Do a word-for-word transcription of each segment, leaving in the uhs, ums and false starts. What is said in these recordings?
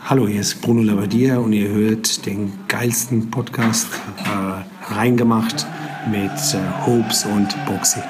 Hallo, hier ist Bruno Labbadia und ihr hört den geilsten Podcast äh, reingemacht mit äh, Hopes und Boxy.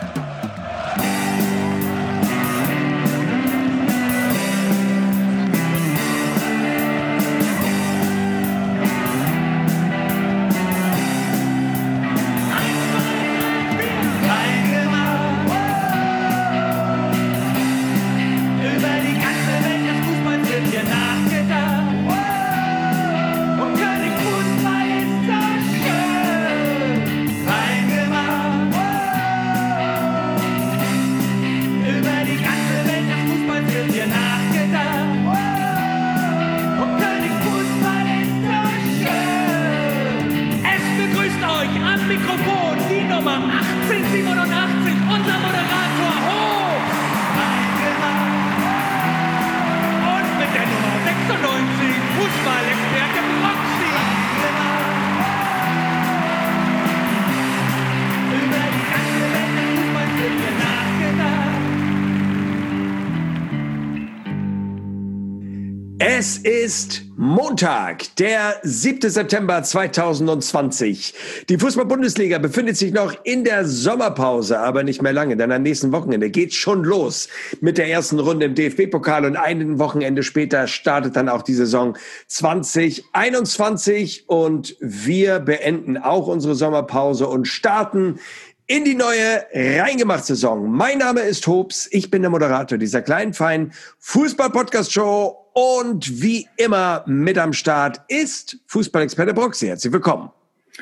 Es ist Montag, der siebte September zweitausendzwanzig. Die Fußball-Bundesliga befindet sich noch in der Sommerpause, aber nicht mehr lange, denn am nächsten Wochenende geht's schon los mit der ersten Runde im D F B-Pokal und ein Wochenende später startet dann auch die Saison zwanzig einundzwanzig und wir beenden auch unsere Sommerpause und starten in die neue Reingemacht-Saison. Mein Name ist Hopes, ich bin der Moderator dieser kleinen, feinen Fußball-Podcast-Show und wie immer mit am Start ist Fußballexperte Broxy. Herzlich willkommen.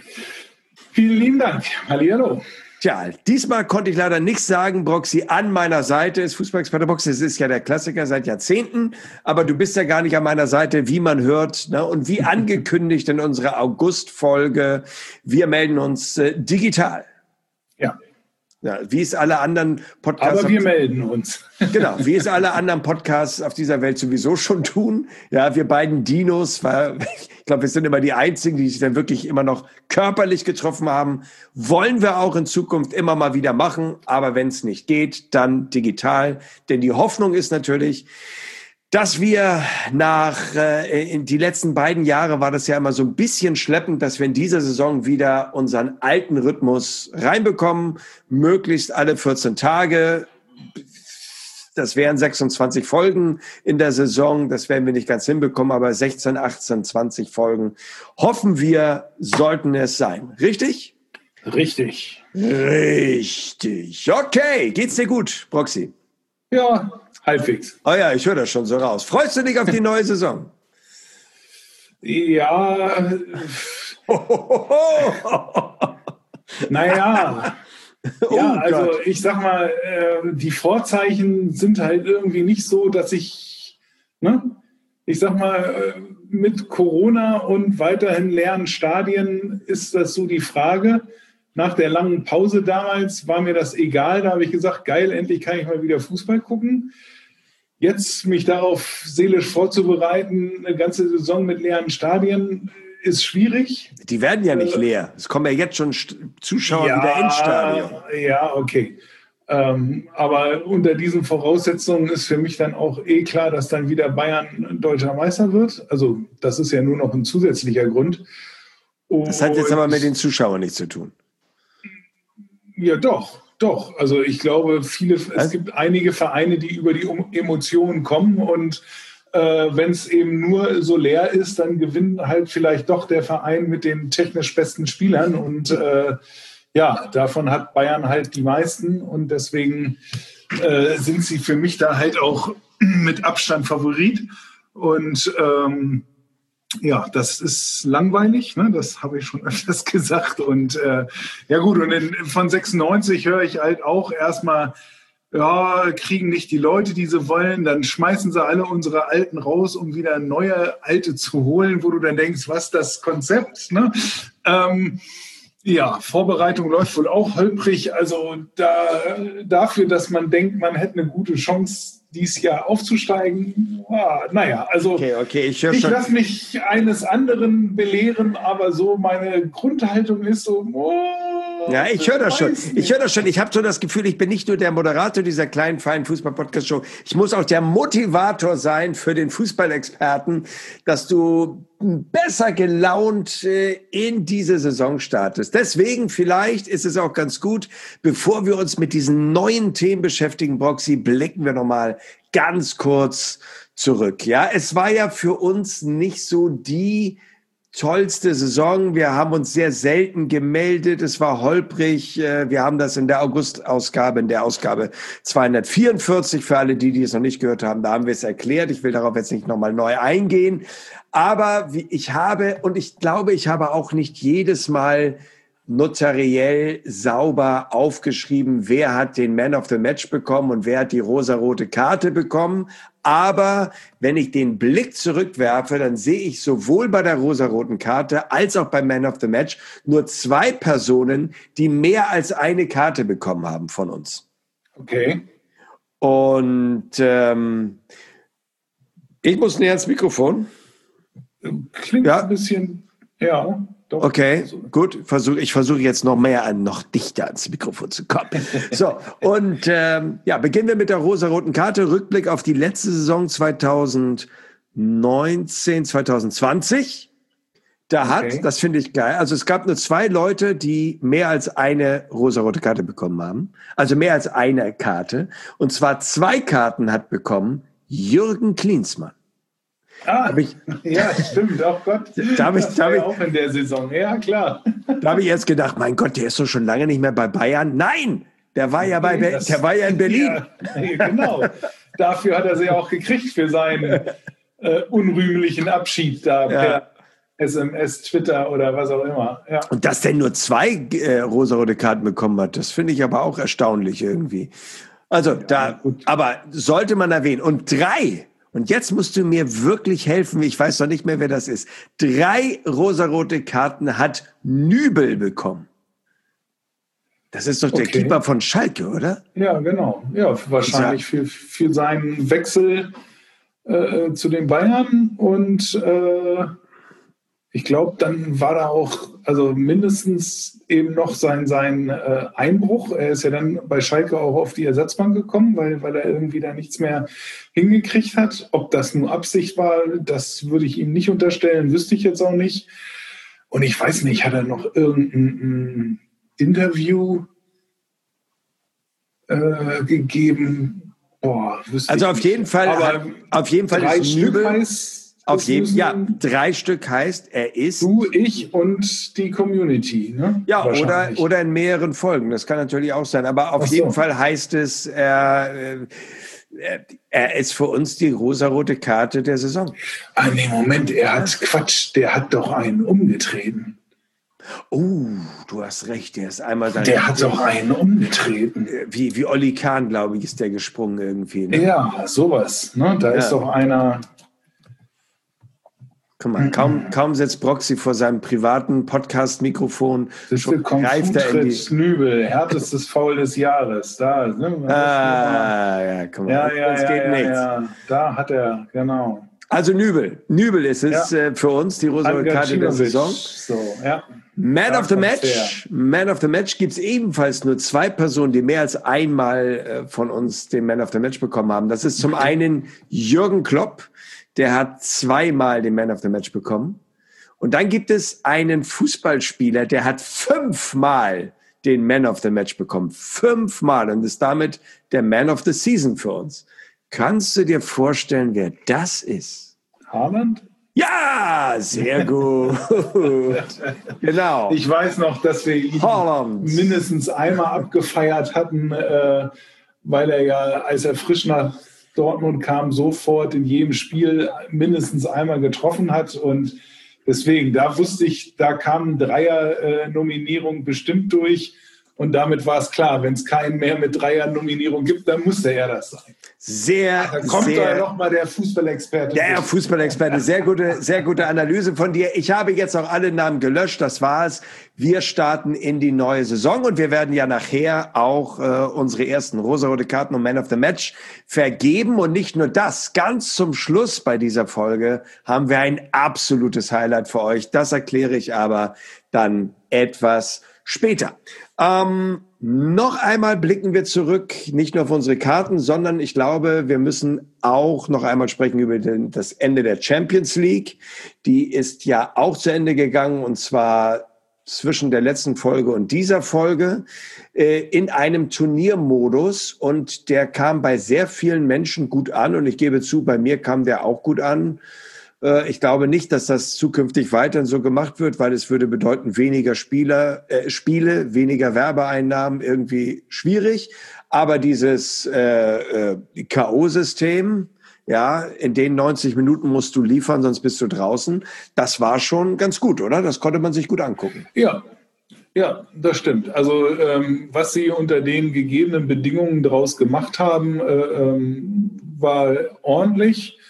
Vielen lieben Dank. Hallihallo. Tja, diesmal konnte ich leider nichts sagen, Broxy. An meiner Seite ist Fußballexperte Broxy. Das ist ja der Klassiker seit Jahrzehnten, aber du bist ja gar nicht an meiner Seite, wie man hört. Ne? Und wie angekündigt in unserer August-Folge, wir melden uns äh, digital. Ja. Ja, wie es alle anderen Podcasts... Aber wir melden uns. Genau, wie es alle anderen Podcasts auf dieser Welt sowieso schon tun. Ja, wir beiden Dinos, weil ich glaube, wir sind immer die Einzigen, die sich dann wirklich immer noch körperlich getroffen haben. Wollen wir auch in Zukunft immer mal wieder machen. Aber wenn es nicht geht, dann digital. Denn die Hoffnung ist natürlich, dass wir nach, äh, in die letzten beiden Jahre war das ja immer so ein bisschen schleppend, dass wir in dieser Saison wieder unseren alten Rhythmus reinbekommen, möglichst alle vierzehn Tage. Das wären sechsundzwanzig Folgen in der Saison, das werden wir nicht ganz hinbekommen, aber sechzehn, achtzehn, zwanzig Folgen hoffen wir, sollten es sein. Richtig? Richtig. Richtig. Okay, geht's dir gut, Broxy? Ja, halbwegs. Oh ja, ich höre das schon so raus. Freust du dich auf die neue Saison? Ja. Naja. Oh ja, also Gott. ich sag mal, äh, die Vorzeichen sind halt irgendwie nicht so, dass ich, ne? Ich sag mal, äh, mit Corona und weiterhin leeren Stadien ist das so die Frage. Nach der langen Pause damals war mir das egal. Da habe ich gesagt, geil, endlich kann ich mal wieder Fußball gucken. Jetzt mich darauf seelisch vorzubereiten, eine ganze Saison mit leeren Stadien, ist schwierig. Die werden ja nicht leer. Es kommen ja jetzt schon Zuschauer ja, wieder ins Stadion. Ja, okay. Ähm, aber unter diesen Voraussetzungen ist für mich dann auch eh klar, dass dann wieder Bayern deutscher Meister wird. Also das ist ja nur noch ein zusätzlicher Grund. Und das hat jetzt aber mit den Zuschauern nichts zu tun. Ja, doch, doch. Also ich glaube, viele, Was? es gibt einige Vereine, die über die Emotionen kommen und äh, wenn es eben nur so leer ist, dann gewinnt halt vielleicht doch der Verein mit den technisch besten Spielern und äh, ja, davon hat Bayern halt die meisten und deswegen äh, sind sie für mich da halt auch mit Abstand Favorit und ähm, ja, das ist langweilig, ne? Das habe ich schon öfters gesagt. Und äh, ja gut, und in, von sechsundneunzig höre ich halt auch erstmal, ja, kriegen nicht die Leute, die sie wollen, dann schmeißen sie alle unsere Alten raus, um wieder neue Alte zu holen, wo du dann denkst, was das Konzept, ne? Ähm, ja, Vorbereitung läuft wohl auch holprig. Also da, dafür, dass man denkt, man hätte eine gute Chance, dieses Jahr aufzusteigen. Ah, naja, also okay, okay, ich, ich lasse mich eines anderen belehren, aber so meine Grundhaltung ist so, oh, Ja, ich höre das schon. Ich höre das schon. Ich habe so das Gefühl, ich bin nicht nur der Moderator dieser kleinen, feinen Fußball-Podcast-Show. Ich muss auch der Motivator sein für den Fußballexperten, dass du besser gelaunt äh, in diese Saison startest. Deswegen vielleicht ist es auch ganz gut, bevor wir uns mit diesen neuen Themen beschäftigen, Broxy, blicken wir nochmal ganz kurz zurück. Ja, es war ja für uns nicht so die tollste Saison. Wir haben uns sehr selten gemeldet. Es war holprig. Wir haben das in der August-Ausgabe, in der Ausgabe zweihundertvierundvierzig, für alle die, die es noch nicht gehört haben, da haben wir es erklärt. Ich will darauf jetzt nicht nochmal neu eingehen. Aber ich habe, und ich glaube, ich habe auch nicht jedes Mal notariell sauber aufgeschrieben, wer hat den Man of the Match bekommen und wer hat die rosarote Karte bekommen. Aber wenn ich den Blick zurückwerfe, dann sehe ich sowohl bei der rosaroten Karte als auch beim Man of the Match nur zwei Personen, die mehr als eine Karte bekommen haben von uns. Okay. Und ähm, ich muss näher ans Mikrofon. Klingt ja. ein bisschen, ja. Doch. Okay, gut. Versuch, ich versuche jetzt noch mehr an, noch dichter ans Mikrofon zu kommen. So, und ähm, ja, beginnen wir mit der rosaroten Karte. Rückblick auf die letzte Saison zweitausendneunzehn, zweitausendzwanzig. Da hat, okay. Das finde ich geil, also es gab nur zwei Leute, die mehr als eine rosarote Karte bekommen haben. Also mehr als eine Karte. Und zwar zwei Karten hat bekommen Jürgen Klinsmann. Ah, ich, ja, stimmt, oh Gott. Da habe ich, das da war ich, ja auch in der Saison, ja klar. Da habe ich jetzt gedacht, mein Gott, der ist doch schon lange nicht mehr bei Bayern. Nein, der war ja, bei, das, der war ja in Berlin. Ja, genau, dafür hat er sie auch gekriegt, für seinen äh, unrühmlichen Abschied da ja. per S M S, Twitter oder was auch immer. Ja. Und dass der nur zwei äh, rosarote Karten bekommen hat, das finde ich aber auch erstaunlich irgendwie. Also ja, da, gut. Aber sollte man erwähnen. Und drei... Und jetzt musst du mir wirklich helfen. Ich weiß noch nicht mehr, wer das ist. Drei rosarote Karten hat Nübel bekommen. Das ist doch der okay. Keeper von Schalke, oder? Ja, genau. Ja, wahrscheinlich für, für seinen Wechsel äh, zu den Bayern. Und äh, ich glaube, dann war da auch also mindestens eben noch sein, sein äh, Einbruch. Er ist ja dann bei Schalke auch auf die Ersatzbank gekommen, weil, weil er irgendwie da nichts mehr hingekriegt hat. Ob das nur Absicht war, das würde ich ihm nicht unterstellen, wüsste ich jetzt auch nicht. Und ich weiß nicht, hat er noch irgendein Interview äh, gegeben? Boah, wüsste also ich auf nicht. jeden Fall, Aber auf jeden Fall drei ist Stück Nübel, heißt, auf jeden, ja, drei Stück heißt, er ist... Du, ich und die Community, ne? Ja, oder, oder in mehreren Folgen, das kann natürlich auch sein. Aber auf Ach so. jeden Fall heißt es, er, er, er ist für uns die rosarote Karte der Saison. Ah, nee, Moment, er hat Quatsch, der hat doch einen umgetreten. Oh, du hast recht, der ist einmal... Da der hat doch einen umgetreten. Wie, wie Olli Kahn, glaube ich, ist der gesprungen irgendwie. Ne? Ja, sowas, ne? Da ja. ist doch einer... Guck mal, kaum, kaum setzt Broxy vor seinem privaten Podcast-Mikrofon, schon greift er in die... Nübel, härtestes Foul des Jahres. Da, ne? Ah, ja, guck mal, ja, ja, das ja, geht ja, nichts. Ja. Da hat er, genau. Also Nübel, Nübel ist es ja. äh, für uns, die rosarote Karte der Saison. So, ja. Man of the Match, Man of the Match gibt es ebenfalls nur zwei Personen, die mehr als einmal äh, von uns den Man of the Match bekommen haben. Das ist zum einen Jürgen Klopp, der hat zweimal den Man of the Match bekommen. Und dann gibt es einen Fußballspieler, der hat fünfmal den Man of the Match bekommen. Fünfmal und ist damit der Man of the Season für uns. Kannst du dir vorstellen, wer das ist? Haaland? Ja, sehr gut. Genau. Ich weiß noch, dass wir ihn Haaland mindestens einmal abgefeiert hatten, äh, weil er ja, als er frisch nach Dortmund kam, sofort in jedem Spiel mindestens einmal getroffen hat. Und deswegen, da wusste ich, da kamen Dreier-Nominierungen bestimmt durch. Und damit war es klar, wenn es keinen mehr mit Dreier-Nominierung gibt, dann musste er das sein. Sehr, Ach, da kommt sehr, da noch mal der Fußballexperte. Ja, ja, Fußballexperte. Sehr gute, sehr gute Analyse von dir. Ich habe jetzt auch alle Namen gelöscht. Das war's. Wir starten in die neue Saison und wir werden ja nachher auch äh, unsere ersten rosarote Karten und Man of the Match vergeben. Und nicht nur das. Ganz zum Schluss bei dieser Folge haben wir ein absolutes Highlight für euch. Das erkläre ich aber dann etwas später. Ähm, noch einmal blicken wir zurück, nicht nur auf unsere Karten, sondern ich glaube, wir müssen auch noch einmal sprechen über den, das Ende der Champions League. Die ist ja auch zu Ende gegangen, und zwar zwischen der letzten Folge und dieser Folge äh, in einem Turniermodus, und der kam bei sehr vielen Menschen gut an, und ich gebe zu, bei mir kam der auch gut an. Äh, ich glaube nicht, dass das zukünftig weiterhin so gemacht wird, weil es würde bedeuten, weniger Spieler, äh, Spiele, weniger Werbeeinnahmen, irgendwie schwierig. Aber dieses äh, äh, K O-System, ja, in den neunzig Minuten musst du liefern, sonst bist du draußen. Das war schon ganz gut, oder? Das konnte man sich gut angucken. Ja, ja, das stimmt. Also ähm, was sie unter den gegebenen Bedingungen daraus gemacht haben, äh, ähm, war ordentlich.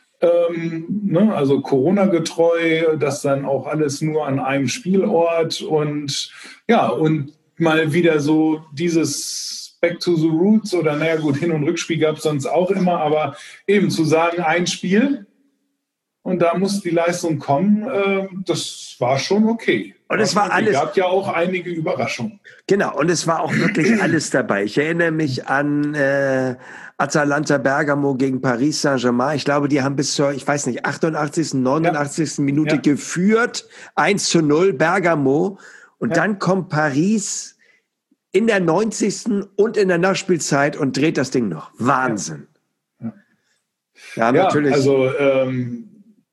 Ähm, ne? Also Corona-getreu, das dann auch alles nur an einem Spielort, und ja, und mal wieder so dieses Back to the Roots, oder naja gut, Hin- und Rückspiel gab es sonst auch immer, aber eben zu sagen, ein Spiel und da muss die Leistung kommen, äh, das war schon okay. Und es war alles. Es gab ja auch einige Überraschungen. Genau, und es war auch wirklich alles dabei. Ich erinnere mich an äh, Atalanta Bergamo gegen Paris Saint-Germain. Ich glaube, die haben bis zur, ich weiß nicht, achtundachtzigsten, neunundachtzigsten Ja. Minute ja. geführt. eins zu null Bergamo. Und ja. dann kommt Paris in der neunzigsten und in der Nachspielzeit und dreht das Ding noch. Wahnsinn. Ja, ja, ja natürlich. Also ähm,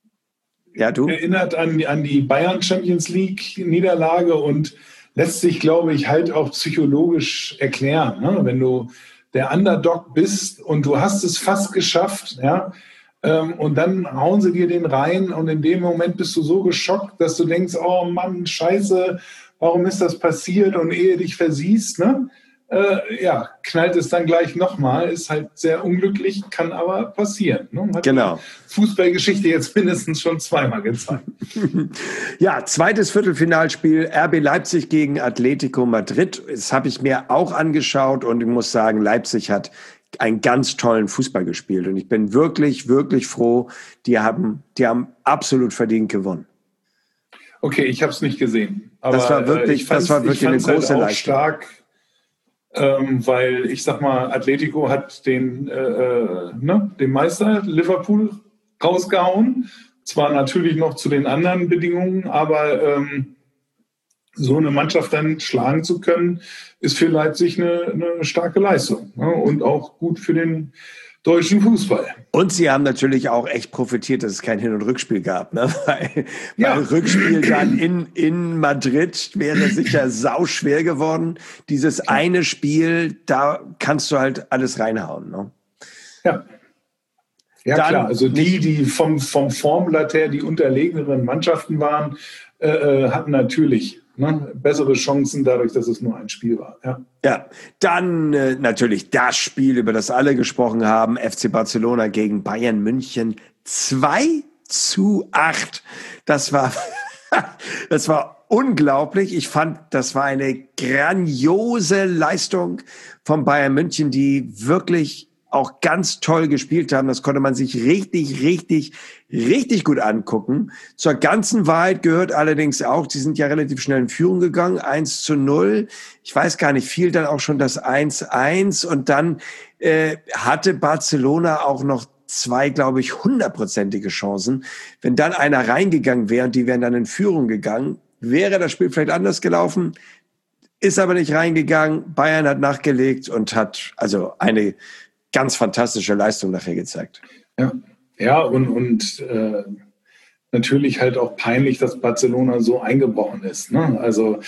ja, du? erinnert an, an die Bayern Champions League Niederlage und lässt sich, glaube ich, halt auch psychologisch erklären. Ne? Wenn du der Underdog bist und du hast es fast geschafft, ja, ähm, und dann hauen sie dir den rein, und in dem Moment bist du so geschockt, dass du denkst, oh Mann, scheiße, warum ist das passiert? Und ehe dich versiehst, ne, äh, ja, knallt es dann gleich nochmal. Ist halt sehr unglücklich, kann aber passieren. Ne? Hat genau. die Fußballgeschichte jetzt mindestens schon zweimal gezeigt. Ja, zweites Viertelfinalspiel, R B Leipzig gegen Atletico Madrid. Das habe ich mir auch angeschaut, und ich muss sagen, Leipzig hat einen ganz tollen Fußball gespielt. Und ich bin wirklich, wirklich froh, die haben, die haben absolut verdient gewonnen. Okay, ich habe es nicht gesehen. Aber das war wirklich, das war wirklich eine große halt Leistung. Stark, ähm, weil ich sag mal, Atletico hat den, äh, ne, den Meister Liverpool rausgehauen. Zwar natürlich noch zu den anderen Bedingungen, aber ähm, so eine Mannschaft dann schlagen zu können, ist für Leipzig eine, eine starke Leistung, ne? Und auch gut für den deutschen Fußball. Und sie haben natürlich auch echt profitiert, dass es kein Hin- und Rückspiel gab, ne? Weil, ja. weil Rückspiel dann in, in Madrid wäre sicher sauschwer geworden. Dieses eine Spiel, da kannst du halt alles reinhauen, ne? Ja. Ja, dann klar. Also die, die vom, vom Formblatt her die unterlegeneren Mannschaften waren, äh, hatten natürlich Ne, bessere Chancen dadurch, dass es nur ein Spiel war. Ja, ja. Dann äh, natürlich das Spiel, über das alle gesprochen haben, F C Barcelona gegen Bayern München, zwei zu acht. Das war, das war unglaublich. Ich fand, das war eine grandiose Leistung von Bayern München, die wirklich auch ganz toll gespielt haben. Das konnte man sich richtig, richtig, richtig gut angucken. Zur ganzen Wahrheit gehört allerdings auch, die sind ja relativ schnell in Führung gegangen, eins zu null. Ich weiß gar nicht, fiel dann auch schon das eins eins, und dann äh, hatte Barcelona auch noch zwei, glaube ich, hundertprozentige Chancen. Wenn dann einer reingegangen wäre und die wären dann in Führung gegangen, wäre das Spiel vielleicht anders gelaufen. Ist aber nicht reingegangen. Bayern hat nachgelegt und hat also eine ganz fantastische Leistung nachher gezeigt. Ja, ja und, und äh, natürlich halt auch peinlich, dass Barcelona so eingebrochen ist. Ne? Also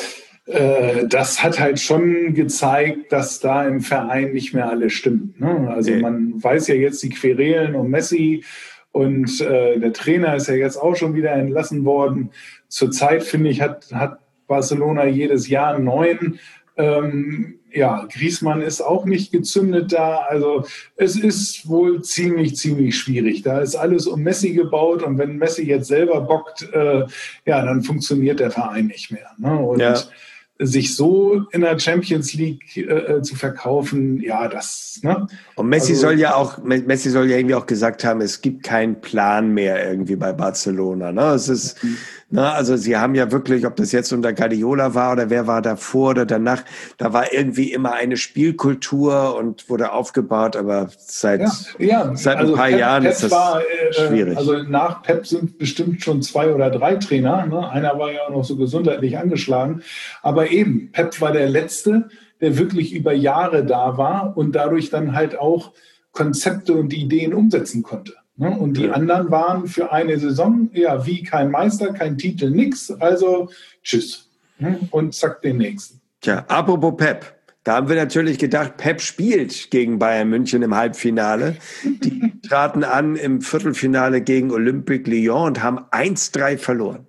äh, das hat halt schon gezeigt, dass da im Verein nicht mehr alles stimmt. Ne? Also nee. Man weiß ja jetzt die Querelen um Messi, und äh, der Trainer ist ja jetzt auch schon wieder entlassen worden. Zurzeit, finde ich, hat, hat Barcelona jedes Jahr einen neuen. Ähm, ja, Griezmann ist auch nicht gezündet da. Also es ist wohl ziemlich, ziemlich schwierig. Da ist alles um Messi gebaut, und wenn Messi jetzt selber bockt, äh, ja, dann funktioniert der Verein nicht mehr. Ne? Und ja. sich so in der Champions League äh, zu verkaufen, ja, das, ne? Und Messi also, soll ja auch, Messi soll ja irgendwie auch gesagt haben, es gibt keinen Plan mehr irgendwie bei Barcelona, ne? Es ist, mhm. ne, also sie haben ja wirklich, ob das jetzt unter Guardiola war oder wer war davor oder danach, da war irgendwie immer eine Spielkultur und wurde aufgebaut, aber seit, ja, ja. seit also ein paar Pep, Jahren Pep ist das war, äh, schwierig. Also nach Pep sind bestimmt schon zwei oder drei Trainer, ne? Einer war ja auch noch so gesundheitlich angeschlagen, aber eben, Pep war der Letzte, der wirklich über Jahre da war und dadurch dann halt auch Konzepte und Ideen umsetzen konnte. Und die ja. anderen waren für eine Saison, ja, wie kein Meister, kein Titel, nix, also tschüss. Und zack, den nächsten. Tja, apropos Pep. Da haben wir natürlich gedacht, Pep spielt gegen Bayern München im Halbfinale. Die traten an im Viertelfinale gegen Olympique Lyon und haben eins drei verloren.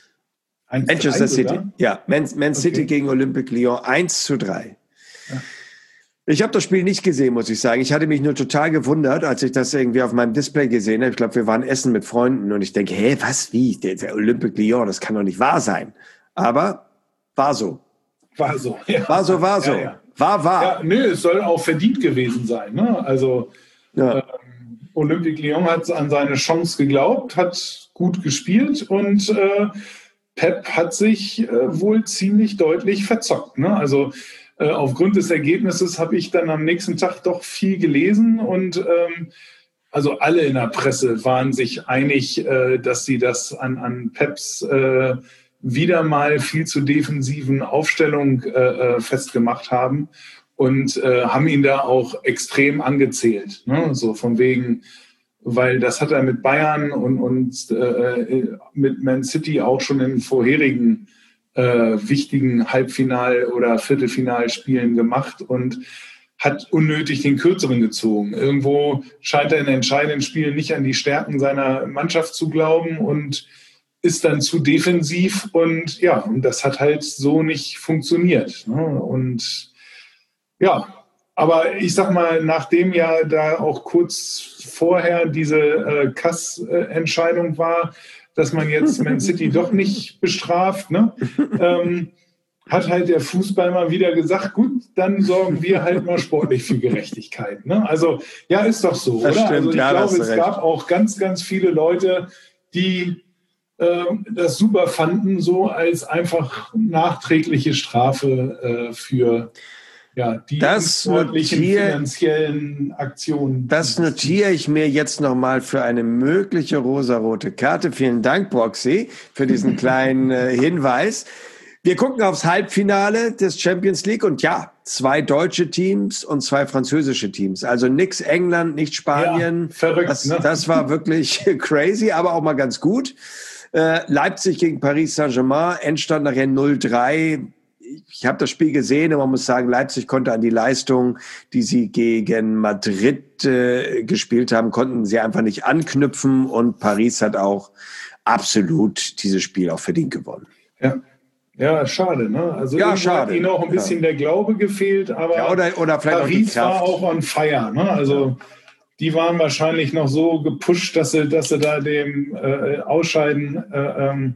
Manchester City. Oder? Ja, Man, Man City okay. gegen Olympique Lyon eins zu drei. Ja. Ich habe das Spiel nicht gesehen, muss ich sagen. Ich hatte mich nur total gewundert, als ich das irgendwie auf meinem Display gesehen habe. Ich glaube, wir waren essen mit Freunden und ich denke, hä, was, wie? Der, der Olympique Lyon, das kann doch nicht wahr sein. Aber war so. War so, ja. War so, war so. Ja, ja. War, war. Ja, nö, es soll auch verdient gewesen sein. Ne? Also ja. ähm, Olympique Lyon hat an seine Chance geglaubt, hat gut gespielt und äh, Pep hat sich äh, wohl ziemlich deutlich verzockt. Ne? Also äh, aufgrund des Ergebnisses habe ich dann am nächsten Tag doch viel gelesen und ähm, also alle in der Presse waren sich einig, äh, dass sie das an, an Peps äh, wieder mal viel zu defensiven Aufstellung äh, festgemacht haben und äh, haben ihn da auch extrem angezählt. Ne? So von wegen, weil das hat er mit Bayern und, und äh, mit Man City auch schon in vorherigen äh, wichtigen Halbfinal- oder Viertelfinalspielen gemacht und hat unnötig den Kürzeren gezogen. Irgendwo scheint er in entscheidenden Spielen nicht an die Stärken seiner Mannschaft zu glauben und ist dann zu defensiv und ja, und das hat halt so nicht funktioniert. Ne? Und ja, aber ich sag mal, nachdem ja da auch kurz vorher diese äh, Kass-Entscheidung war, dass man jetzt Man City doch nicht bestraft, ne? ähm, hat halt der Fußball mal wieder gesagt, gut, dann sorgen wir halt mal sportlich für Gerechtigkeit. Ne? Also ja, ist doch so, das oder? Stimmt, also ich ja, glaube, es recht. gab auch ganz, ganz viele Leute, die äh, das super fanden, so als einfach nachträgliche Strafe äh, für ja, die das sportlichen, notiere, finanziellen Aktionen. Das notiere ich mir jetzt nochmal für eine mögliche rosarote Karte. Vielen Dank, Boxy, für diesen kleinen äh, Hinweis. Wir gucken aufs Halbfinale des Champions League und ja, zwei deutsche Teams und zwei französische Teams. Also nix England, nicht Spanien. Ja, verrückt, das, ne? das war wirklich crazy, aber auch mal ganz gut. Äh, Leipzig gegen Paris Saint-Germain, Endstand nachher null drei. Ich habe das Spiel gesehen und man muss sagen, Leipzig konnte an die Leistung, die sie gegen Madrid äh, gespielt haben, konnten sie einfach nicht anknüpfen und Paris hat auch absolut dieses Spiel auch verdient gewonnen. Ja. Ja, schade, ne? Also ja, schade. Hat ihnen auch ein bisschen ja. der Glaube gefehlt, aber ja, oder, oder vielleicht Paris auch war auch on fire, ne? Also die waren wahrscheinlich noch so gepusht, dass sie, dass sie da dem äh, Ausscheiden, äh, ähm,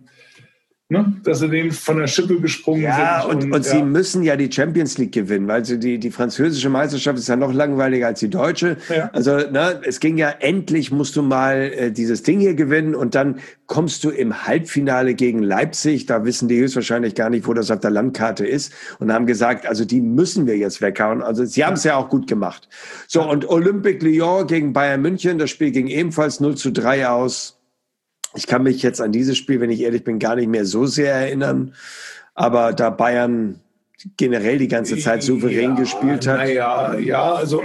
ne? dass sie denen von der Schippe gesprungen ja, sind. Und, und, und ja. sie müssen ja die Champions League gewinnen, weil sie die, die französische Meisterschaft ist ja noch langweiliger als die deutsche. Ja. Also ne, es ging ja, endlich musst du mal äh, dieses Ding hier gewinnen und dann kommst du im Halbfinale gegen Leipzig. Da wissen die höchstwahrscheinlich gar nicht, wo das auf der Landkarte ist und haben gesagt, also die müssen wir jetzt weghauen. Also sie haben es ja auch gut gemacht. So, und Olympique Lyon gegen Bayern München, das Spiel ging ebenfalls null zu drei aus. Ich kann mich jetzt an dieses Spiel, wenn ich ehrlich bin, gar nicht mehr so sehr erinnern. Aber da Bayern generell die ganze Zeit souverän ja, gespielt hat. Naja, ja, also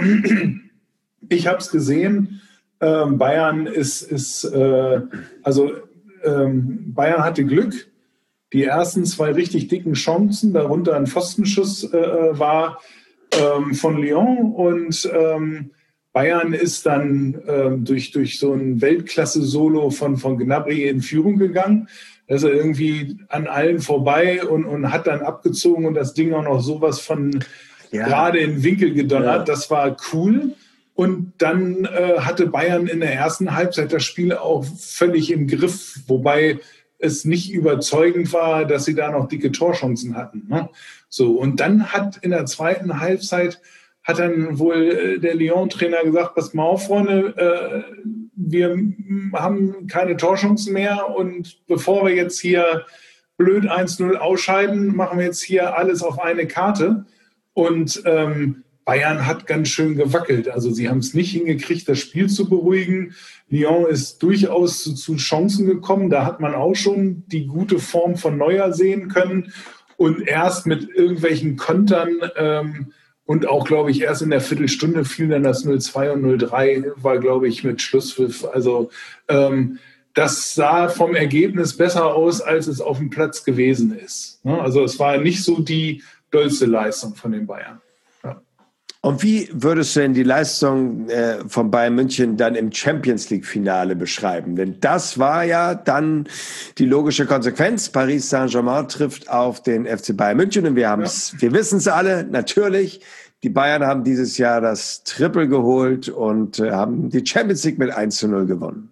ich habe es gesehen. Ähm, Bayern ist, ist äh, also ähm, Bayern hatte Glück. Die ersten zwei richtig dicken Chancen, darunter ein Pfostenschuss äh, war ähm, von Lyon und ähm, Bayern ist dann ähm, durch, durch so ein Weltklasse-Solo von, von Gnabry in Führung gegangen. Da ist er irgendwie an allen vorbei und, und hat dann abgezogen und das Ding auch noch sowas von ja. gerade in den Winkel gedonnert. Ja. Das war cool. Und dann äh, hatte Bayern in der ersten Halbzeit das Spiel auch völlig im Griff. Wobei es nicht überzeugend war, dass sie da noch dicke Torchancen hatten. Ne? So, und dann hat in der zweiten Halbzeit hat dann wohl der Lyon-Trainer gesagt, passt mal auf, Freunde, äh, wir haben keine Torchancen mehr und bevor wir jetzt hier blöd eins null ausscheiden, machen wir jetzt hier alles auf eine Karte. Und ähm, Bayern hat ganz schön gewackelt. Also sie haben es nicht hingekriegt, das Spiel zu beruhigen. Lyon ist durchaus zu, zu Chancen gekommen. Da hat man auch schon die gute Form von Neuer sehen können. Und erst mit irgendwelchen Kontern ähm, und auch, glaube ich, erst in der Viertelstunde fiel dann das null zwei und null drei, war, glaube ich, mit Schlusspfiff. Also ähm, das sah vom Ergebnis besser aus, als es auf dem Platz gewesen ist. Also es war nicht so die dollste Leistung von den Bayern. Ja. Und wie würdest du denn die Leistung äh, von Bayern München dann im Champions-League-Finale beschreiben? Denn das war ja dann die logische Konsequenz. Paris Saint-Germain trifft auf den F C Bayern München und wir haben's, ja. wir wissen es alle, natürlich. Die Bayern haben dieses Jahr das Triple geholt und äh, haben die Champions League mit eins zu null gewonnen.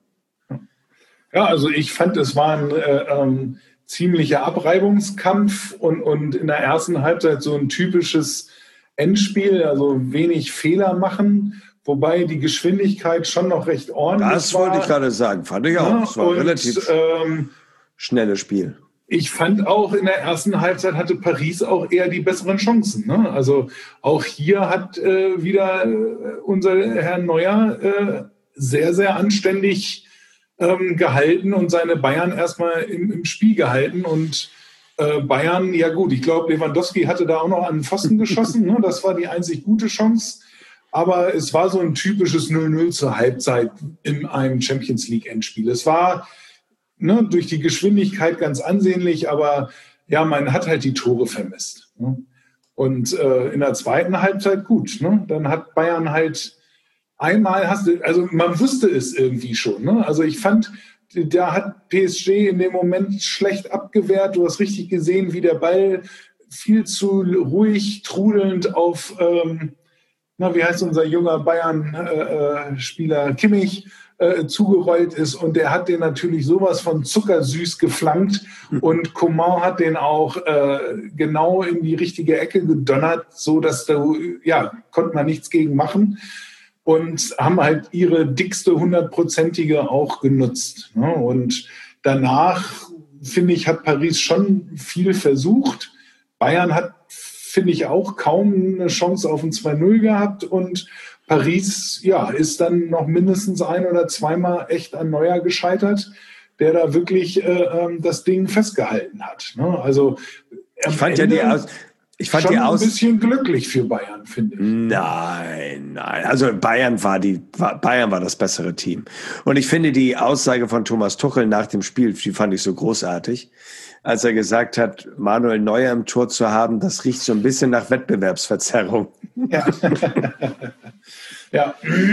Ja, also ich fand, es war ein äh, ähm, ziemlicher Abreibungskampf und, und in der ersten Halbzeit so ein typisches Endspiel, also wenig Fehler machen, wobei die Geschwindigkeit schon noch recht ordentlich das war. Das wollte ich gerade sagen, fand ich auch. Ja, es war und, ein relativ ähm, schnelles Spiel. Ich fand auch, in der ersten Halbzeit hatte Paris auch eher die besseren Chancen. Ne? Also auch hier hat äh, wieder äh, unser Herr Neuer äh, sehr, sehr anständig ähm, gehalten und seine Bayern erstmal im, im Spiel gehalten. Und äh, Bayern, ja gut, ich glaube, Lewandowski hatte da auch noch an den Pfosten geschossen. Ne? Das war die einzig gute Chance. Aber es war so ein typisches null null zur Halbzeit in einem Champions-League-Endspiel. Es war Ne, durch die Geschwindigkeit ganz ansehnlich, aber ja, man hat halt die Tore vermisst. Ne? Und äh, in der zweiten Halbzeit gut. Ne? Dann hat Bayern halt einmal, hast du, also man wusste es irgendwie schon. Ne? Also ich fand, da hat P S G in dem Moment schlecht abgewehrt. Du hast richtig gesehen, wie der Ball viel zu ruhig, trudelnd auf, ähm, na, wie heißt unser junger Bayern-Spieler, äh, Kimmich, Äh, zugerollt ist und der hat den natürlich sowas von zuckersüß geflankt und Coman hat den auch äh, genau in die richtige Ecke gedonnert, so dass da, ja, konnte man nichts gegen machen und haben halt ihre dickste hundertprozentige auch genutzt. Ne? Und danach, finde ich, hat Paris schon viel versucht. Bayern hat, finde ich, auch kaum eine Chance auf ein zwei null gehabt und Paris, ja, ist dann noch mindestens ein- oder zweimal echt an Neuer gescheitert, der da wirklich äh, das Ding festgehalten hat. Ne? Also ich fand ja die aus, ich fand schon die aus ein bisschen glücklich für Bayern, finde ich. Nein, nein. Also Bayern war die war, Bayern war das bessere Team. Und ich finde die Aussage von Thomas Tuchel nach dem Spiel, die fand ich so großartig, als er gesagt hat, Manuel Neuer im Tor zu haben, das riecht so ein bisschen nach Wettbewerbsverzerrung. Ja. Ja.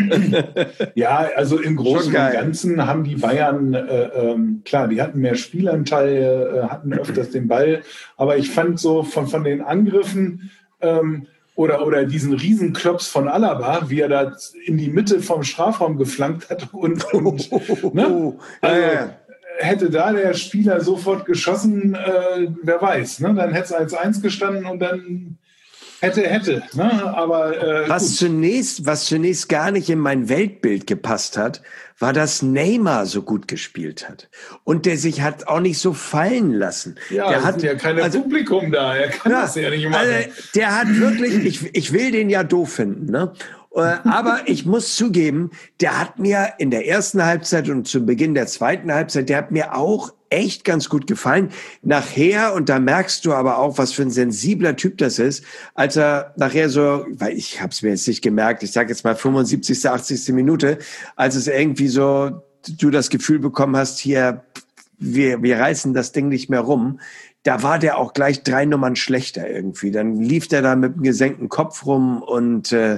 Ja, also im Großen und Ganzen haben die Bayern, äh, ähm, klar, die hatten mehr Spielanteil, äh, hatten öfters den Ball, aber ich fand so von, von den Angriffen ähm, oder, oder diesen Riesenklops von Alaba, wie er da in die Mitte vom Strafraum geflankt hat und, und ne? Also, ja, ja. Hätte da der Spieler sofort geschossen, äh, wer weiß, ne? Dann hätte es eins eins gestanden und dann hätte, hätte. Ne? Aber, äh, was, zunächst, was zunächst gar nicht in mein Weltbild gepasst hat, war, dass Neymar so gut gespielt hat. Und der sich hat auch nicht so fallen lassen. Ja, der hat ja kein also, Publikum da, er kann ja, das ja nicht machen. Also, der hat wirklich, ich, ich will den ja doof finden, ne? Aber ich muss zugeben, der hat mir in der ersten Halbzeit und zu Beginn der zweiten Halbzeit, der hat mir auch echt ganz gut gefallen. Nachher, und da merkst du aber auch, was für ein sensibler Typ das ist, als er nachher so, weil ich habe es mir jetzt nicht gemerkt, ich sage jetzt mal fünfundsiebzigste, achtzigste Minute, als es irgendwie so, du das Gefühl bekommen hast, hier, wir, wir reißen das Ding nicht mehr rum, da war der auch gleich drei Nummern schlechter irgendwie. Dann lief der da mit einem gesenkten Kopf rum und äh,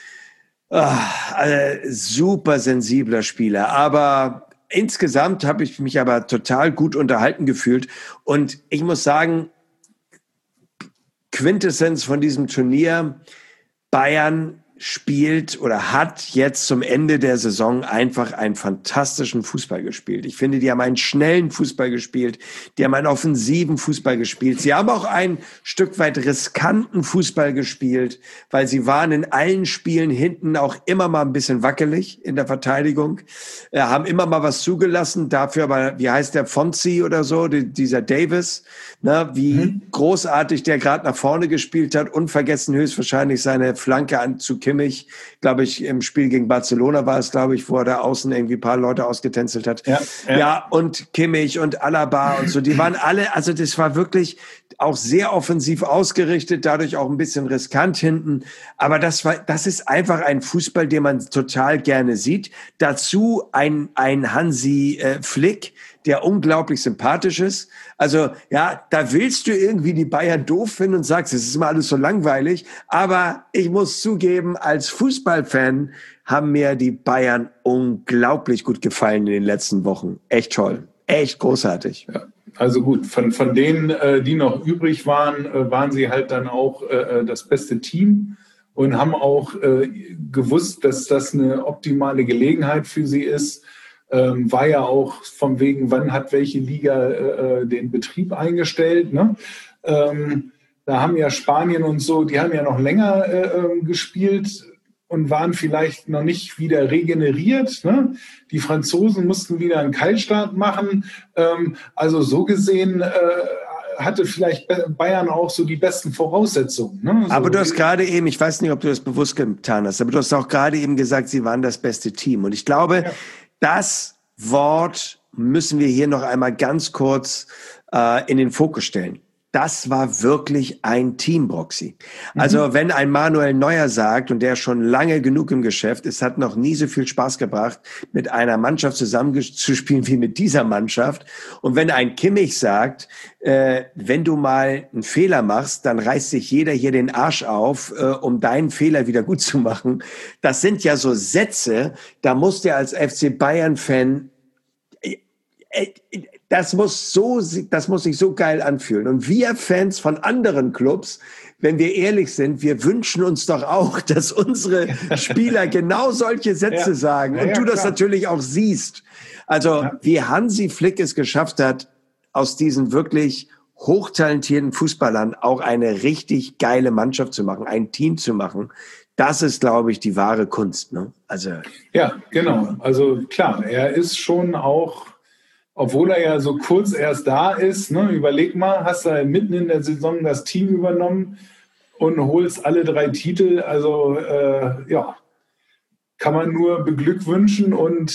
Ah, also super sensibler Spieler, aber insgesamt habe ich mich aber total gut unterhalten gefühlt und ich muss sagen, Quintessenz von diesem Turnier, Bayern spielt oder hat jetzt zum Ende der Saison einfach einen fantastischen Fußball gespielt. Ich finde, die haben einen schnellen Fußball gespielt, die haben einen offensiven Fußball gespielt. Sie haben auch ein Stück weit riskanten Fußball gespielt, weil sie waren in allen Spielen hinten auch immer mal ein bisschen wackelig in der Verteidigung, äh, haben immer mal was zugelassen. Dafür aber, wie heißt der, Fonzie oder so, die, dieser Davis, ne, wie mhm. großartig der gerade nach vorne gespielt hat, unvergessen höchstwahrscheinlich seine Flanke an zu Kimmich, glaube ich, im Spiel gegen Barcelona war es, glaube ich, wo er da außen irgendwie ein paar Leute ausgetänzelt hat. Ja, ja. ja, und Kimmich und Alaba und so, die waren alle, also das war wirklich auch sehr offensiv ausgerichtet, dadurch auch ein bisschen riskant hinten. Aber das war, das ist einfach ein Fußball, den man total gerne sieht. Dazu ein, ein Hansi äh, Flick, der unglaublich sympathisch ist. Also, ja, da willst du irgendwie die Bayern doof finden und sagst, es ist immer alles so langweilig. Aber ich muss zugeben, als Fußballfan haben mir die Bayern unglaublich gut gefallen in den letzten Wochen. Echt toll. Echt großartig. Ja. Also gut, von, von denen, äh, die noch übrig waren, äh, waren sie halt dann auch äh, das beste Team und haben auch äh, gewusst, dass das eine optimale Gelegenheit für sie ist. Ähm, war ja auch von wegen, wann hat welche Liga äh, den Betrieb eingestellt. Ne? Ähm, da haben ja Spanien und so, die haben ja noch länger äh, gespielt und waren vielleicht noch nicht wieder regeneriert. Ne? Die Franzosen mussten wieder einen Kaltstart machen. Ähm, also so gesehen äh, hatte vielleicht Bayern auch so die besten Voraussetzungen. Ne? So aber du hast gerade eben, ich weiß nicht, ob du das bewusst getan hast, aber du hast auch gerade eben gesagt, sie waren das beste Team. Und ich glaube, ja. das Wort müssen wir hier noch einmal ganz kurz äh, in den Fokus stellen. Das war wirklich ein Team, Broxy. Also mhm. wenn ein Manuel Neuer sagt, und der schon lange genug im Geschäft ist, hat noch nie so viel Spaß gebracht, mit einer Mannschaft zusammenzuspielen wie mit dieser Mannschaft. Und wenn ein Kimmich sagt, äh, wenn du mal einen Fehler machst, dann reißt sich jeder hier den Arsch auf, äh, um deinen Fehler wieder gut zu machen. Das sind ja so Sätze, da musst du als F C Bayern-Fan äh, äh, Das muss so, das muss sich so geil anfühlen. Und wir Fans von anderen Clubs, wenn wir ehrlich sind, wir wünschen uns doch auch, dass unsere Spieler genau solche Sätze ja. sagen. Und ja, ja, du das klar. natürlich auch siehst. Also, ja. wie Hansi Flick es geschafft hat, aus diesen wirklich hochtalentierten Fußballern auch eine richtig geile Mannschaft zu machen, ein Team zu machen. Das ist, glaube ich, die wahre Kunst, ne? Also. Ja, genau. Also, klar, er ist schon auch, obwohl er ja so kurz erst da ist, ne, überleg mal, hast du mitten in der Saison das Team übernommen und holst alle drei Titel. Also äh, ja, kann man nur beglückwünschen. Und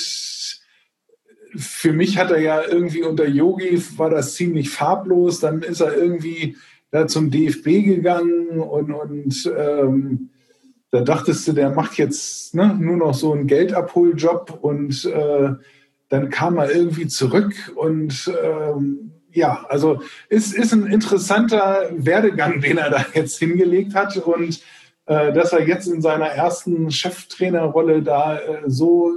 für mich hat er ja irgendwie unter Yogi, war das ziemlich farblos. Dann ist er irgendwie da zum D F B gegangen und, und ähm, da dachtest du, der macht jetzt ne, nur noch so einen Geldabholjob und äh, dann kam er irgendwie zurück und ähm, ja, also es ist ein interessanter Werdegang, den er da jetzt hingelegt hat und äh, dass er jetzt in seiner ersten Cheftrainerrolle da äh, so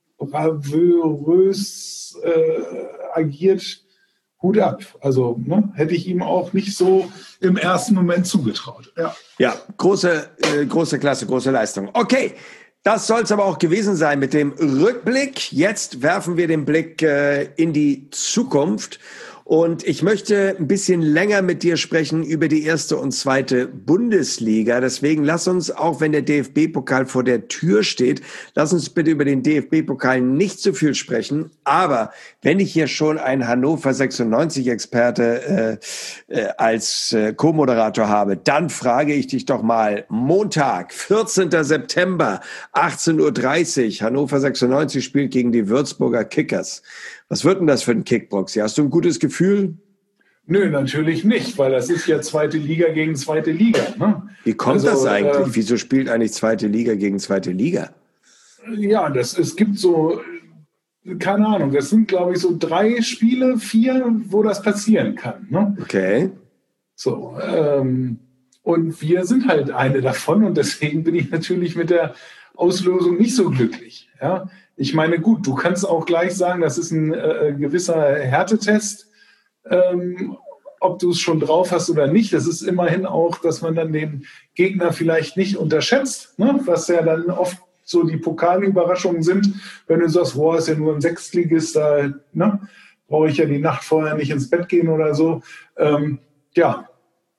bravourös äh, agiert, Hut ab. Also ne, hätte ich ihm auch nicht so im ersten Moment zugetraut. Ja, ja große, äh, große Klasse, große Leistung. Okay. Das soll es aber auch gewesen sein mit dem Rückblick. Jetzt werfen wir den Blick äh, in die Zukunft. Und ich möchte ein bisschen länger mit dir sprechen über die erste und zweite Bundesliga. Deswegen lass uns, auch wenn der D F B-Pokal vor der Tür steht, lass uns bitte über den D F B-Pokal nicht so viel sprechen. Aber wenn ich hier schon einen Hannover sechsundneunzig-Experte äh, äh, als äh, Co-Moderator habe, dann frage ich dich doch mal, Montag, vierzehnten September, achtzehn Uhr dreißig, Hannover sechsundneunzig spielt gegen die Würzburger Kickers. Was wird denn das für ein Kick, Broxy? Hast du ein gutes Gefühl? Nö, natürlich nicht, weil das ist ja zweite Liga gegen zweite Liga. Ne? Wie kommt also, das eigentlich? Äh, Wieso spielt eigentlich zweite Liga gegen zweite Liga? Ja, das, es gibt so, keine Ahnung, das sind, glaube ich, so drei Spiele, vier, wo das passieren kann. Ne? Okay. So, ähm, und wir sind halt eine davon und deswegen bin ich natürlich mit der Auslosung nicht so glücklich. Ja? Ich meine, gut, du kannst auch gleich sagen, das ist ein äh, gewisser Härtetest. Ähm, ob du es schon drauf hast oder nicht. Das ist immerhin auch, dass man dann den Gegner vielleicht nicht unterschätzt, ne? Was ja dann oft so die Pokalüberraschungen sind, wenn du sagst, boah, ist ja nur ein Sechstligist, da ne? brauche ich ja die Nacht vorher nicht ins Bett gehen oder so. Ähm, ja,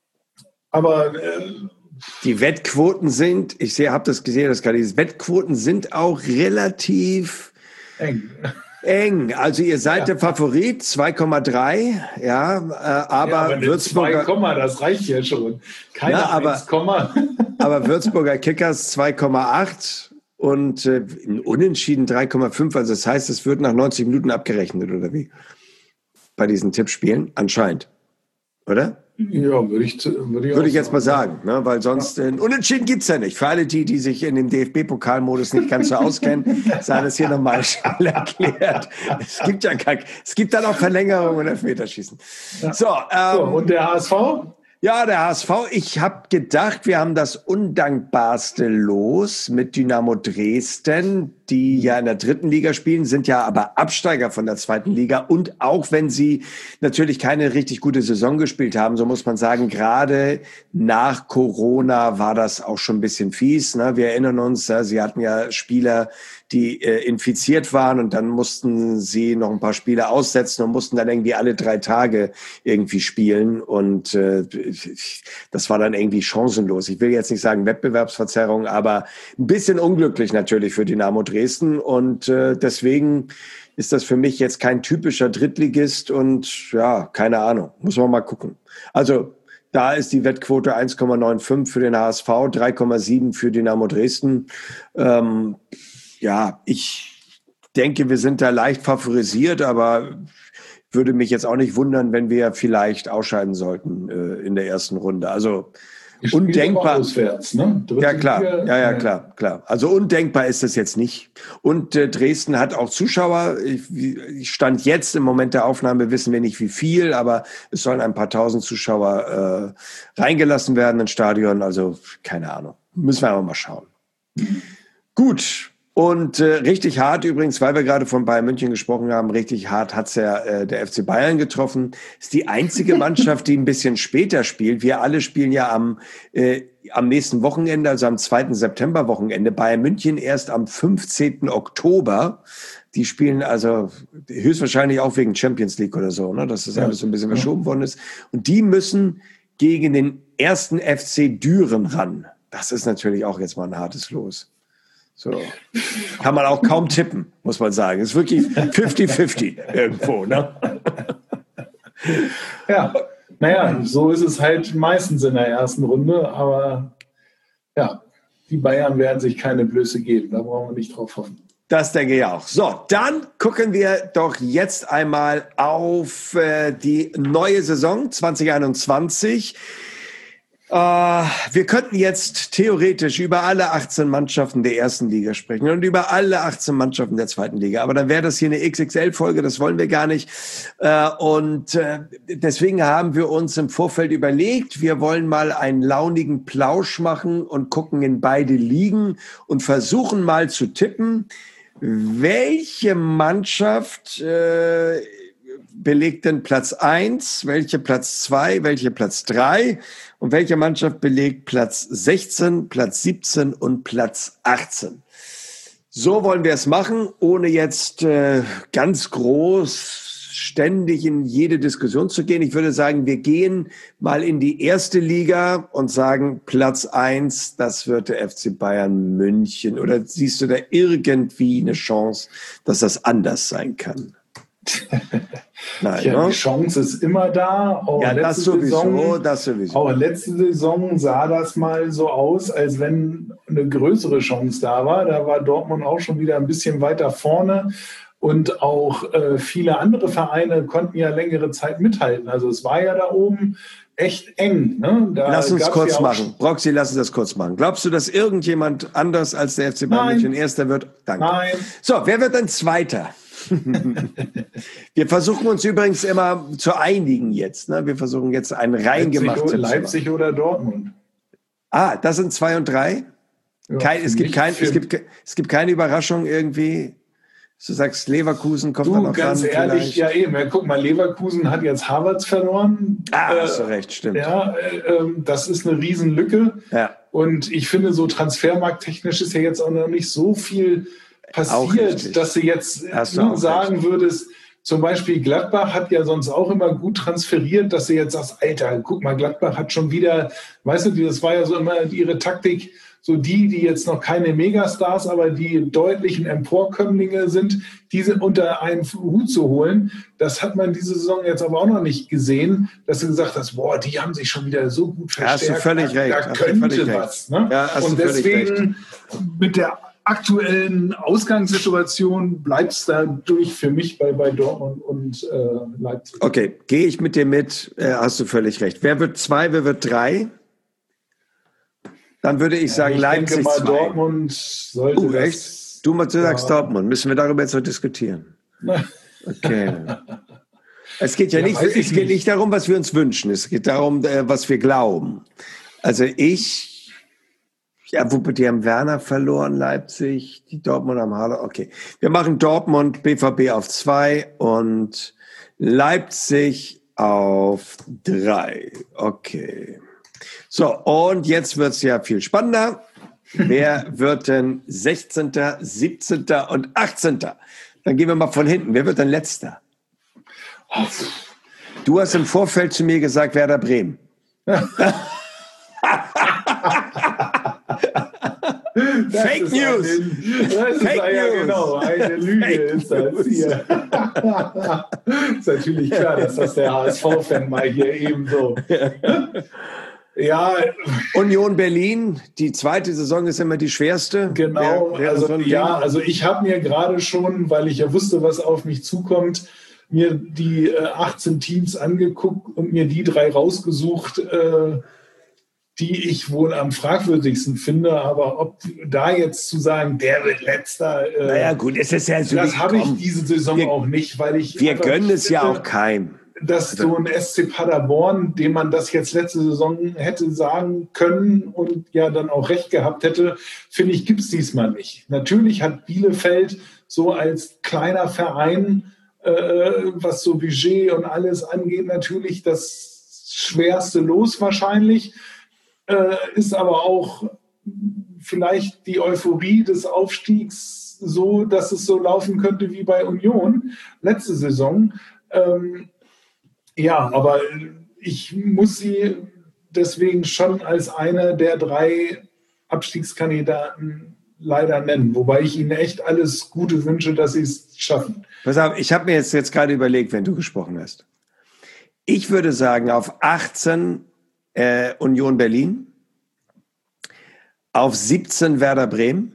aber äh, die Wettquoten sind, ich sehe, habe das gesehen, das gerade, die Wettquoten sind auch relativ eng. Eng. Also ihr seid ja der Favorit, zwei Komma drei, ja, äh, aber, ja, aber Würzburger... zwei Komma, das reicht ja schon. Keine na, aber, eins Komma. aber Würzburger Kickers zwei Komma acht und äh, ein Unentschieden drei Komma fünf, also das heißt, es wird nach neunzig Minuten abgerechnet, oder wie? Bei diesen Tippspielen? Anscheinend. Oder? Ja, würde ich, würde ich, würde ich jetzt mal sagen, ne? Weil sonst, ja. äh, Unentschieden gibt's ja nicht. Für alle die, die sich in dem D F B-Pokalmodus nicht ganz so auskennen, sei das hier nochmal schnell erklärt. Es gibt ja gar, es gibt dann auch Verlängerung und Elfmeterschießen. Ja. So, ähm, so, und der H S V? Ja, der H S V. Ich habe gedacht, wir haben das undankbarste Los mit Dynamo Dresden, die ja in der dritten Liga spielen, sind ja aber Absteiger von der zweiten Liga. Und auch wenn sie natürlich keine richtig gute Saison gespielt haben, so muss man sagen, gerade nach Corona war das auch schon ein bisschen fies. Ne? Wir erinnern uns, ja, sie hatten ja Spieler, die äh, infiziert waren und dann mussten sie noch ein paar Spiele aussetzen und mussten dann irgendwie alle drei Tage irgendwie spielen und äh, das war dann irgendwie chancenlos. Ich will jetzt nicht sagen Wettbewerbsverzerrung, aber ein bisschen unglücklich natürlich für Dynamo Dresden und äh, deswegen ist das für mich jetzt kein typischer Drittligist und ja, keine Ahnung, muss man mal gucken. Also da ist die Wettquote eins Komma fünfundneunzig für den H S V, drei Komma sieben für Dynamo Dresden. Ähm, Ja, ich denke, wir sind da leicht favorisiert, aber würde mich jetzt auch nicht wundern, wenn wir vielleicht ausscheiden sollten äh, in der ersten Runde. Also undenkbar. Auswärts, ne? Ja, klar. Ja, ja, klar, klar. Also undenkbar ist das jetzt nicht. Und äh, Dresden hat auch Zuschauer. Ich, ich stand jetzt im Moment der Aufnahme, wissen wir nicht wie viel, aber es sollen ein paar tausend Zuschauer äh, reingelassen werden ins Stadion. Also keine Ahnung. Müssen wir aber mal schauen. Gut. Und äh, richtig hart übrigens, weil wir gerade von Bayern München gesprochen haben, richtig hart hat's ja äh, der F C Bayern getroffen. Ist die einzige Mannschaft, die ein bisschen später spielt. Wir alle spielen ja am äh, am nächsten Wochenende, also am zweiten September-Wochenende. Bayern München erst am fünfzehnten Oktober. Die spielen also höchstwahrscheinlich auch wegen Champions League oder so, ne? Dass das alles so ein bisschen verschoben worden ist. Und die müssen gegen den ersten F C Düren ran. Das ist natürlich auch jetzt mal ein hartes Los. So. Kann man auch kaum tippen, muss man sagen. Es ist wirklich fifty fifty irgendwo, ne? Ja, naja, so ist es halt meistens in der ersten Runde, aber ja, die Bayern werden sich keine Blöße geben, da brauchen wir nicht drauf hoffen. Das denke ich auch. So, dann gucken wir doch jetzt einmal auf äh, die neue Saison zwanzig einundzwanzig. Uh, wir könnten jetzt theoretisch über alle achtzehn Mannschaften der ersten Liga sprechen und über alle achtzehn Mannschaften der zweiten Liga. Aber dann wäre das hier eine X X L-Folge, das wollen wir gar nicht. Uh, und uh, deswegen haben wir uns im Vorfeld überlegt, wir wollen mal einen launigen Plausch machen und gucken in beide Ligen und versuchen mal zu tippen, welche Mannschaft äh, belegt denn Platz eins, welche Platz zwei, welche Platz drei und welche Mannschaft belegt Platz sechzehn, Platz siebzehn und Platz achtzehn. So wollen wir es machen, ohne jetzt äh, ganz groß ständig in jede Diskussion zu gehen. Ich würde sagen, wir gehen mal in die erste Liga und sagen Platz eins, das wird der F C Bayern München. Oder siehst du da irgendwie eine Chance, dass das anders sein kann? Nein, ja, ne? Die Chance ist immer da. Auch ja, das sowieso, Saison, das sowieso. Auch letzte Saison sah das mal so aus, als wenn eine größere Chance da war. Da war Dortmund auch schon wieder ein bisschen weiter vorne. Und auch äh, viele andere Vereine konnten ja längere Zeit mithalten. Also es war ja da oben echt eng. Ne? Da lass uns kurz ja machen. Broxy, lass uns das kurz machen. Glaubst du, dass irgendjemand anders als der F C Bayern München Erster wird? Danke. Nein. So, wer wird denn Zweiter? Wir versuchen uns übrigens immer zu einigen jetzt. Ne? Wir versuchen jetzt einen reingemacht zu machen. Leipzig oder Dortmund. Ah, das sind zwei und drei? Ja, kein, es, gibt kein, es, gibt, es gibt keine Überraschung irgendwie. Du sagst, Leverkusen kommt du, dann noch ganz ran, ehrlich, vielleicht. ja eben. Ja, guck mal, Leverkusen hat jetzt Havertz verloren. Ah, äh, hast du recht, stimmt. Ja, äh, das ist eine Riesenlücke. Ja. Und ich finde, so transfermarkttechnisch ist ja jetzt auch noch nicht so viel passiert, dass du jetzt Hast du nur auch sagen recht. würdest, zum Beispiel Gladbach hat ja sonst auch immer gut transferiert, dass du jetzt sagst, Alter, guck mal, Gladbach hat schon wieder, weißt du, das war ja so immer ihre Taktik, so die, die jetzt noch keine Megastars, aber die deutlichen Emporkömmlinge sind, diese unter einen Hut zu holen. Das hat man diese Saison jetzt aber auch noch nicht gesehen, dass du gesagt hast, boah, die haben sich schon wieder so gut verstärkt. Hast du völlig da, recht. Da Hast du könnte völlig was. Ne? Ja, hast Und du völlig deswegen mit der aktuellen Ausgangssituation bleibt es dadurch für mich bei, bei Dortmund und äh, Leipzig. Okay, gehe ich mit dir mit, äh, hast du völlig recht. Wer wird zwei, wer wird drei? Dann würde ich sagen, ich Leipzig denke mal, zwei. Dortmund sollte Uh, das, echt? Du, du sagst ja. Dortmund. Müssen wir darüber jetzt noch diskutieren? Okay. Es geht ja, Ja, nicht, weiß es ich geht nicht. nicht darum, was wir uns wünschen. Es geht darum, äh, was wir glauben. Also ich, ja, wo die haben Werner verloren, Leipzig, die Dortmund am Hader. Okay. Wir machen Dortmund, B V B auf zwei und Leipzig auf drei. Okay. So, und jetzt wird's ja viel spannender. Wer wird denn sechzehnten, siebzehnten und achtzehnten? Dann gehen wir mal von hinten. Wer wird denn letzter? Du hast im Vorfeld zu mir gesagt, Werder Bremen. Fake ist News. Eine, das ist Fake ja News. genau, eine Lüge Fake ist das hier. Ist natürlich klar, dass das der H S V-Fan mal hier eben so. Ja, Union Berlin, die zweite Saison ist immer die schwerste. genau. Wer- wer Also, so ein ja, Ding? also ich habe mir gerade schon, weil ich ja wusste, was auf mich zukommt, mir die äh, achtzehn Teams angeguckt und mir die drei rausgesucht, äh, die ich wohl am fragwürdigsten finde. Aber ob da jetzt zu sagen, der wird letzter, äh, Naja, gut, es ist ja so. das habe ich komm, diese Saison wir- auch nicht, weil ich Wir einfach gönnen nicht es ja finde, auch keinem. dass so ein S C Paderborn, dem man das jetzt letzte Saison hätte sagen können und ja dann auch recht gehabt hätte, finde ich, gibt es diesmal nicht. Natürlich hat Bielefeld so als kleiner Verein, äh, was so Budget und alles angeht, natürlich das schwerste Los wahrscheinlich, äh, ist aber auch vielleicht die Euphorie des Aufstiegs so, dass es so laufen könnte wie bei Union letzte Saison. Ähm, Ja, aber ich muss sie deswegen schon als einer der drei Abstiegskandidaten leider nennen, wobei ich ihnen echt alles Gute wünsche, dass sie es schaffen. Pass auf, ich habe mir jetzt, jetzt gerade überlegt, wenn du gesprochen hast. Ich würde sagen, auf achtzehn äh, Union Berlin, auf siebzehn Werder Bremen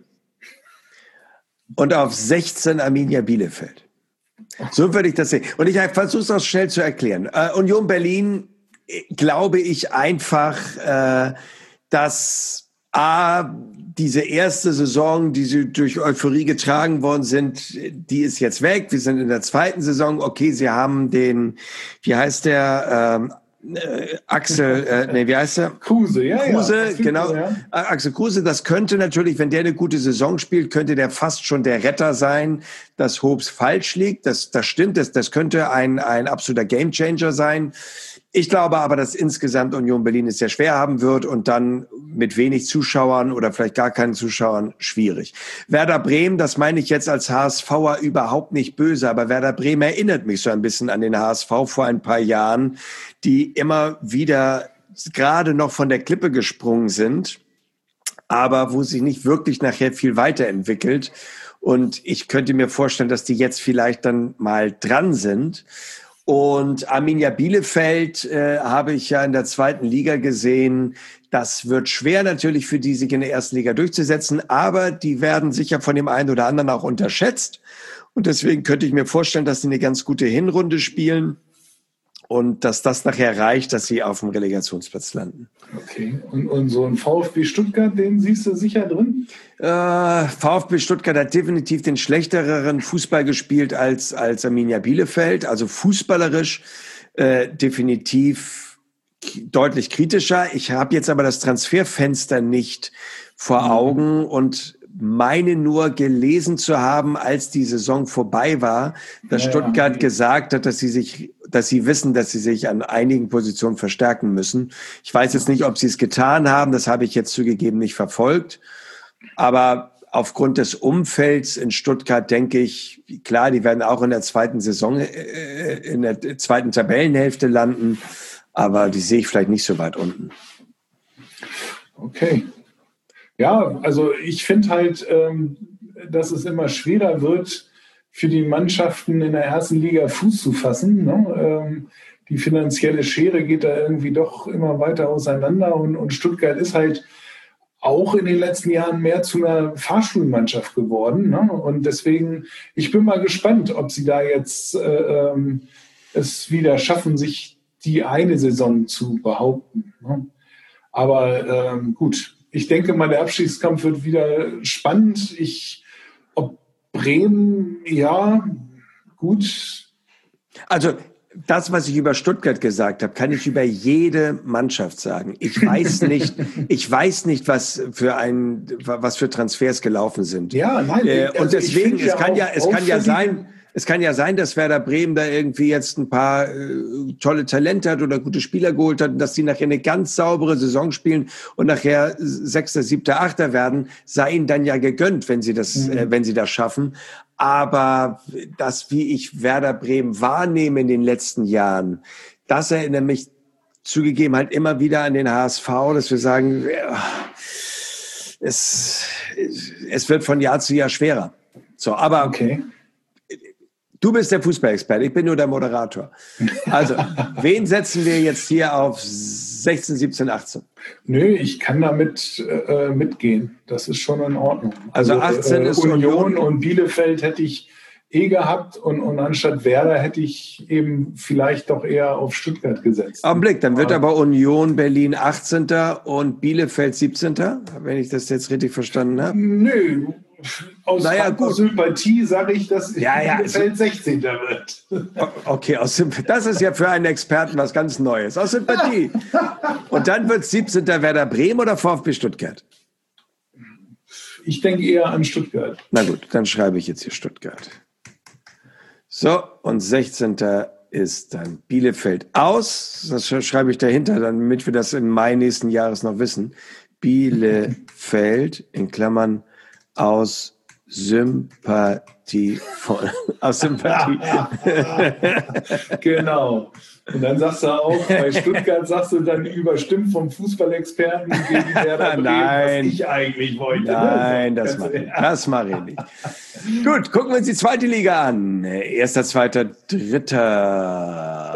und auf sechzehn Arminia Bielefeld. So würde ich das sehen. Und ich versuche es auch schnell zu erklären. Äh, Union Berlin, äh, glaube ich einfach, äh, dass A, diese erste Saison, die sie durch Euphorie getragen worden sind, die ist jetzt weg. Wir sind in der zweiten Saison. Okay, sie haben den, wie heißt der, ähm, äh, Axel, äh, nee, wie heißt der? Kruse, ja, Kruse, ja. genau. Ja. Axel Kruse, das könnte natürlich, wenn der eine gute Saison spielt, könnte der fast schon der Retter sein, dass Hobbs falsch liegt. Das, das stimmt, das, das könnte ein, ein absoluter Gamechanger sein. Ich glaube aber, dass insgesamt Union Berlin es sehr schwer haben wird und dann mit wenig Zuschauern oder vielleicht gar keinen Zuschauern schwierig. Werder Bremen, das meine ich jetzt als HSVer überhaupt nicht böse, aber Werder Bremen erinnert mich so ein bisschen an den H S V vor ein paar Jahren, die immer wieder gerade noch von der Klippe gesprungen sind, aber wo sich nicht wirklich nachher viel weiterentwickelt. Und ich könnte mir vorstellen, dass die jetzt vielleicht dann mal dran sind. Und Arminia Bielefeld äh, habe ich ja in der zweiten Liga gesehen. Das wird schwer natürlich für die, sich in der ersten Liga durchzusetzen, aber die werden sicher von dem einen oder anderen auch unterschätzt. Und deswegen könnte ich mir vorstellen, dass sie eine ganz gute Hinrunde spielen und dass das nachher reicht, dass sie auf dem Relegationsplatz landen. Okay. Und, und so ein VfB Stuttgart, den siehst du sicher drin? Äh, VfB Stuttgart hat definitiv den schlechtereren Fußball gespielt als, als Arminia Bielefeld. Also fußballerisch äh, definitiv deutlich kritischer. Ich habe jetzt aber das Transferfenster nicht vor Augen und meine nur gelesen zu haben, als die Saison vorbei war, dass ja, Stuttgart ja. gesagt hat, dass sie sich, dass sie wissen, dass sie sich an einigen Positionen verstärken müssen. Ich weiß jetzt nicht, ob sie es getan haben. Das habe ich jetzt zugegeben nicht verfolgt. Aber aufgrund des Umfelds in Stuttgart denke ich, klar, die werden auch in der zweiten Saison, äh, in der zweiten Tabellenhälfte landen. Aber die sehe ich vielleicht nicht so weit unten. Okay. Ja, also ich finde halt, ähm, dass es immer schwerer wird, für die Mannschaften in der ersten Liga Fuß zu fassen. Ne? Ähm, die finanzielle Schere geht da irgendwie doch immer weiter auseinander und, und Stuttgart ist halt auch in den letzten Jahren mehr zu einer Fahrstuhlmannschaft geworden. Ne? Und deswegen, ich bin mal gespannt, ob sie da jetzt äh, ähm, es wieder schaffen, sich die eine Saison zu behaupten. Ne? Aber ähm, gut, ich denke mal, der Abstiegskampf wird wieder spannend. Ich, ob Bremen, ja, gut. Also das, was ich über Stuttgart gesagt habe, kann ich über jede Mannschaft sagen. Ich weiß nicht, ich weiß nicht, was für ein, was für Transfers gelaufen sind. Ja, nein. Äh, also und deswegen, es ja kann ja, es kann ja sein. Es kann ja sein, dass Werder Bremen da irgendwie jetzt ein paar äh, tolle Talente hat oder gute Spieler geholt hat und dass die nachher eine ganz saubere Saison spielen und nachher Sechster, Siebter, Achter werden, sei ihnen dann ja gegönnt, wenn sie das, mhm. äh, wenn sie das schaffen. Aber das, wie ich Werder Bremen wahrnehme in den letzten Jahren, das erinnert mich zugegeben halt immer wieder an den H S V, dass wir sagen, ja, es, es wird von Jahr zu Jahr schwerer. So, aber okay. Du bist der Fußballexperte, ich bin nur der Moderator. Also, wen setzen wir jetzt hier auf sechzehn, siebzehn, achtzehn? Nö, ich kann damit äh, mitgehen. Das ist schon in Ordnung. Also, also achtzehn äh, ist Union und Bielefeld hätte ich eh gehabt und, und anstatt Werder hätte ich eben vielleicht doch eher auf Stuttgart gesetzt. Augenblick, dann wird aber Union Berlin achtzehnter und Bielefeld siebzehnter, wenn ich das jetzt richtig verstanden habe. Nö. Aus naja, gut. Sympathie sage ich, dass ja, ja, Bielefeld sechzehnter wird. Okay, aus Sympathie. Das ist ja für einen Experten was ganz Neues. Aus Sympathie. Und dann wird siebzehnter Werder Bremen oder VfB Stuttgart? Ich denke eher an Stuttgart. Na gut, dann schreibe ich jetzt hier Stuttgart. So, und sechzehnter ist dann Bielefeld aus. Das schreibe ich dahinter, damit wir das im Mai nächsten Jahres noch wissen. Bielefeld in Klammern aus Sympathie von, aus Sympathie. Genau. Und dann sagst du auch, bei Stuttgart sagst du dann überstimmt vom Fußballexperten gegen Werder Bremen, Nein. was ich eigentlich wollte. Nein, das mache ich, das mache ich nicht. Gut, gucken wir uns die zweite Liga an. Erster, zweiter, dritter.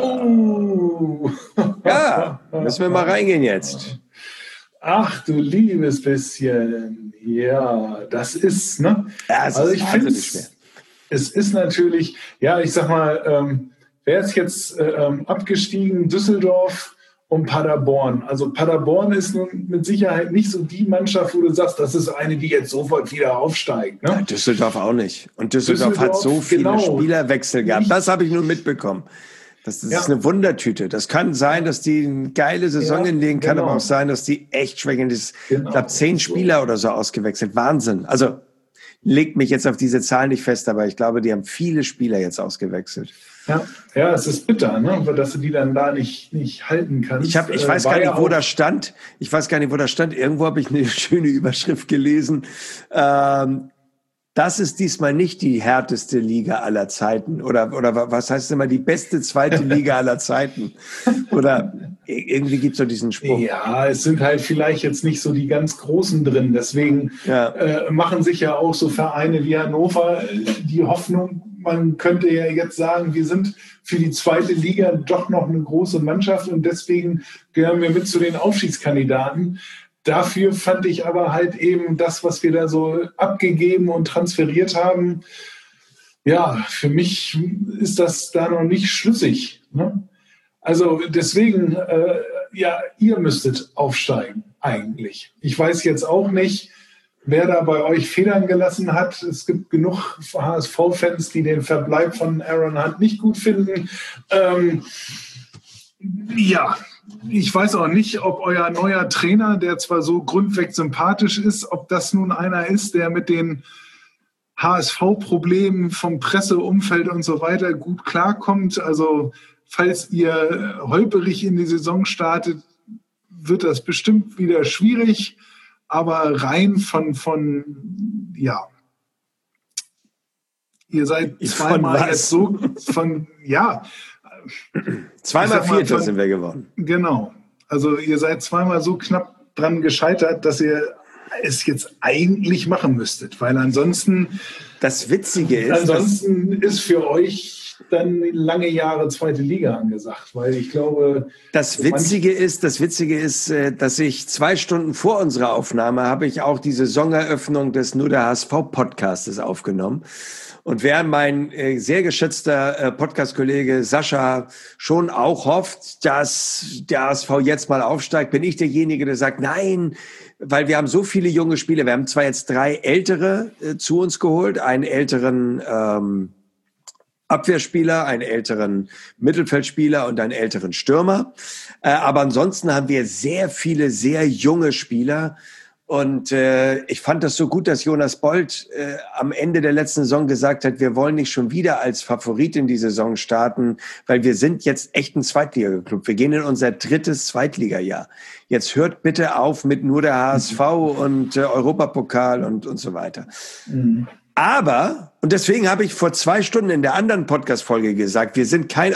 Oh. Ja, müssen wir mal reingehen jetzt. Ach du liebes bisschen. Ja, das ist, ne? Ja, es also ist ich finde schwer. Es ist natürlich, ja, ich sag mal, ähm, wer ist jetzt ähm, abgestiegen? Düsseldorf und Paderborn. Also Paderborn ist nun mit Sicherheit nicht so die Mannschaft, wo du sagst, das ist eine, die jetzt sofort wieder aufsteigt. Ne? Ja, Düsseldorf auch nicht. Und Düsseldorf, Düsseldorf hat so viele genau. Spielerwechsel gehabt. Nicht. Das habe ich nur mitbekommen. Das, das ja. ist eine Wundertüte. Das kann sein, dass die eine geile Saison ja, hinlegen, kann genau. aber auch sein, dass die echt schwächeln. Genau. Ich glaube, zehn Spieler oder so ausgewechselt. Wahnsinn. Also legt mich jetzt auf diese Zahl nicht fest, aber ich glaube, die haben viele Spieler jetzt ausgewechselt. Ja, ja, es ist bitter, ne? Dass du die dann da nicht, nicht halten kannst. Ich, hab, ich weiß äh, gar nicht, ja wo das stand. Ich weiß gar nicht, wo das stand. Irgendwo habe ich eine schöne Überschrift gelesen. Ähm, Das ist diesmal nicht die härteste Liga aller Zeiten. Oder, oder was heißt immer, die beste zweite Liga aller Zeiten? Oder irgendwie gibt es doch diesen Spruch. Ja, es sind halt vielleicht jetzt nicht so die ganz Großen drin. Deswegen ja. äh, machen sich ja auch so Vereine wie Hannover die Hoffnung, man könnte ja jetzt sagen, wir sind für die zweite Liga doch noch eine große Mannschaft und deswegen gehören wir mit zu den Aufstiegskandidaten. Dafür fand ich aber halt eben das, was wir da so abgegeben und transferiert haben, ja, für mich ist das da noch nicht schlüssig. Ne? Also deswegen, äh, ja, ihr müsstet aufsteigen eigentlich. Ich weiß jetzt auch nicht, wer da bei euch Federn gelassen hat. Es gibt genug H S V-Fans, die den Verbleib von Aaron Hunt nicht gut finden. Ähm, Ja, ich weiß auch nicht, ob euer neuer Trainer, der zwar so grundweg sympathisch ist, ob das nun einer ist, der mit den H S V-Problemen vom Presseumfeld und so weiter gut klarkommt. Also falls ihr holperig in die Saison startet, wird das bestimmt wieder schwierig. Aber rein von, von ja, ihr seid zweimal jetzt so von, ja. Zweimal Vierter sind wir geworden. Genau. Also ihr seid zweimal so knapp dran gescheitert, dass ihr es jetzt eigentlich machen müsstet. Weil ansonsten... Das Witzige ist... Ansonsten ist für euch dann lange Jahre zweite Liga angesagt. Weil ich glaube... Das Witzige ist, das Witzige ist, dass ich zwei Stunden vor unserer Aufnahme habe ich auch die Saisoneröffnung des Nur der H S V-Podcastes aufgenommen. Und während mein äh, sehr geschätzter äh, Podcast-Kollege Sascha schon auch hofft, dass der H S V jetzt mal aufsteigt, bin ich derjenige, der sagt, nein, weil wir haben so viele junge Spieler. Wir haben zwar jetzt drei Ältere äh, zu uns geholt, einen älteren ähm, Abwehrspieler, einen älteren Mittelfeldspieler und einen älteren Stürmer. Äh, aber ansonsten haben wir sehr viele, sehr junge Spieler. Und äh, ich fand das so gut, dass Jonas Bold äh, am Ende der letzten Saison gesagt hat, wir wollen nicht schon wieder als Favorit in die Saison starten, weil wir sind jetzt echt ein Zweitliga-Club. Wir gehen in unser drittes Zweitliga-Jahr. Jetzt hört bitte auf mit nur der H S V und äh, Europapokal und, und so weiter. Mhm. Aber, und deswegen habe ich vor zwei Stunden in der anderen Podcast-Folge gesagt, wir sind kein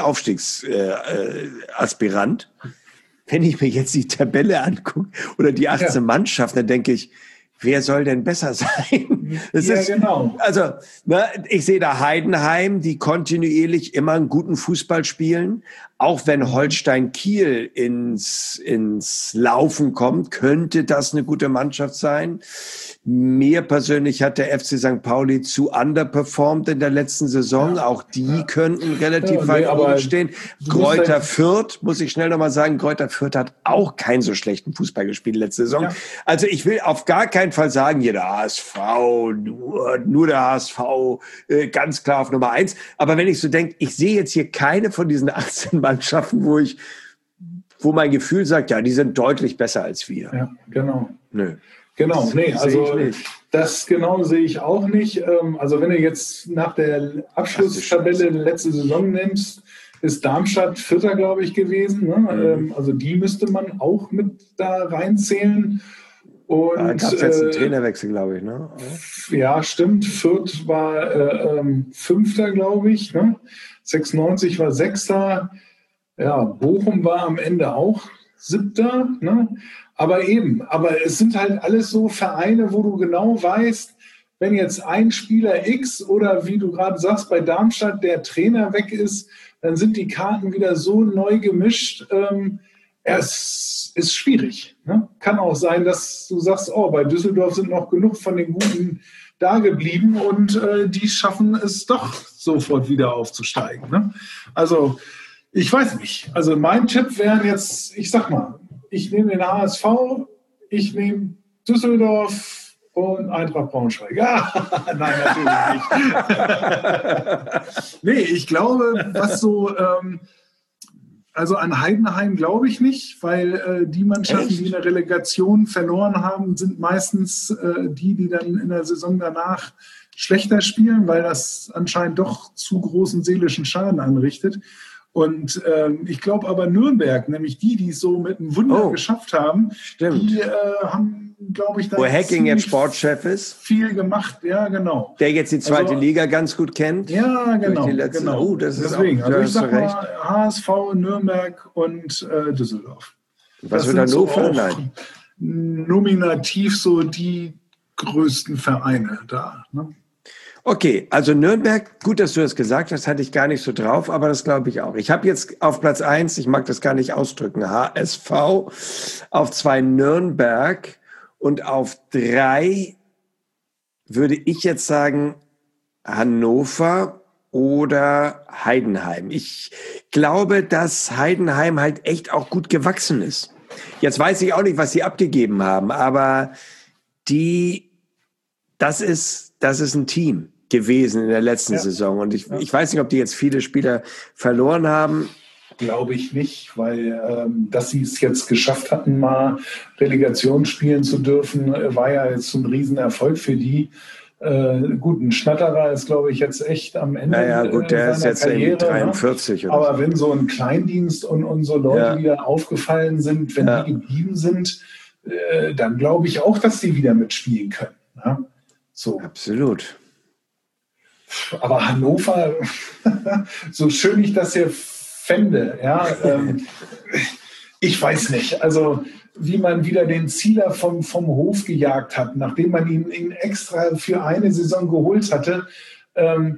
Aufstiegsaspirant. Äh, äh, Wenn ich mir jetzt die Tabelle angucke oder die achtzehn ja. Mannschaften, dann denke ich, wer soll denn besser sein? Das ja, ist, genau. Also, ne, ich sehe da Heidenheim, die kontinuierlich immer einen guten Fußball spielen. Auch wenn Holstein Kiel ins, ins Laufen kommt, könnte das eine gute Mannschaft sein. Mir persönlich hat der F C Sankt Pauli zu underperformed in der letzten Saison. Ja. Auch die ja. könnten relativ ja, weit nee, oben stehen. Greuther Fürth, muss ich schnell nochmal sagen, Greuther Fürth hat auch keinen so schlechten Fußball gespielt letzte Saison. Ja. Also ich will auf gar keinen Fall sagen, hier der H S V, nur, nur der H S V, äh, ganz klar auf Nummer eins. Aber wenn ich so denke, ich sehe jetzt hier keine von diesen achtzehn Mannschaften, wo ich, wo mein Gefühl sagt, ja, die sind deutlich besser als wir. Ja, genau. Nö. Genau, das nee, also das genau sehe ich auch nicht. Also wenn du jetzt nach der Abschlusstabelle letzte Saison nimmst, ist Darmstadt Vierter, glaube ich, gewesen. Ne? Mhm. Also die müsste man auch mit da reinzählen. Und da gab es jetzt einen Trainerwechsel, glaube ich. Ne? Ja, stimmt. Fürth war äh, ähm, Fünfter, glaube ich. Ne? sechsundneunzig war Sechster. Ja, Bochum war am Ende auch Siebter. Ne? Aber eben, aber es sind halt alles so Vereine, wo du genau weißt, wenn jetzt ein Spieler X oder wie du gerade sagst, bei Darmstadt der Trainer weg ist, dann sind die Karten wieder so neu gemischt. Ähm, es ist schwierig. Ne? Kann auch sein, dass du sagst, oh, bei Düsseldorf sind noch genug von den Guten da geblieben und äh, die schaffen es doch sofort wieder aufzusteigen. Ne? Also ich weiß nicht. Also mein Tipp wären jetzt, ich sag mal, ich nehme den H S V, ich nehme Düsseldorf und Eintracht Braunschweig. Ja, nein, natürlich nicht. Nee, ich glaube, was so, ähm, also an Heidenheim glaube ich nicht, weil äh, die Mannschaften, Echt? die in der Relegation verloren haben, sind meistens äh, die, die dann in der Saison danach schlechter spielen, weil das anscheinend doch zu großen seelischen Schaden anrichtet. Und ähm, ich glaube aber Nürnberg, nämlich die, die es so mit einem Wunder oh, geschafft haben, stimmt. die äh, haben, glaube ich, da Wo Hacking jetzt Sportchef ist. Viel gemacht, ja, genau. Der jetzt die zweite also, Liga ganz gut kennt. Ja, genau. Die letzte, genau. Oh, das ist Deswegen, auch, also ich sag mal H S V, Nürnberg und äh, Düsseldorf. Was wird Hannover? So Nein. Nominativ so die größten Vereine da, ne? Okay, also Nürnberg, gut, dass du das gesagt hast, hatte ich gar nicht so drauf, aber das glaube ich auch. Ich habe jetzt auf Platz eins, ich mag das gar nicht ausdrücken, H S V, auf zwei Nürnberg und auf drei würde ich jetzt sagen Hannover oder Heidenheim. Ich glaube, dass Heidenheim halt echt auch gut gewachsen ist. Jetzt weiß ich auch nicht, was sie abgegeben haben, aber die, das ist, das ist ein Team gewesen in der letzten ja. Saison. Und ich, ja. ich weiß nicht, ob die jetzt viele Spieler verloren haben. glaube ich nicht, weil ähm, dass sie es jetzt geschafft hatten, mal Relegation spielen zu dürfen, war ja jetzt ein Riesenerfolg für die. Äh, gut, ein Schnatterer ist, glaube ich, jetzt echt am Ende naja, gut, der äh, ist jetzt Karriere, dreiundvierzig. Ne? Oder Aber so. wenn so ein Kleindienst und, und so Leute Ja. wieder aufgefallen sind, wenn Ja. die geblieben sind, äh, dann glaube ich auch, dass die wieder mitspielen können. Ne? So. Absolut. Aber Hannover, so schön ich das hier fände, ja, ähm, ich weiß nicht. Also wie man wieder den Zieler vom, vom Hof gejagt hat, nachdem man ihn, ihn extra für eine Saison geholt hatte. Ähm,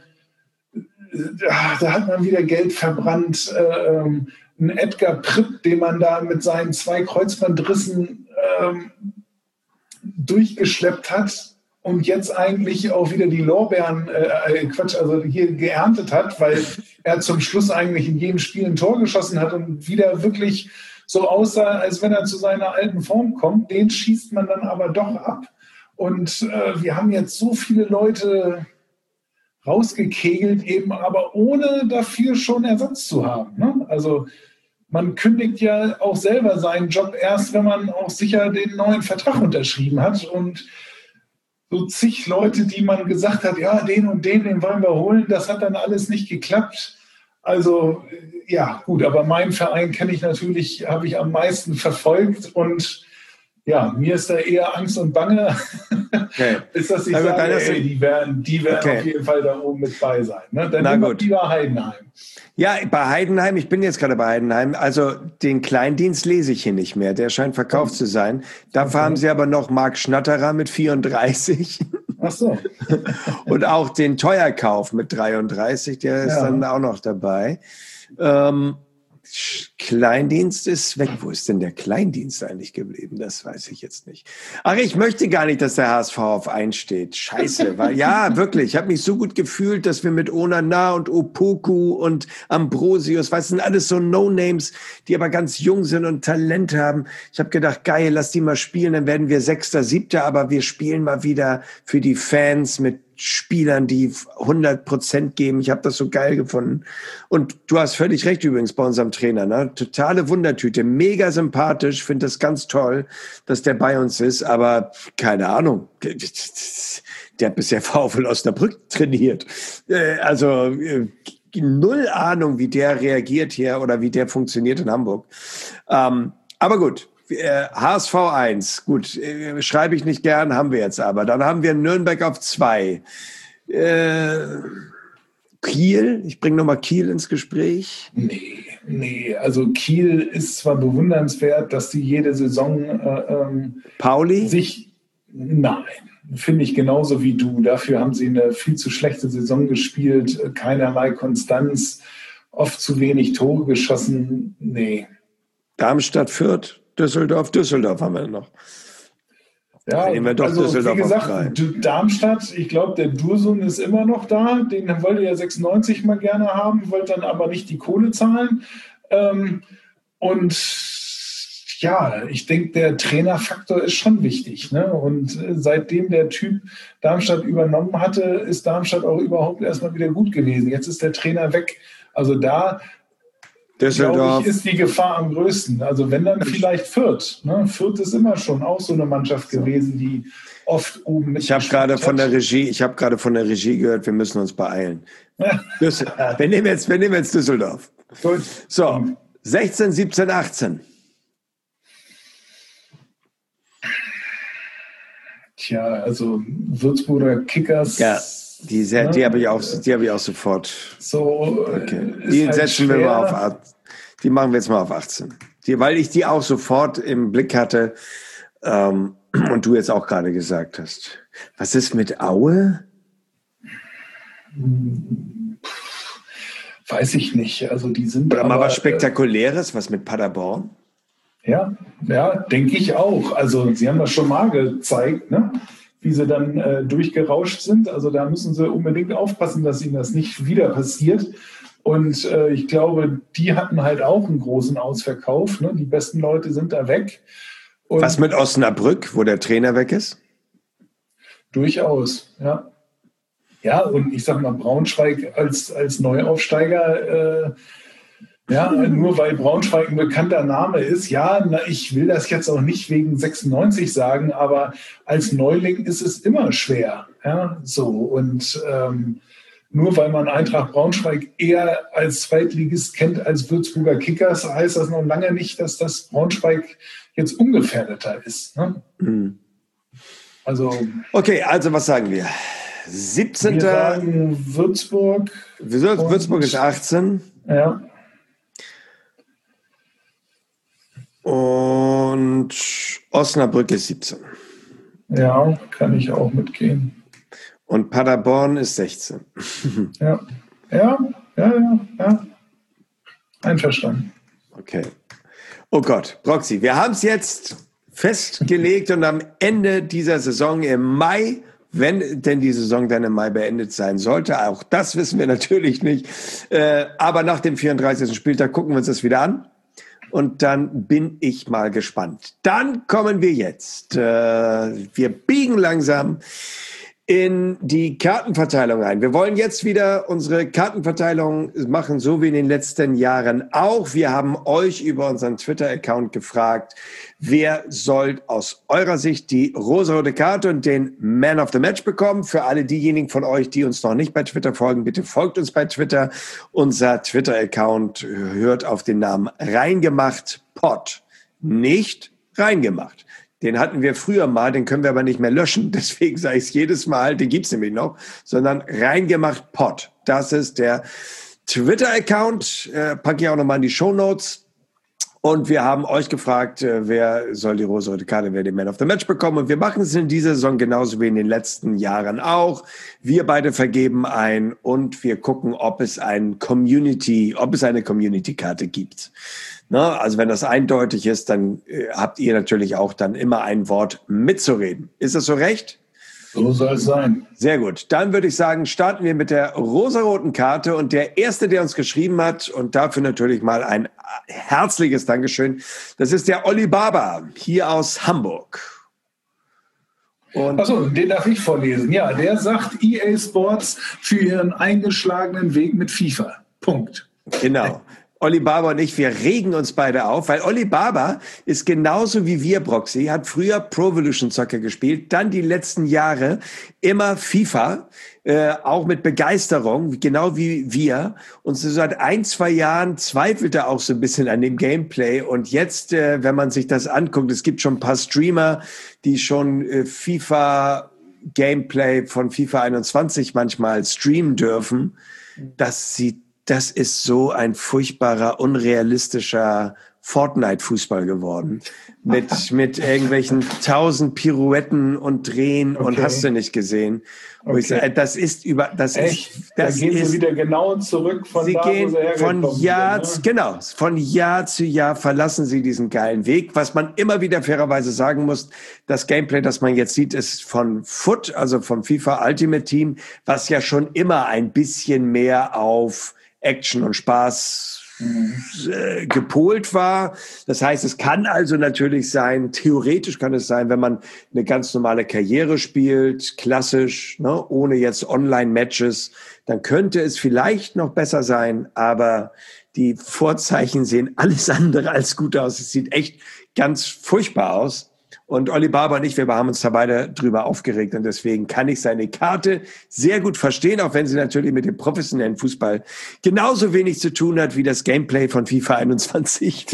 da, da hat man wieder Geld verbrannt. Ähm, ein Edgar Pripp, den man da mit seinen zwei Kreuzbandrissen ähm, durchgeschleppt hat und jetzt eigentlich auch wieder die Lorbeeren, äh, Quatsch, also hier geerntet hat, weil er zum Schluss eigentlich in jedem Spiel ein Tor geschossen hat und wieder wirklich so aussah, als wenn er zu seiner alten Form kommt. Den schießt man dann aber doch ab. Und äh, wir haben jetzt so viele Leute rausgekegelt, eben aber ohne dafür schon Ersatz zu haben. Ne? Also man kündigt ja auch selber seinen Job erst, wenn man auch sicher den neuen Vertrag unterschrieben hat. Und so zig Leute, die man gesagt hat, ja, den und den, den wollen wir holen, das hat dann alles nicht geklappt. Also ja, gut, aber meinen Verein kenne ich natürlich, habe ich am meisten verfolgt und ja, mir ist da eher Angst und Bange, Okay. ist, dass ich Na gut, sage, dann ist- ey, die werden, die werden Okay. auf jeden Fall da oben mit bei sein. Ne? Dann Na nehmen wir gut. lieber Heidenheim. Ja, bei Heidenheim, ich bin jetzt gerade bei Heidenheim, also den Kleindienst lese ich hier nicht mehr, der scheint verkauft zu sein. Dafür Okay. haben sie aber noch Marc Schnatterer mit vierunddreißig Ach so. und auch den Teuerkauf mit dreiunddreißig, der ist Ja. dann auch noch dabei. Ähm, Sch- Kleindienst ist weg. Wo ist denn der Kleindienst eigentlich geblieben? Das weiß ich jetzt nicht. Ach, ich möchte gar nicht, dass der H S V auf eins steht. Scheiße. Weil, ja, wirklich. Ich habe mich so gut gefühlt, dass wir mit Onana und Opoku und Ambrosius, weißt du, sind alles so No-Names, die aber ganz jung sind und Talent haben. Ich habe gedacht, geil, lass die mal spielen, dann werden wir Sechster, Siebter, aber wir spielen mal wieder für die Fans mit Spielern, die hundert Prozent geben. Ich habe das so geil gefunden. Und du hast völlig recht übrigens bei unserem Trainer. Ne? Totale Wundertüte, mega sympathisch, finde das ganz toll, dass der bei uns ist. Aber keine Ahnung, der hat bisher VfL Osnabrück trainiert. Äh, Also äh, null Ahnung, wie der reagiert hier oder wie der funktioniert in Hamburg. Ähm, aber gut. Äh, H S V eins, gut, äh, schreibe ich nicht gern, haben wir jetzt aber. Dann haben wir Nürnberg auf zwei. Äh, Kiel, ich bringe nochmal Kiel ins Gespräch. Nee, nee, also Kiel ist zwar bewundernswert, dass die jede Saison äh, ähm, Pauli? sich, nein, finde ich genauso wie du. Dafür haben sie eine viel zu schlechte Saison gespielt, keinerlei Konstanz, oft zu wenig Tore geschossen. Nee. Darmstadt, Fürth, Düsseldorf, Düsseldorf haben wir noch. Ja, Nehmen wir doch also Düsseldorf wie auf gesagt, drei. D- Darmstadt, ich glaube, der Dursun ist immer noch da. Den wollte ja sechsundneunzig mal gerne haben, wollte dann aber nicht die Kohle zahlen. Ähm, und ja, ich denke, der Trainerfaktor ist schon wichtig. Ne? Und äh, seitdem der Typ Darmstadt übernommen hatte, ist Darmstadt auch überhaupt erstmal wieder gut gewesen. Jetzt ist der Trainer weg. Also da, glaube Düsseldorf. ich, ist die Gefahr am größten. Also wenn dann vielleicht Fürth. Ne? Fürth ist immer schon auch so eine Mannschaft gewesen, die oft oben mit. Ich habe gerade von der Regie, ich habe gerade von der Regie gehört, wir müssen uns beeilen. Düssel- wir nehmen jetzt, wir nehmen jetzt Düsseldorf. Gut. So, sechzehn, siebzehn, achtzehn. Tja, also Würzburger Kickers. Ja, die, sehr- die Ja. habe ich auch, die habe ich auch sofort. So, Okay. äh, ist Die halt setzen wir schwer. mal auf acht. Die machen wir jetzt mal auf achtzehn. Die, weil ich die auch sofort im Blick hatte ähm, und du jetzt auch gerade gesagt hast. Was ist mit Aue? Weiß ich nicht. Also die sind Oder mal aber, was Spektakuläres, was mit Paderborn? Äh, ja, ja, denke ich auch. Also sie haben das schon mal gezeigt, ne? Wie sie dann äh, durchgerauscht sind. Also da müssen sie unbedingt aufpassen, dass ihnen das nicht wieder passiert. Und äh, ich glaube, die hatten halt auch einen großen Ausverkauf. Ne? Die besten Leute sind da weg. Und Was mit Osnabrück, wo der Trainer weg ist? durchaus, ja. Ja, und ich sag mal, Braunschweig als, als Neuaufsteiger, äh, Ja, nur weil Braunschweig ein bekannter Name ist. Ja, na, ich will das jetzt auch nicht wegen sechsundneunzig sagen, aber als Neuling ist es immer schwer. Ja, so. Und ähm, nur weil man Eintracht Braunschweig eher als Zweitligist kennt als Würzburger Kickers, heißt das noch lange nicht, dass das Braunschweig jetzt ungefährdeter ist. Ne? Mhm. Also, okay, also was sagen wir? siebzehnten. Wir sagen Würzburg. Würzburg ist achtzehn. Ja. Und Osnabrück ist siebzehn. Ja, kann ich auch mitgehen. Und Paderborn ist sechzehn. Ja, ja, ja, ja, ja. Einverstanden. Okay. Oh Gott, Broxy, wir haben es jetzt festgelegt und am Ende dieser Saison im Mai, wenn denn die Saison dann im Mai beendet sein sollte, auch das wissen wir natürlich nicht, äh, aber nach dem vierunddreißigsten Spieltag gucken wir uns das wieder an. Und dann bin ich mal gespannt. Dann kommen wir jetzt. Äh, wir biegen langsam in die Kartenverteilung ein. Wir wollen jetzt wieder unsere Kartenverteilung machen, so wie in den letzten Jahren auch. Wir haben euch über unseren Twitter-Account gefragt, wer soll aus eurer Sicht die rosarote Karte und den Man of the Match bekommen. Für alle diejenigen von euch, die uns noch nicht bei Twitter folgen, bitte folgt uns bei Twitter. Unser Twitter-Account hört auf den Namen Reingemacht Pod, nicht Reingemacht. Den hatten wir früher mal, den können wir aber nicht mehr löschen. Deswegen sage ich es jedes Mal, den gibt's nämlich noch, sondern Reingemacht Pod. Das ist der Twitter-Account, äh, packe ich auch nochmal in die Shownotes. Und wir haben euch gefragt, äh, wer soll die rosarote Karte, wer den Man of the Match bekommen. Und wir machen es in dieser Saison genauso wie in den letzten Jahren auch. Wir beide vergeben ein und wir gucken, ob es ein Community, ob es eine Community-Karte gibt. Na, also wenn das eindeutig ist, dann äh, habt ihr natürlich auch dann immer ein Wort mitzureden. Ist das so recht? So soll es sein. Sehr gut. Dann würde ich sagen, starten wir mit der rosaroten Karte. Und der Erste, der uns geschrieben hat, und dafür natürlich mal ein herzliches Dankeschön, das ist der Olli Barber, hier aus Hamburg. Achso, den darf ich vorlesen. Ja, der sagt E A Sports für ihren eingeschlagenen Weg mit FIFA. Punkt. Genau. Olli Barber und ich, wir regen uns beide auf, weil Olli Barber ist genauso wie wir, Broxy, hat früher Pro Evolution Soccer gespielt, dann die letzten Jahre immer FIFA, äh, auch mit Begeisterung, genau wie wir. Und so seit ein, zwei Jahren zweifelt er auch so ein bisschen an dem Gameplay. Und jetzt, äh, wenn man sich das anguckt, es gibt schon ein paar Streamer, die schon äh, FIFA Gameplay von FIFA einundzwanzig manchmal streamen dürfen. Das sieht Das ist so ein furchtbarer, unrealistischer Fortnite-Fußball geworden. Mit, mit irgendwelchen tausend Pirouetten und Drehen okay. und hast du nicht gesehen. Wo okay. ich sage, das ist über, das Echt? ist, das da gehen ist, sie wieder genau zurück von sie da, gehen wo sie von Jahr, sind, ne? genau, von Jahr zu Jahr verlassen sie diesen geilen Weg. Was man immer wieder fairerweise sagen muss, das Gameplay, das man jetzt sieht, ist von Foot, also vom FIFA Ultimate Team, was ja schon immer ein bisschen mehr auf Action und Spaß äh, gepolt war. Das heißt, es kann also natürlich sein, theoretisch kann es sein, wenn man eine ganz normale Karriere spielt, klassisch, ne, ohne jetzt Online-Matches, dann könnte es vielleicht noch besser sein, aber die Vorzeichen sehen alles andere als gut aus. Es sieht echt ganz furchtbar aus. Und Olli Barber und ich, wir haben uns da beide drüber aufgeregt und deswegen kann ich seine Karte sehr gut verstehen, auch wenn sie natürlich mit dem professionellen Fußball genauso wenig zu tun hat wie das Gameplay von FIFA einundzwanzig.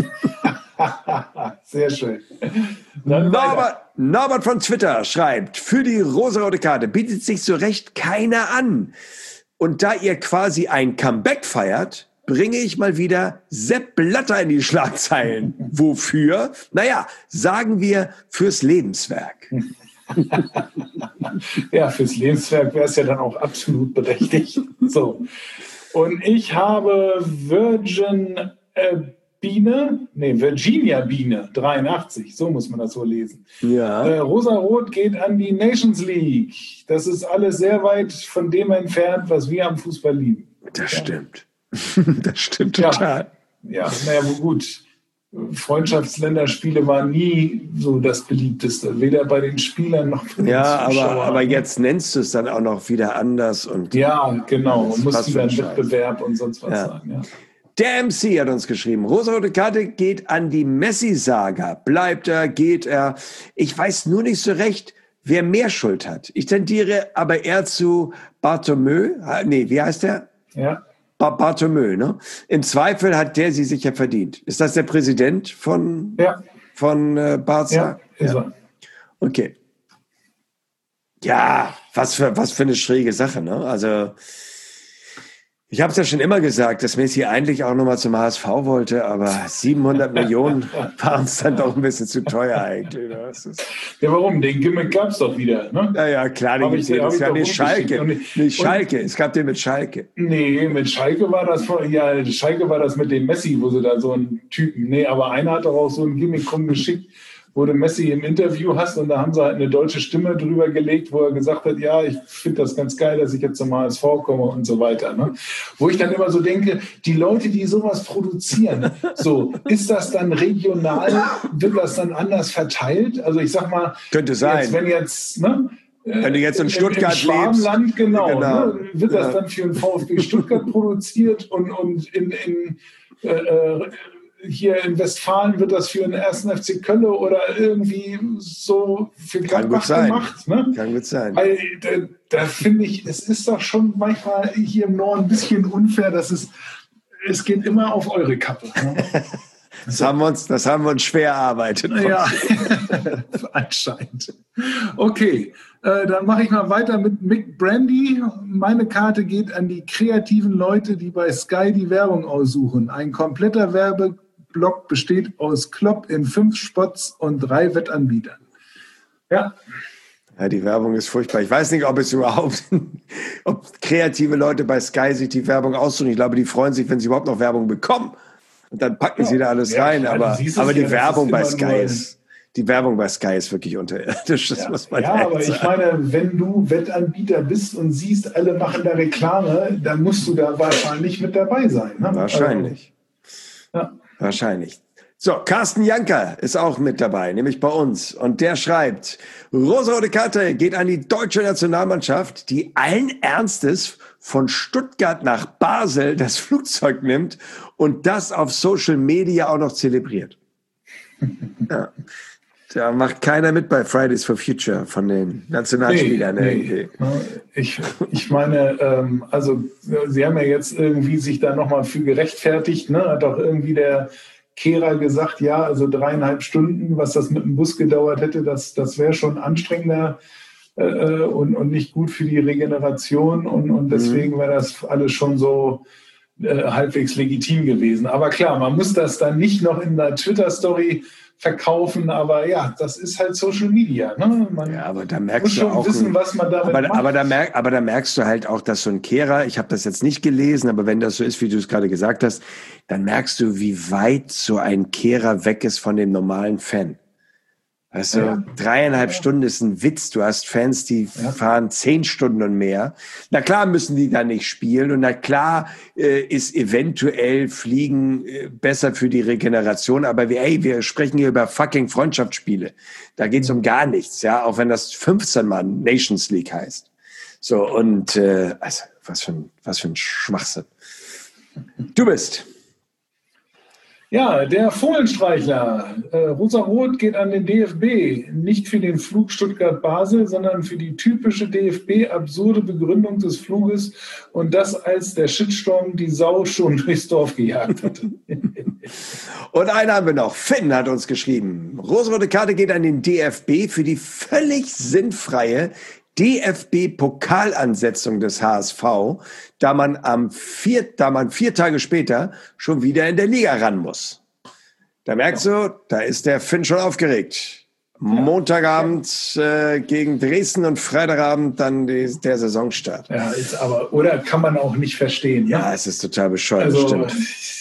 Sehr schön. Norbert, Norbert von Twitter schreibt, für die rosarote Karte bietet sich so recht keiner an. Und da ihr quasi ein Comeback feiert, bringe ich mal wieder Sepp Blatter in die Schlagzeilen. Wofür? Naja, sagen wir fürs Lebenswerk. Ja, fürs Lebenswerk wäre es ja dann auch absolut berechtigt. So. Und ich habe Virgin äh, Biene, nee, Virginia Biene, dreiundachtzig, so muss man das so lesen. Ja. Äh, Rosa-Rot geht an die Nations League. Das ist alles sehr weit von dem entfernt, was wir am Fußball lieben. Das ja. stimmt. Das stimmt total. Ja, ja, naja, gut. Freundschaftsländerspiele waren nie so das beliebteste, weder bei den Spielern noch bei den Ja, Zuschauern. aber, aber jetzt nennst du es dann auch noch wieder anders. Und ja, genau. Und muss was wieder ein für ein Wettbewerb und sonst was Ja. sein. Ja. Der M C hat uns geschrieben, rosarote Karte geht an die Messi-Saga. Bleibt er, geht er? Ich weiß nur nicht so recht, wer mehr Schuld hat. Ich tendiere aber eher zu Bartomeu. Nee, wie heißt der? Ja. Bartomeu, ne? Im Zweifel hat der sie sicher verdient. Ist das der Präsident von, ja. von äh, Barca? Ja, ist ja. er. Okay. Ja, was für, was für eine schräge Sache, ne? Also, ich habe es ja schon immer gesagt, dass Messi eigentlich auch nochmal zum H S V wollte, aber siebenhundert Millionen waren es dann doch ein bisschen zu teuer eigentlich. Ne? Das ist ja, warum? Den Gimmick gab es doch wieder, ne? Ja, ja, klar, den Hab ich- gibt's hab das ich ja doch nicht Schalke. rumgeschickt. Nicht Schalke, es gab den mit Schalke. Nee, mit Schalke war das von, ja, Schalke war das mit dem Messi, wo sie da so einen Typen, nee, aber einer hat doch auch so einen Gimmick rumgeschickt, wo du Messi im Interview hast und da haben sie halt eine deutsche Stimme drüber gelegt, wo er gesagt hat, ja, ich finde das ganz geil, dass ich jetzt zum H S V komme und so weiter. Ne? Wo ich dann immer so denke, die Leute, die sowas produzieren, so, ist das dann regional, wird das dann anders verteilt? Also ich sag mal, Könnte sein. Jetzt, wenn jetzt, ne? Wenn du jetzt in Stuttgart Im Schwabenland, lebst. genau. Genau. Ne, wird das Ja. dann für den VfB Stuttgart produziert und, und in, in, äh, äh, hier in Westfalen wird das für den ersten F C Köln oder irgendwie so für Kann gut Gladbach sein. gemacht. Ne? Kann gut sein. Weil da, da finde ich, es ist doch schon manchmal hier im Norden ein bisschen unfair, dass es, es geht immer auf eure Kappe. Ne? Das haben wir uns, das haben wir uns schwer erarbeitet. Ja, anscheinend. Okay, äh, dann mache ich mal weiter mit Mick Brandy. Meine Karte geht an die kreativen Leute, die bei Sky die Werbung aussuchen. Ein kompletter Werbeblock besteht aus Klopp in fünf Spots und drei Wettanbietern. Ja, Ja, die Werbung ist furchtbar. Ich weiß nicht, ob es überhaupt, ob kreative Leute bei Sky sich die Werbung aussuchen. Ich glaube, die freuen sich, wenn sie überhaupt noch Werbung bekommen. Und dann packen sie da alles Ja, rein. klar, aber du siehst es aber die ja, das Werbung ist bei immer Sky nur- ist, die Werbung bei Sky ist wirklich unterirdisch. Das ja, muss man ja echt aber ich sagen. meine, wenn du Wettanbieter bist und siehst, alle machen da Reklame, dann musst du da wahrscheinlich mit dabei sein. Ne? Wahrscheinlich. Also, ja. Wahrscheinlich. So, Carsten Janker ist auch mit dabei, nämlich bei uns. Und der schreibt, rosarote Karte geht an die deutsche Nationalmannschaft, die allen Ernstes von Stuttgart nach Basel das Flugzeug nimmt und das auf Social Media auch noch zelebriert. Ja. Da macht keiner mit bei Fridays for Future von den Nationalspielern. Nee, irgendwie. nee. Ich, ich meine, ähm, also Sie haben ja jetzt irgendwie sich da nochmal für gerechtfertigt, ne? Hat doch irgendwie der Kehrer gesagt, ja, also dreieinhalb Stunden, was das mit dem Bus gedauert hätte, das, das wäre schon anstrengender äh, und, und nicht gut für die Regeneration und, und deswegen wäre das alles schon so äh, halbwegs legitim gewesen. Aber klar, man muss das dann nicht noch in der Twitter-Story verkaufen, aber ja, das ist halt Social Media. Ne? Man Ja, aber da muss merkst du schon auch, wissen, was man damit aber, macht. aber, da merk, aber da merkst du halt auch, dass so ein Kehrer, ich habe das jetzt nicht gelesen, aber wenn das so ist, wie du es gerade gesagt hast, dann merkst du, wie weit so ein Kehrer weg ist von dem normalen Fan. Weißt du, Ja. dreieinhalb Stunden ist ein Witz. Du hast Fans, die Ja. fahren zehn Stunden und mehr. Na klar müssen die da nicht spielen und na klar äh, ist eventuell Fliegen äh, besser für die Regeneration. Aber wir, ey, wir sprechen hier über fucking Freundschaftsspiele. Da geht's um gar nichts, ja, auch wenn das fünfzehn Mal Nations League heißt. So und äh, also was für ein was für ein Schwachsinn. Du bist. Ja, der Fohlenstreichler. Äh, Rosa-Rot geht an den D F B. Nicht für den Flug Stuttgart-Basel, sondern für die typische D F B-absurde Begründung des Fluges und das, als der Shitstorm die Sau schon durchs Dorf gejagt hat. Und einen haben wir noch. Finn hat uns geschrieben. Rosarote Karte geht an den D F B für die völlig sinnfreie D F B-Pokalansetzung des H S V, da man am vier, da man vier Tage später schon wieder in der Liga ran muss. Da merkst du, da ist der Finn schon aufgeregt. Montagabend äh, gegen Dresden und Freitagabend dann die, der Saisonstart. Ja, ist aber, oder kann man auch nicht verstehen. Ne? Ja, es ist total bescheuert, also, stimmt.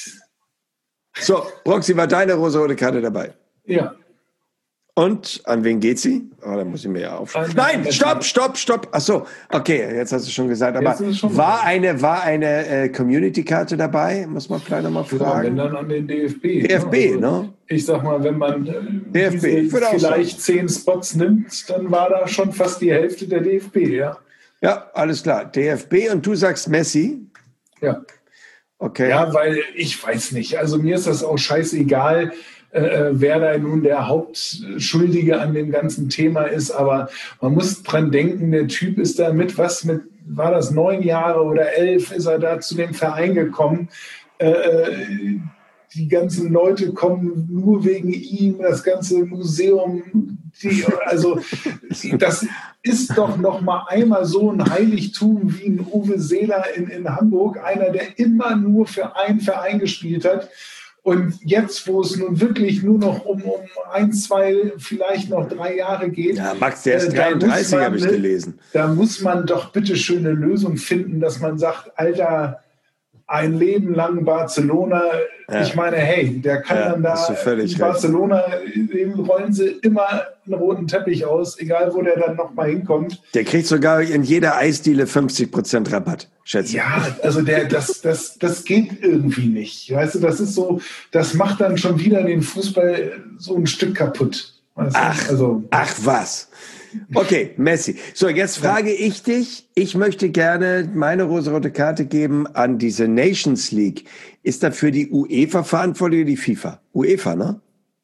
So, Broxy, war deine rosarote Karte dabei? ja. Und an wen geht sie? Oh, da muss ich mir ja aufschreiben. An- Nein, an- stopp, stopp, stopp. Ach so, okay, jetzt hast du schon gesagt. Aber Jetzt ist es schon war so. eine, war eine äh, Community-Karte dabei? Muss man vielleicht nochmal Ja, wenn fragen. dann an den D F B. D F B, Also, ne? Ich sag mal, wenn man äh, D F B, ich diese würde auch vielleicht zehn Spots nimmt, dann war da schon fast die Hälfte der D F B, ja. Ja, alles klar. D F B und du sagst Messi. Ja. Okay. Ja, weil ich weiß nicht. Also mir ist das auch scheißegal, äh, wer da nun der Hauptschuldige an dem ganzen Thema ist. Aber man muss dran denken, der Typ ist da mit, was mit, war das neun Jahre oder elf, ist er da zu dem Verein gekommen. Äh, die ganzen Leute kommen nur wegen ihm, das ganze Museum, die, also das ist doch noch mal einmal so ein Heiligtum wie ein Uwe Seeler in, in Hamburg, einer, der immer nur für einen Verein gespielt hat. Und jetzt, wo es nun wirklich nur noch um, um ein, zwei, vielleicht noch drei Jahre geht. Ja, Max, der ist dreiunddreißig, habe ich gelesen. Da muss man doch bitte schön eine Lösung finden, dass man sagt, Alter, ein Leben lang Barcelona. Ja. Ich meine, hey, der kann ja, dann da in Barcelona, dem rollen sie immer einen roten Teppich aus, egal wo der dann nochmal hinkommt. Der kriegt sogar in jeder Eisdiele fünfzig Prozent Rabatt, schätze ich. Ja, also der, das, das, das geht irgendwie nicht. Weißt du, das ist so, das macht dann schon wieder den Fußball so ein Stück kaputt. Weißt du? Ach, also, ach was. Okay, Messi. So, jetzt frage ich dich, ich möchte gerne meine rosarote Karte geben an diese Nations League. Ist dafür die UEFA verantwortlich oder die FIFA? UEFA, ne?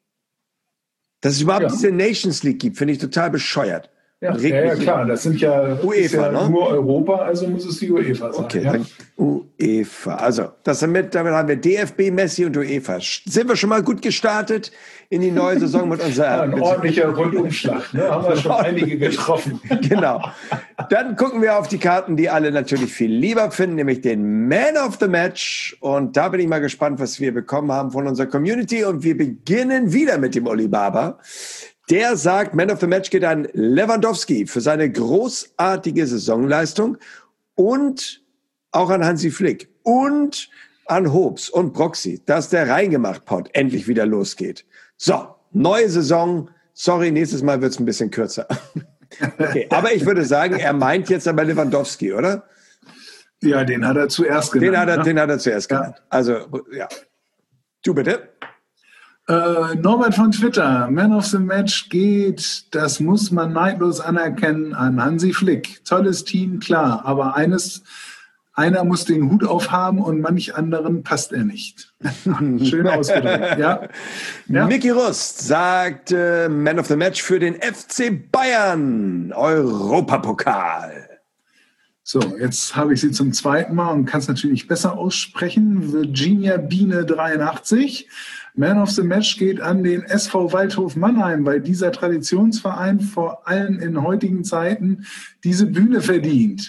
Dass es überhaupt ja. diese Nations League gibt, finde ich total bescheuert. Ja, ja, ja, klar, das sind ja, UEFA, ja ne? nur Europa, also muss es die UEFA sein. Okay, ja. dann UEFA. Also, das damit, damit haben wir D F B, Messi und UEFA. Sind wir schon mal gut gestartet in die neue Saison mit unserer... Ja, ein ordentlicher Rundumschlag, ne? Haben wir schon einige getroffen. Genau. Dann gucken wir auf die Karten, die alle natürlich viel lieber finden, nämlich den Man of the Match. Und da bin ich mal gespannt, was wir bekommen haben von unserer Community. Und wir beginnen wieder mit dem Olibaba. Der sagt, Man of the Match geht an Lewandowski für seine großartige Saisonleistung und auch an Hansi Flick und an Hobbs und Broxy, dass der Reingemacht-Pod endlich wieder losgeht. So, neue Saison. Sorry, nächstes Mal wird's ein bisschen kürzer. Okay, aber ich würde sagen, er meint jetzt aber Lewandowski, oder? Ja, den hat er zuerst genannt. Den hat er, ne? den hat er zuerst ja. genannt. Also, ja. Du bitte. Äh, Norbert von Twitter, Man of the Match geht, das muss man neidlos anerkennen, an Hansi Flick. Tolles Team, klar, aber eines, einer muss den Hut aufhaben und manch anderen passt er nicht. Schön ausgedrückt, ja. ja. Micky Rust sagt, äh, Man of the Match für den F C Bayern, Europapokal. So, jetzt habe ich sie zum zweiten Mal und kann es natürlich besser aussprechen. Virginia Biene dreiundachtzig. Man of the Match geht an den S V Waldhof Mannheim, weil dieser Traditionsverein vor allem in heutigen Zeiten diese Bühne verdient.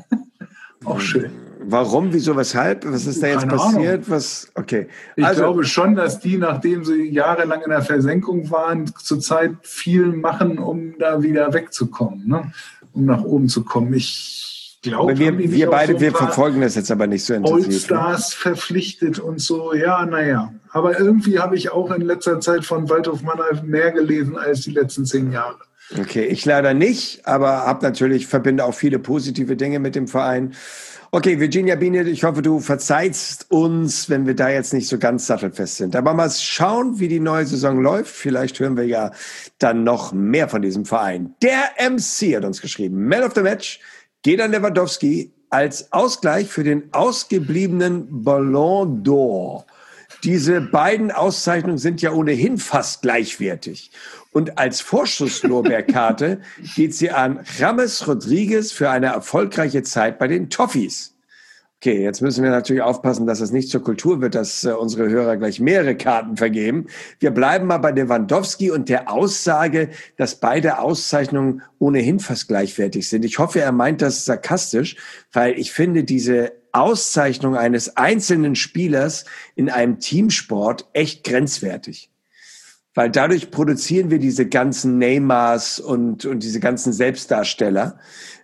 Auch schön. Warum, wieso, weshalb? Was ist da jetzt Keine passiert? Ahnung. Was? Okay. Ich also, glaube schon, dass die, nachdem sie jahrelang in der Versenkung waren, zurzeit viel machen, um da wieder wegzukommen, ne? Um nach oben zu kommen. Ich glaube, wir, wir beide, so wir verfolgen das jetzt aber nicht so intensiv. Allstars ne? verpflichtet und so, ja, naja. Aber irgendwie habe ich auch in letzter Zeit von Waldhof Mannheim mehr gelesen als die letzten zehn Jahre. Okay, ich leider nicht, aber habe natürlich, verbinde auch viele positive Dinge mit dem Verein. Okay, Virginia Biene, ich hoffe, du verzeihst uns, wenn wir da jetzt nicht so ganz sattelfest sind. Aber mal schauen, wie die neue Saison läuft. Vielleicht hören wir ja dann noch mehr von diesem Verein. Der M C hat uns geschrieben, Man of the Match geht an Lewandowski als Ausgleich für den ausgebliebenen Ballon d'Or. Diese beiden Auszeichnungen sind ja ohnehin fast gleichwertig. Und als Vorschusslorbeerkarte geht sie an James Rodriguez für eine erfolgreiche Zeit bei den Toffees. Okay, jetzt müssen wir natürlich aufpassen, dass es nicht zur Kultur wird, dass äh, unsere Hörer gleich mehrere Karten vergeben. Wir bleiben mal bei Lewandowski und der Aussage, dass beide Auszeichnungen ohnehin fast gleichwertig sind. Ich hoffe, er meint das sarkastisch, weil ich finde diese Auszeichnung eines einzelnen Spielers in einem Teamsport echt grenzwertig. Weil dadurch produzieren wir diese ganzen Neymars und, und diese ganzen Selbstdarsteller.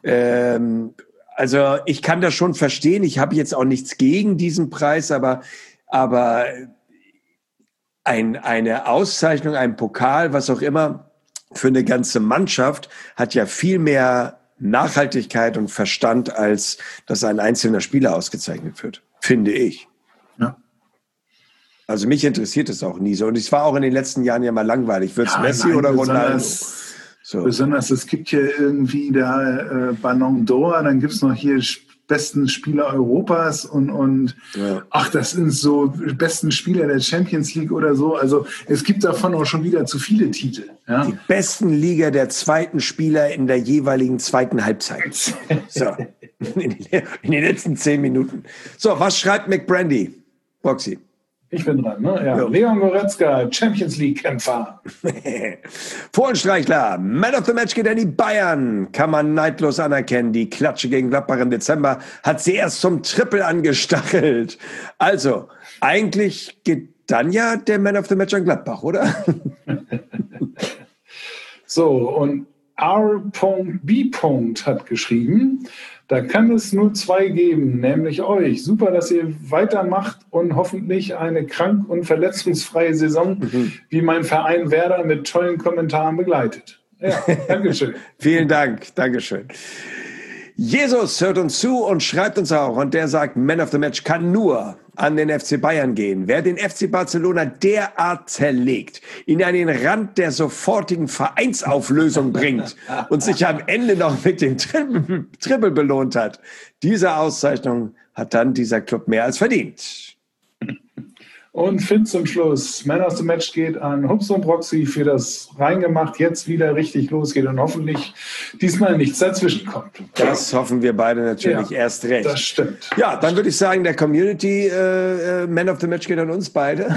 Ähm, also ich kann das schon verstehen. Ich habe jetzt auch nichts gegen diesen Preis, aber, aber ein, eine Auszeichnung, ein Pokal, was auch immer, für eine ganze Mannschaft hat ja viel mehr Nachhaltigkeit und Verstand, als dass ein einzelner Spieler ausgezeichnet wird, finde ich. Ja. Also mich interessiert es auch nie so. Und es war auch in den letzten Jahren ja mal langweilig. Wird es ja, Messi nein, oder Ronaldo? So. Besonders, es gibt hier irgendwie da äh, Ballon d'Or, dann gibt es noch hier besten Spieler Europas und, und ja. ach, das sind so besten Spieler der Champions League oder so. Also es gibt davon auch schon wieder zu viele Titel. Ja? Die besten Liga der zweiten Spieler in der jeweiligen zweiten Halbzeit. So, in, in den letzten zehn Minuten. So, was schreibt McBrandy? Boxy. Ich bin dran, ne? Ja. Leon Goretzka, Champions League-Kämpfer. Fohlenstreichler, Man of the Match geht an die Bayern. Kann man neidlos anerkennen. Die Klatsche gegen Gladbach im Dezember hat sie erst zum Triple angestachelt. Also, eigentlich geht dann ja der Man of the Match an Gladbach, oder? So, und R B. hat geschrieben, da kann es nur zwei geben, nämlich euch. Super, dass ihr weitermacht und hoffentlich eine krank- und verletzungsfreie Saison, mhm. wie mein Verein Werder, mit tollen Kommentaren begleitet. Ja, Dankeschön. Vielen Dank, Dankeschön. Jesus hört uns zu und schreibt uns auch, und der sagt, Man of the Match kann nur an den F C Bayern gehen. Wer den F C Barcelona derart zerlegt, ihn an den Rand der sofortigen Vereinsauflösung bringt und sich am Ende noch mit dem Triple, Triple belohnt hat, diese Auszeichnung hat dann dieser Club mehr als verdient. Und Finn zum Schluss. Man of the Match geht an Hubs und Proxy für das reingemacht, jetzt wieder richtig losgeht und hoffentlich diesmal nichts dazwischen kommt. Das hoffen wir beide natürlich ja, erst recht. Das stimmt. Ja, dann würde ich sagen, der Community äh, Man of the Match geht an uns beide.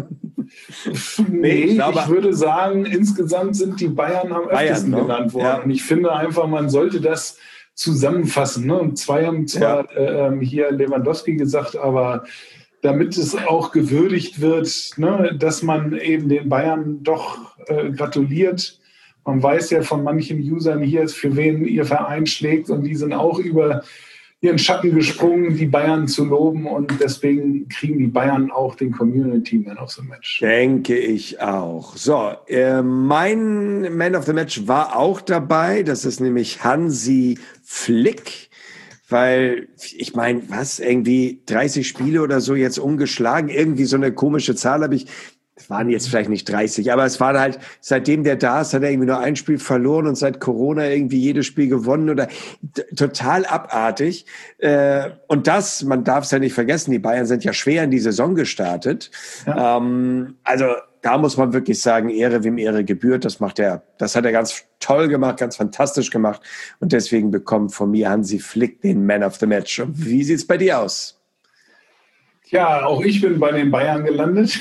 Nee, ich, glaube, ich würde sagen, insgesamt sind die Bayern am öftesten Bayern, genannt worden. Ja. Und ich finde einfach, man sollte das zusammenfassen. Ne? Und zwei haben zwar ja. äh, hier Lewandowski gesagt, aber damit es auch gewürdigt wird, ne, dass man eben den Bayern doch äh, gratuliert. Man weiß ja von manchen Usern hier, für wen ihr Verein schlägt, und die sind auch über ihren Schatten gesprungen, die Bayern zu loben, und deswegen kriegen die Bayern auch den Community Man of the Match. Denke ich auch. So, äh, mein Man of the Match war auch dabei, das ist nämlich Hansi Flick. Weil, ich meine, was, irgendwie dreißig Spiele oder so jetzt ungeschlagen, irgendwie so eine komische Zahl habe ich, es waren jetzt vielleicht nicht dreißig, aber es war halt, seitdem der da ist, hat er irgendwie nur ein Spiel verloren und seit Corona irgendwie jedes Spiel gewonnen oder total abartig. Und das, man darf es ja nicht vergessen, die Bayern sind ja schwer in die Saison gestartet. Ja. Also, da muss man wirklich sagen, Ehre wem Ehre gebührt. Das macht er, das hat er ganz toll gemacht, ganz fantastisch gemacht. Und deswegen bekommt von mir Hansi Flick den Man of the Match. Und wie sieht's bei dir aus? Ja, auch ich bin bei den Bayern gelandet.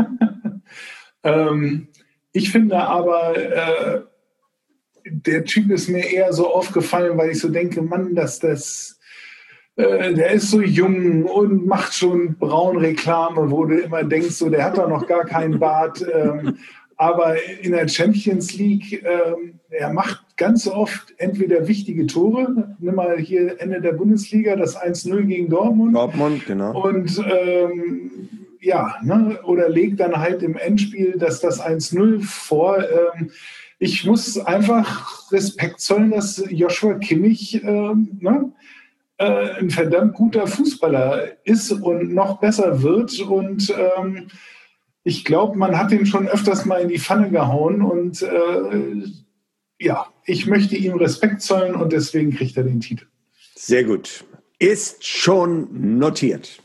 ähm, ich finde aber, äh, der Typ ist mir eher so aufgefallen, weil ich so denke, Mann, dass das der ist so jung und macht schon Braunreklame, wo du immer denkst, so, der hat doch noch gar keinen Bart. Ähm, aber in der Champions League, ähm, er macht ganz oft entweder wichtige Tore, nimm mal hier Ende der Bundesliga, das eins null gegen Dortmund. Dortmund, genau. Und ähm, ja, ne, oder legt dann halt im Endspiel das, das eins null vor. Ähm, ich muss einfach Respekt zollen, dass Joshua Kimmich, ähm, ne, ein verdammt guter Fußballer ist und noch besser wird. Und ähm, ich glaube, man hat ihn schon öfters mal in die Pfanne gehauen. Und äh, ja, ich möchte ihm Respekt zollen und deswegen kriegt er den Titel. Sehr gut. Ist schon notiert.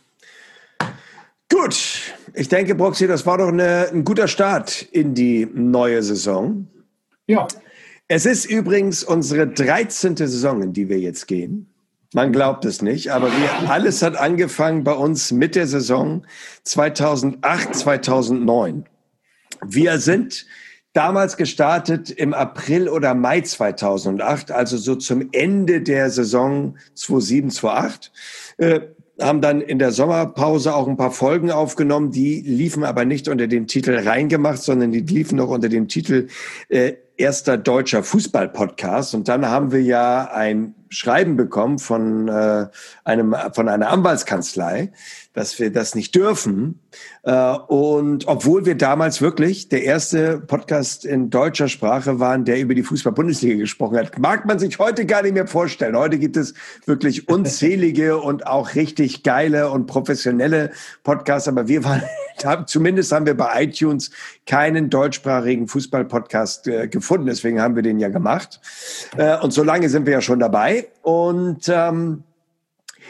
Gut. Ich denke, Broxy, das war doch eine, ein guter Start in die neue Saison. Ja. Es ist übrigens unsere dreizehnte Saison, in die wir jetzt gehen. Man glaubt es nicht, aber wir, alles hat angefangen bei uns mit der Saison zweitausendacht, zweitausendneun. Wir sind damals gestartet im April oder Mai zweitausendacht, also so zum Ende der Saison zweitausendsieben, zweitausendacht. Äh, haben dann in der Sommerpause auch ein paar Folgen aufgenommen, die liefen aber nicht unter dem Titel Reingemacht, sondern die liefen noch unter dem Titel äh, Erster deutscher Fußball-Podcast. Und dann haben wir ja ein Schreiben bekommen von äh, einem von einer Anwaltskanzlei, dass wir das nicht dürfen. Äh, und obwohl wir damals wirklich der erste Podcast in deutscher Sprache waren, der über die Fußball-Bundesliga gesprochen hat, mag man sich heute gar nicht mehr vorstellen. Heute gibt es wirklich unzählige und auch richtig geile und professionelle Podcasts, aber wir waren zumindest haben wir bei iTunes keinen deutschsprachigen Fußball-Podcast äh, gefunden. Deswegen haben wir den ja gemacht. Äh, und so lange sind wir ja schon dabei. Und ähm,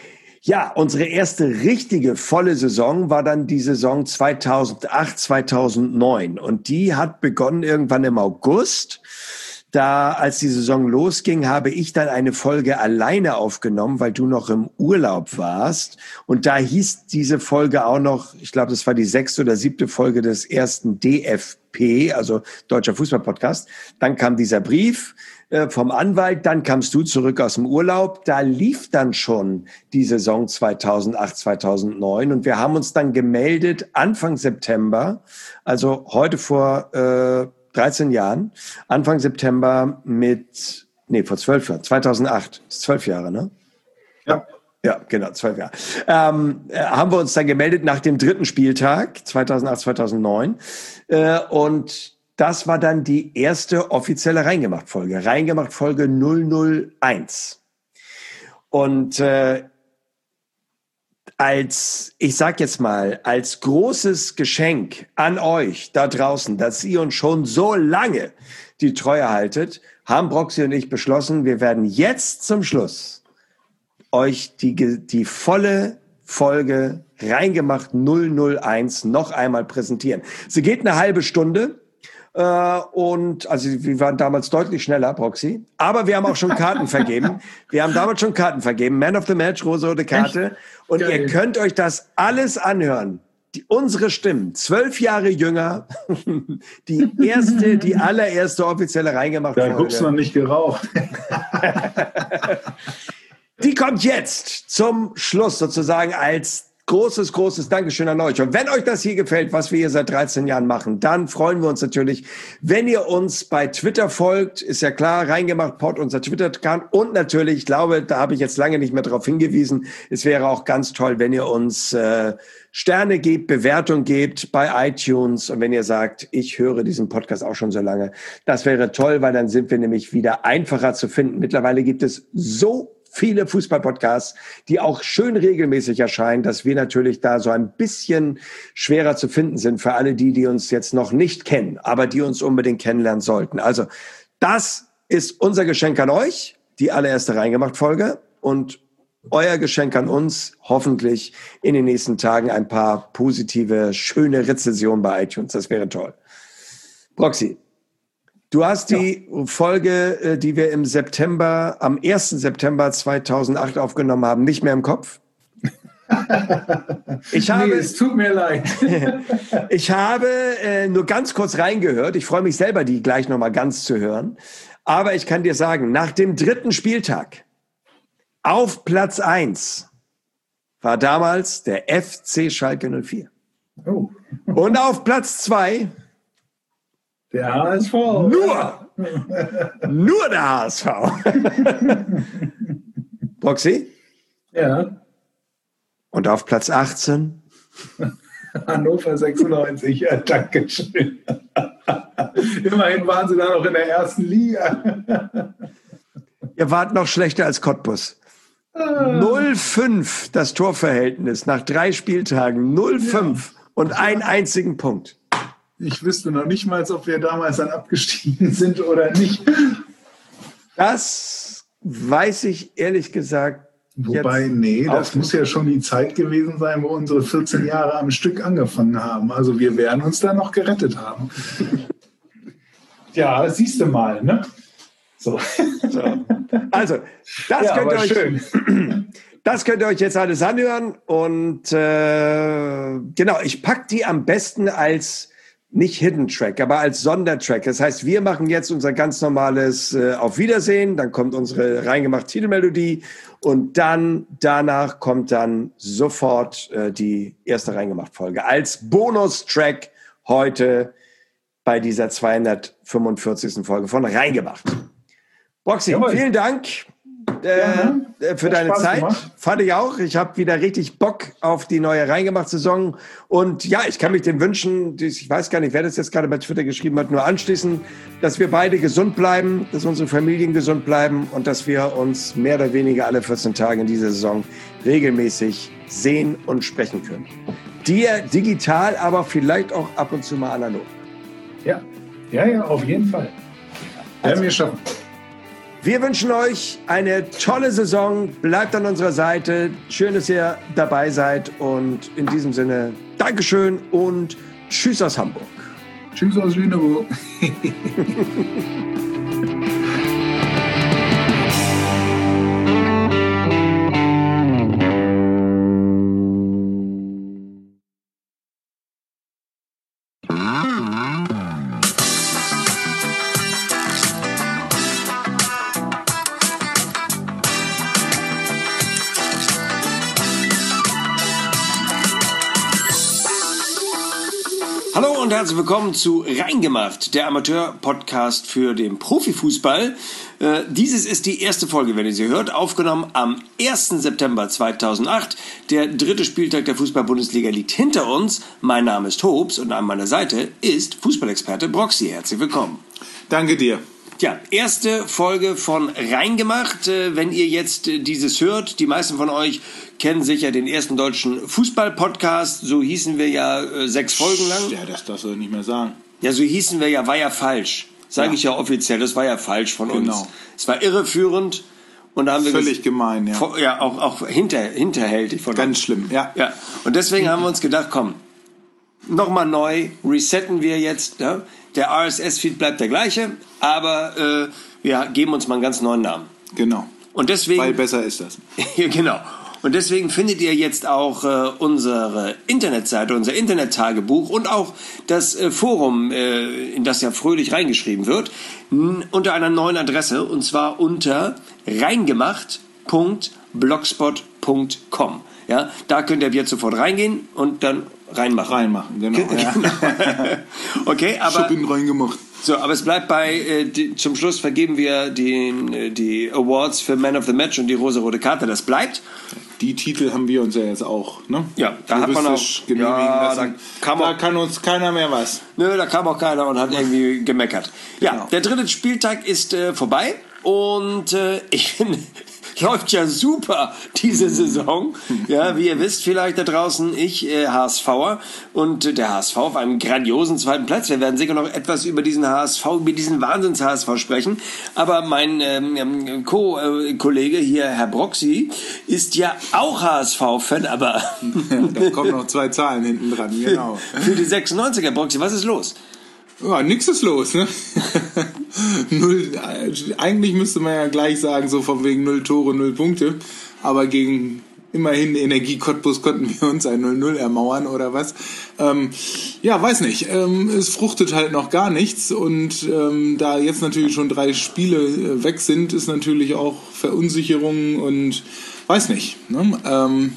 Ja, unsere erste richtige volle Saison war dann die Saison zweitausendacht, zweitausendneun. Und die hat begonnen irgendwann im August. Da, als die Saison losging, habe ich dann eine Folge alleine aufgenommen, weil du noch im Urlaub warst. Und da hieß diese Folge auch noch, ich glaube, das war die sechste oder siebte Folge des ersten D F P, also Deutscher Fußball-Podcast. Dann kam dieser Brief äh, vom Anwalt, dann kamst du zurück aus dem Urlaub. Da lief dann schon die Saison zweitausendacht, zweitausendneun. Und wir haben uns dann gemeldet Anfang September, also heute vor äh, dreizehn Jahren, Anfang September mit, nee, vor zwölf Jahren, zweitausendacht, das ist zwölf Jahre, ne? Ja. Ja, genau, zwölf Jahre. Ähm, äh, haben wir uns dann gemeldet nach dem dritten Spieltag, zweitausendacht, zweitausendneun. Äh, und das war dann die erste offizielle Reingemacht-Folge, Reingemacht-Folge null null eins. Und äh, als, ich sag jetzt mal, als großes Geschenk an euch da draußen, dass ihr uns schon so lange die Treue haltet, haben Broxy und ich beschlossen, wir werden jetzt zum Schluss euch die, die volle Folge Reingemacht null null eins noch einmal präsentieren. Sie geht eine halbe Stunde. Äh, und also wir waren damals deutlich schneller, Broxy. Aber wir haben auch schon Karten vergeben. Wir haben damals schon Karten vergeben. Man of the Match, rosa-rote Karte. Echt? Und geil. Ihr könnt euch das alles anhören. Die, unsere Stimmen, zwölf Jahre jünger. Die erste, die allererste offizielle Reingemacht. Da guckst du noch nicht geraucht. Die kommt jetzt zum Schluss sozusagen als großes, großes Dankeschön an euch. Und wenn euch das hier gefällt, was wir hier seit dreizehn Jahren machen, dann freuen wir uns natürlich, wenn ihr uns bei Twitter folgt. Ist ja klar, Reingemacht Pod, unser Twitter-Account. Und natürlich, ich glaube, da habe ich jetzt lange nicht mehr darauf hingewiesen, es wäre auch ganz toll, wenn ihr uns äh, Sterne gebt, Bewertung gebt bei iTunes. Und wenn ihr sagt, ich höre diesen Podcast auch schon so lange, das wäre toll, weil dann sind wir nämlich wieder einfacher zu finden. Mittlerweile gibt es so viele Fußball-Podcasts, die auch schön regelmäßig erscheinen, dass wir natürlich da so ein bisschen schwerer zu finden sind für alle die, die uns jetzt noch nicht kennen, aber die uns unbedingt kennenlernen sollten. Also das ist unser Geschenk an euch, die allererste Reingemacht-Folge, und euer Geschenk an uns, hoffentlich in den nächsten Tagen ein paar positive, schöne Rezensionen bei iTunes. Das wäre toll. Broxy, du hast die ja. Folge, die wir im September, am ersten September zweitausendacht aufgenommen haben, nicht mehr im Kopf? Ich habe, nee, es tut mir leid. Ich habe äh, nur ganz kurz reingehört. Ich freue mich selber, die gleich nochmal ganz zu hören. Aber ich kann dir sagen, nach dem dritten Spieltag auf Platz eins war damals der F C Schalke null vier. Oh. Und auf Platz zwei der H S V. Nur, nur der H S V. Broxy? Ja. Und auf Platz achtzehn? Hannover sechsundneunzig. Ja, danke schön. Immerhin waren sie da noch in der ersten Liga. Ihr wart noch schlechter als Cottbus. null fünf das Torverhältnis nach drei Spieltagen. null fünf ja. Und einen einzigen Punkt. Ich wüsste noch nicht mal, ob wir damals dann abgestiegen sind oder nicht. Das weiß ich ehrlich gesagt. Wobei, nee, das muss ja schon die Zeit gewesen sein, wo unsere vierzehn Jahre am Stück angefangen haben. Also wir werden uns da noch gerettet haben. Ja, siehst du mal, ne? So. So. Also, das, ja, könnt ihr euch, schön. Das könnt ihr euch jetzt alles anhören. Und äh, genau, ich packe die am besten als nicht Hidden Track, aber als Sondertrack. Das heißt, wir machen jetzt unser ganz normales äh, Auf Wiedersehen, dann kommt unsere reingemachte Titelmelodie und dann danach kommt dann sofort äh, die erste Reingemacht-Folge als Bonustrack heute bei dieser zweihundertfünfundvierzigsten Folge von Reingemacht. Broxy, Jawohl. Vielen Dank äh, ja, für deine Spaß Zeit. Gemacht. Fand ich auch. Ich habe wieder richtig Bock auf die neue Reingemacht-Saison. Und ja, ich kann mich dem wünschen, ich weiß gar nicht, wer das jetzt gerade bei Twitter geschrieben hat, nur anschließen, dass wir beide gesund bleiben, dass unsere Familien gesund bleiben und dass wir uns mehr oder weniger alle vierzehn Tage in dieser Saison regelmäßig sehen und sprechen können. Dir digital, aber vielleicht auch ab und zu mal analog. Ja, ja, ja, auf jeden Fall. Also, werden wir schaffen. Wir wünschen euch eine tolle Saison. Bleibt an unserer Seite. Schön, dass ihr dabei seid. Und in diesem Sinne, Dankeschön und tschüss aus Hamburg. Tschüss aus Lüneburg. Hallo und herzlich willkommen zu Reingemacht, der Amateur-Podcast für den Profifußball. Äh, dieses ist die erste Folge, wenn ihr sie hört, aufgenommen am ersten September zweitausendacht. Der dritte Spieltag der Fußball-Bundesliga liegt hinter uns. Mein Name ist Hobs und an meiner Seite ist Fußballexperte Broxy. Herzlich willkommen. Danke dir. Tja, erste Folge von Reingemacht. Wenn ihr jetzt dieses hört, die meisten von euch kennen sicher den ersten deutschen Fußball-Podcast. So hießen wir ja äh, sechs Folgen lang. Ja, das darfst du nicht mehr sagen. Ja, so hießen wir ja, war ja falsch. Sage ja. ich ja offiziell, das war ja falsch von genau. uns. Es war irreführend. Und da haben wir Völlig gemein, ja. Vor, ja, auch, auch hinter, hinterhältig von Ganz uns. schlimm, ja. ja. Und deswegen haben wir uns gedacht, komm, nochmal neu, resetten wir jetzt. Ja? Der R S S-Feed bleibt der gleiche, aber äh, wir geben uns mal einen ganz neuen Namen. Genau. Und deswegen, weil besser ist das. Genau. Und deswegen findet ihr jetzt auch äh, unsere Internetseite, unser Internettagebuch und auch das äh, Forum, äh, in das ja fröhlich reingeschrieben wird, n- unter einer neuen Adresse, und zwar unter reingemacht punkt blogspot punkt com. Ja, da könnt ihr jetzt sofort reingehen und dann reinmachen. Reinmachen, genau. Ja. Okay, aber ich bin reingemacht. So, aber es bleibt bei, äh, die, zum Schluss vergeben wir den, äh, die Awards für Man of the Match und die rosa-rote Karte, das bleibt. Die Titel haben wir uns ja jetzt auch, ne? Ja, da hat man auch genehmigen ja, lassen. Da, kann, da man, kann uns keiner mehr was. Nö, da kam auch keiner und hat irgendwie gemeckert. Ja, genau. Der dritte Spieltag ist äh, vorbei und äh, ich finde... Läuft ja super, diese Saison. Ja, wie ihr wisst, vielleicht da draußen, ich, äh, HSVer und äh, der H S V auf einem grandiosen zweiten Platz. Wir werden sicher noch etwas über diesen H S V, über diesen Wahnsinns-H S V sprechen. Aber mein ähm, Co-Kollege hier, Herr Broxy, ist ja auch H S V-Fan, aber... Ja, da kommen noch zwei Zahlen hinten dran, genau. Für die sechsundneunziger, Broxy, was ist los? Ja, nix ist los, ne? null, eigentlich müsste man ja gleich sagen, so von wegen null Tore, null Punkte. Aber gegen immerhin Energie Cottbus konnten wir uns ein null null ermauern oder was. Ähm, ja, weiß nicht. Ähm, es fruchtet halt noch gar nichts. Und ähm, da jetzt natürlich schon drei Spiele äh, weg sind, ist natürlich auch Verunsicherung und weiß nicht. Ne? Ähm,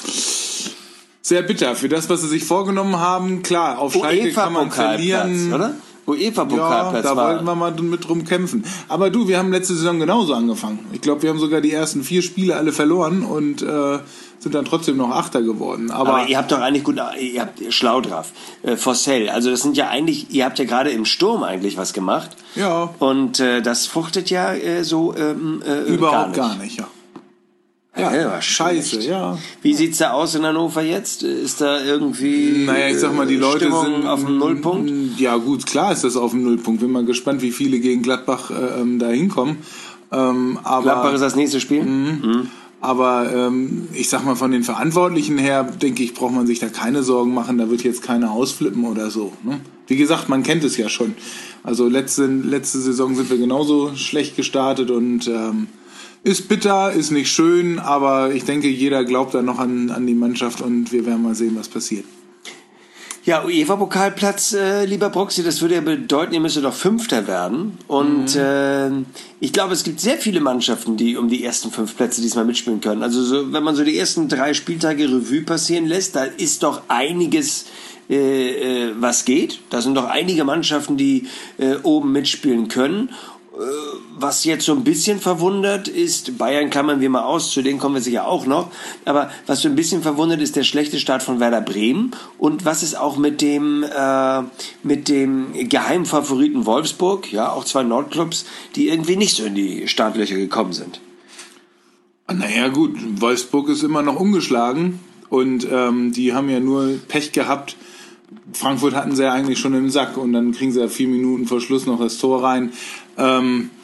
Sehr bitter. Für das, was sie sich vorgenommen haben, klar, auf Schalke kann man verlieren. Oder? UEFA-Pokalplatz ja, da war. wollten wir mal mit drum kämpfen. Aber du, wir haben letzte Saison genauso angefangen. Ich glaube, wir haben sogar die ersten vier Spiele alle verloren und äh, sind dann trotzdem noch Achter geworden. Aber, Aber ihr habt doch eigentlich gut, ihr habt schlau drauf. Äh, Vossell, also das sind ja eigentlich, ihr habt ja gerade im Sturm eigentlich was gemacht. Ja. Und äh, das fruchtet ja äh, so ähm, äh, überhaupt gar nicht. gar nicht, ja. Ja, ja scheiße, ja. Wie sieht's da aus in Hannover jetzt? Ist da irgendwie naja, ich sag mal, die Leute Stimmung sind auf dem Nullpunkt? Ja gut, klar ist das auf dem Nullpunkt. Bin mal gespannt, wie viele gegen Gladbach äh, da hinkommen. Ähm, aber, Gladbach ist das nächste Spiel? Mhm. Mhm. Aber ähm, ich sag mal, von den Verantwortlichen her, denke ich, braucht man sich da keine Sorgen machen. Da wird jetzt keiner ausflippen oder so. Ne? Wie gesagt, man kennt es ja schon. Also letzte, letzte Saison sind wir genauso schlecht gestartet und ähm, ist bitter, ist nicht schön, aber ich denke, jeder glaubt da noch an, an die Mannschaft und wir werden mal sehen, was passiert. Ja, UEFA-Pokalplatz, äh, lieber Broxy, das würde ja bedeuten, ihr müsstet doch Fünfter werden. Und mhm. äh, ich glaube, es gibt sehr viele Mannschaften, die um die ersten fünf Plätze diesmal mitspielen können. Also so, wenn man so die ersten drei Spieltage Revue passieren lässt, da ist doch einiges, äh, äh, was geht. Da sind doch einige Mannschaften, die äh, oben mitspielen können. Was jetzt so ein bisschen verwundert ist, Bayern klammern wir mal aus, zu denen kommen wir sicher auch noch, aber was so ein bisschen verwundert ist der schlechte Start von Werder Bremen und was ist auch mit dem äh, mit dem Geheimfavoriten Wolfsburg, ja, auch zwei Nordclubs, die irgendwie nicht so in die Startlöcher gekommen sind. Naja gut, Wolfsburg ist immer noch ungeschlagen und ähm, die haben ja nur Pech gehabt. Frankfurt hatten sie ja eigentlich schon im Sack und dann kriegen sie ja vier Minuten vor Schluss noch das Tor rein. Ähm,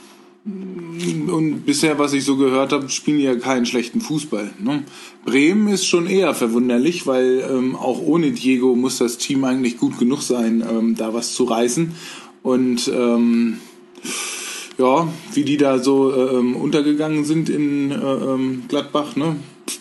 Und bisher, was ich so gehört habe, spielen die ja keinen schlechten Fußball. Ne? Bremen ist schon eher verwunderlich, weil ähm, auch ohne Diego muss das Team eigentlich gut genug sein, ähm, da was zu reißen. Und ähm, ja, wie die da so ähm, untergegangen sind in ähm, Gladbach, ne?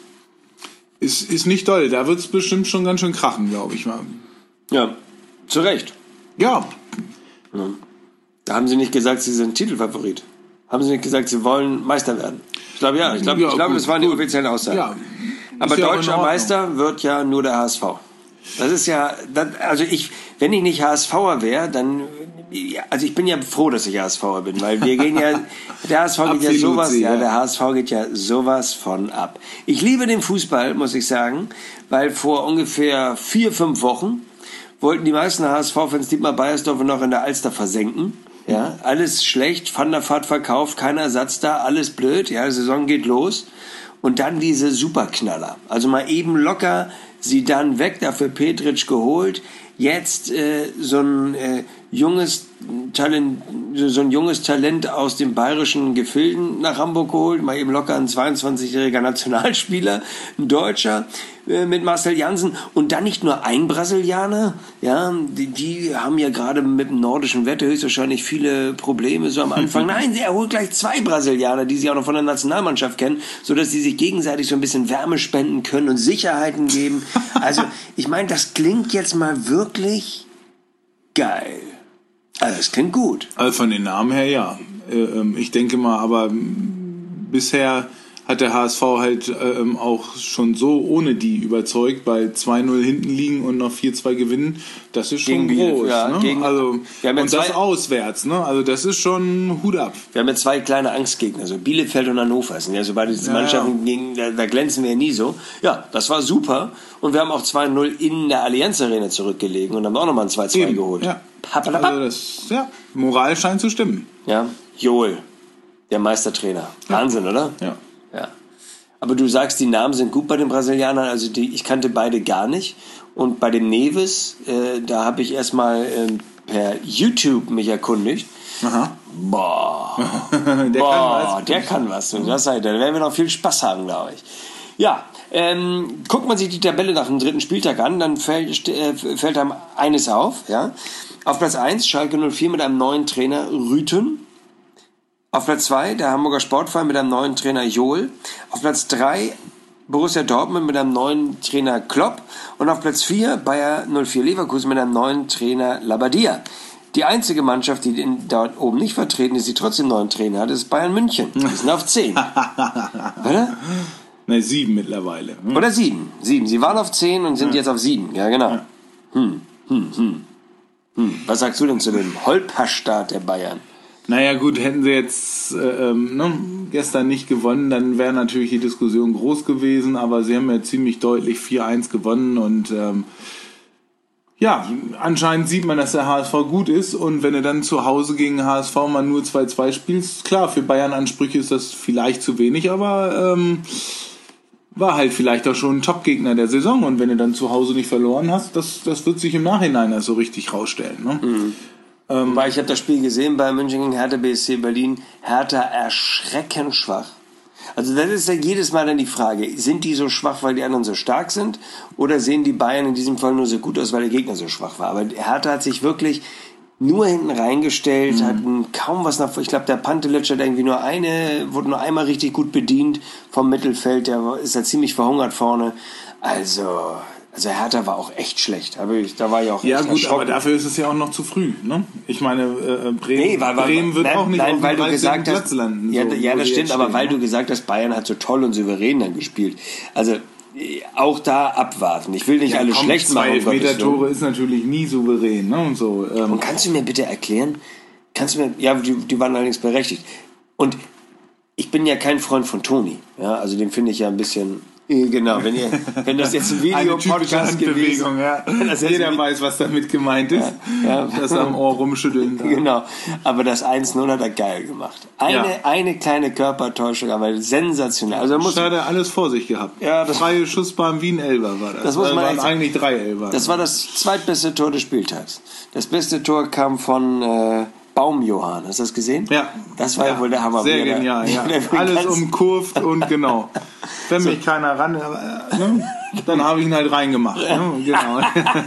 ist, ist nicht doll. Da wird es bestimmt schon ganz schön krachen, glaube ich mal. Ja, zu Recht. Ja. ja. Da haben sie nicht gesagt, sie sind Titelfavorit. Haben sie nicht gesagt, sie wollen Meister werden? Ich glaube, ja. Ich glaube, ja, ich glaube, gut, das waren die gut. offiziellen Aussagen. Ja, aber ja deutscher Meister wird ja nur der H S V. Das ist ja, das, also ich, wenn ich nicht HSVer wäre, dann, also ich bin ja froh, dass ich HSVer bin, weil wir gehen ja, der H S V geht ja sowas, ja, der H S V geht ja sowas von ab. Ich liebe den Fußball, muss ich sagen, weil vor ungefähr vier, fünf Wochen wollten die meisten H S V-Fans Dietmar Beiersdorf noch in der Alster versenken. Ja, alles schlecht, Van der Vaart verkauft, kein Ersatz da, alles blöd, ja, Saison geht los. Und dann diese Superknaller. Also mal eben locker, sie dann weg, dafür Petric geholt. Jetzt äh, so ein äh, junges Talent, so ein junges Talent aus den bayerischen Gefilden nach Hamburg geholt, mal eben locker ein zweiundzwanzigjähriger Nationalspieler, ein Deutscher äh, mit Marcel Jansen und dann nicht nur ein Brasilianer, ja, die, die haben ja gerade mit dem nordischen Wetter höchstwahrscheinlich viele Probleme so am Anfang. Nein, er holt gleich zwei Brasilianer, die sie auch noch von der Nationalmannschaft kennen, sodass sie sich gegenseitig so ein bisschen Wärme spenden können und Sicherheiten geben. Also, ich meine, das klingt jetzt mal wirklich geil. Also, das klingt gut. Also von den Namen her, ja. Ich denke mal, aber bisher hat der H S V halt ähm, auch schon so ohne die überzeugt, bei zwei null hinten liegen und noch vier zwei gewinnen. Das ist schon gegen groß. Ja, ne? gegen, also, und das zwei, auswärts. Ne? Also das ist schon Hut ab. Wir haben ja zwei kleine Angstgegner, also Bielefeld und Hannover. Das sind ja so beide diese ja, Mannschaften, ja. Gegen, da, da glänzen wir ja nie so. Ja, das war super. Und wir haben auch zwei null in der Allianz Arena zurückgelegen und haben auch nochmal ein zwei zwei Eben, geholt. Ja. Also das, ja, Moral scheint zu stimmen. Ja, Joel, der Meistertrainer. Ja. Wahnsinn, oder? Ja. Ja. Aber du sagst, die Namen sind gut bei den Brasilianern. Also die, ich kannte beide gar nicht. Und bei dem Neves, äh, da habe ich erstmal äh, per YouTube mich erkundigt. Aha. Boah, der Boah, kann was. der kann was. Das sei, da werden wir noch viel Spaß haben, glaube ich. Ja, ähm, guckt man sich die Tabelle nach dem dritten Spieltag an, dann fällt, äh, fällt einem eines auf. Ja? Auf Platz eins Schalke null vier mit einem neuen Trainer Rüthen. Auf Platz zwei der Hamburger Sportverein mit einem neuen Trainer Johl. Auf Platz drei Borussia Dortmund mit einem neuen Trainer Klopp. Und auf Platz vier Bayer null vier Leverkusen mit einem neuen Trainer Labadia. Die einzige Mannschaft, die in, dort oben nicht vertreten ist, die trotzdem einen neuen Trainer hat, ist Bayern München. Die sind auf zehn. Oder? Ne, sieben mittlerweile. Hm. Oder sieben. Sieben. Sie waren auf zehn und sind ja. jetzt auf sieben. Ja, genau. Ja. Hm, hm, hm. Hm. Was sagst du denn zu dem Holperstart der Bayern? Naja gut, hätten sie jetzt äh, ne, gestern nicht gewonnen, dann wäre natürlich die Diskussion groß gewesen, aber sie haben ja ziemlich deutlich vier eins gewonnen und ähm, ja, anscheinend sieht man, dass der H S V gut ist und wenn du dann zu Hause gegen H S V mal nur zwei zwei spielst, klar, für Bayern-Ansprüche ist das vielleicht zu wenig, aber ähm, war halt vielleicht auch schon ein Top-Gegner der Saison und wenn du dann zu Hause nicht verloren hast, das, das wird sich im Nachhinein also richtig rausstellen. Ne? Mhm. Ähm, Weil ich habe das Spiel gesehen bei München gegen Hertha B S C Berlin. Hertha erschreckend schwach. Also das ist ja jedes Mal dann die Frage, sind die so schwach, weil die anderen so stark sind oder sehen die Bayern in diesem Fall nur so gut aus, weil der Gegner so schwach war? Aber Hertha hat sich wirklich nur hinten reingestellt, mhm. hatten kaum was nach, ich glaube der Pantelic hat irgendwie nur eine, wurde nur einmal richtig gut bedient vom Mittelfeld, der ist ja ziemlich verhungert vorne. Also... Also Hertha war auch echt schlecht. Aber ich, da war ich auch ja gut, aber dafür ist es ja auch noch zu früh. Ne? Ich meine, äh, Bremen, nee, weil, weil, Bremen wird nein, auch nicht nein, auf weil dem du gesagt Platz hast, landen. Ja, so, ja das stimmt, aber stehen, weil ne? du gesagt hast, Bayern hat so toll und souverän dann gespielt. Also auch da abwarten. Ich will nicht ja, alle komm, schlecht machen. Zwei Elfmeter-Tore ist natürlich nie souverän. Ne? Und, so, ähm. und kannst du mir bitte erklären, kannst du mir, ja, die, die waren allerdings berechtigt. Und ich bin ja kein Freund von Toni. Ja, also den finde ich ja ein bisschen... Genau, wenn ihr, wenn das jetzt ein Video-Podcast gewesen ja. Jeder ein weiß, was damit gemeint ist. Ja, ja. Das am Ohr rumschütteln. Da. Genau, aber das eins null hat er geil gemacht. Eine, ja. eine kleine Körpertäuschung, aber sensationell. Also muss, hat er alles vor sich gehabt. Ja, das, freie Schussbahn wie ein Elfer war das. Das muss man waren echt, eigentlich drei Elfer. Das war das zweitbeste Tor des Spieltags. Das beste Tor kam von äh, Baumjohann. Hast du das gesehen? Ja. Das war ja, ja wohl der Hammer. Sehr genial, ja. Alles umkurvt und genau. Wenn so. mich keiner ran, äh, ne, dann habe ich ihn halt reingemacht. Ne? Genau.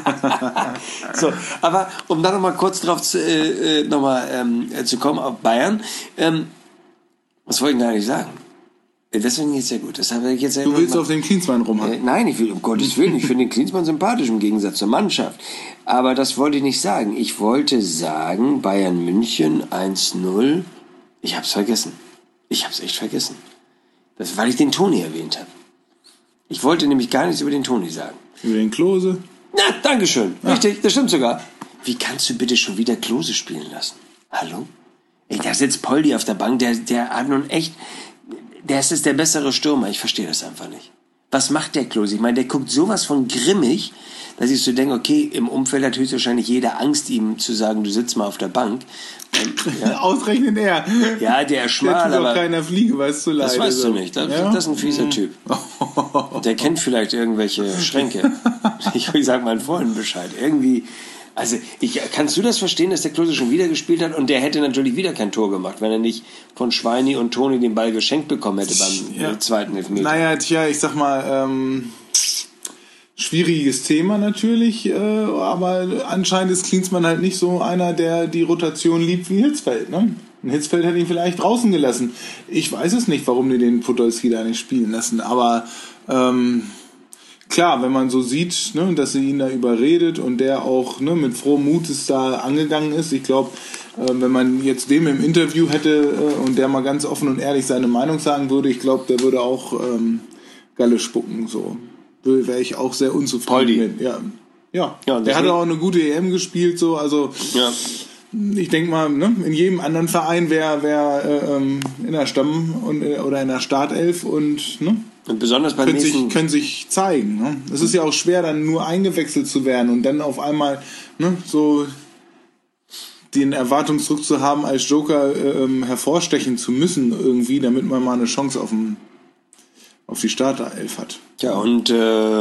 So, aber um da nochmal kurz drauf zu, äh, noch mal, ähm, zu kommen, auf Bayern. Ähm, was wollte ich gar nicht sagen? Deswegen geht's ja gut. Das habe ich jetzt du willst mal, auf den Klinsmann rumhacken? Äh, nein, ich will, um Gottes Willen, ich finde den Klinsmann sympathisch im Gegensatz zur Mannschaft. Aber das wollte ich nicht sagen. Ich wollte sagen, Bayern München eins null. Ich hab's vergessen. Ich hab's echt vergessen. Das, weil ich den Toni erwähnt habe. Ich wollte nämlich gar nichts über den Toni sagen. Über den Klose? Na, dankeschön. Ja. Richtig, das stimmt sogar. Wie kannst du bitte schon wieder Klose spielen lassen? Hallo? Ey, da sitzt Poldi auf der Bank, der, der hat nun echt... Der ist der bessere Stürmer. Ich verstehe das einfach nicht. Was macht der Klose? Ich meine, der guckt sowas von grimmig, dass ich so denke, okay, im Umfeld hat höchstwahrscheinlich jeder Angst, ihm zu sagen, du sitzt mal auf der Bank. Ja. Ausrechnen er. Ja, der ist schmal, der tut aber... auch keiner Fliege, weißt du, leider. Das weißt so. du nicht. Das, ja? das ist ein fieser Typ. Der kennt vielleicht irgendwelche Schränke. Ich, ich sag meinen Freunden Bescheid. Irgendwie... Also, ich, kannst du das verstehen, dass der Klose schon wieder gespielt hat und der hätte natürlich wieder kein Tor gemacht, wenn er nicht von Schweini und Toni den Ball geschenkt bekommen hätte beim ja. zweiten Elfmeter? Naja, tja, ich sag mal, ähm, schwieriges Thema natürlich, äh, aber anscheinend ist Klinsmann halt nicht so einer, der die Rotation liebt wie Hitzfeld, ne? Ein Hitzfeld hätte ihn vielleicht draußen gelassen. Ich weiß es nicht, warum die den Podolski da nicht spielen lassen, aber ähm, klar, wenn man so sieht, ne, dass sie ihn da überredet und der auch ne, mit frohem Mutes da angegangen ist, ich glaube, äh, wenn man jetzt dem im Interview hätte äh, und der mal ganz offen und ehrlich seine Meinung sagen würde, ich glaube, der würde auch ähm, Galle spucken, so. Wäre ich auch sehr unzufrieden Poldi. mit. Ja, ja. ja der hatte auch eine gute E M gespielt, so, also ja. Ich denke mal, ne, in jedem anderen Verein wäre wär, äh, ähm, in der Stamm- und, äh, oder in der Startelf und ne, und besonders beim können, nächsten sich, können sich zeigen. Ne? Es ist ja auch schwer, dann nur eingewechselt zu werden und dann auf einmal ne, so den Erwartungsdruck zu haben, als Joker äh, ähm, hervorstechen zu müssen irgendwie, damit man mal eine Chance auf, dem, auf die Startelf hat. Ja, und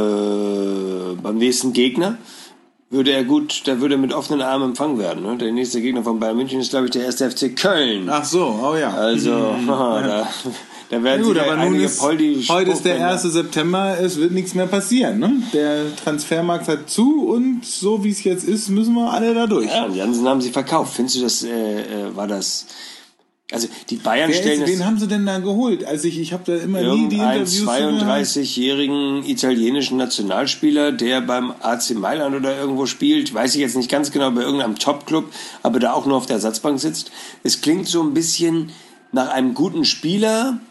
äh, beim nächsten Gegner würde er gut, da würde er mit offenen Armen empfangen werden. Ne? Der nächste Gegner von Bayern München ist, glaube ich, der erste F C Köln. Ach so, oh ja. Also, mhm. oh, da, da werden ja, gut, aber einige nun ist, Poldi heute ist der erste September, es wird nichts mehr passieren. Ne? Der Transfermarkt hat zu und so wie es jetzt ist, müssen wir alle da durch. Ja, und Jansen haben sie verkauft. Findest du, das äh, war das... Also die Bayern Wer stellen ist, wen haben sie denn da geholt? Also ich, ich habe da immer nie die Interviews einen zweiunddreißigjährigen italienischen Nationalspieler, der beim A C Mailand oder irgendwo spielt, weiß ich jetzt nicht ganz genau, bei irgendeinem Top-Club, aber da auch nur auf der Ersatzbank sitzt. Es klingt so ein bisschen nach einem guten Spieler,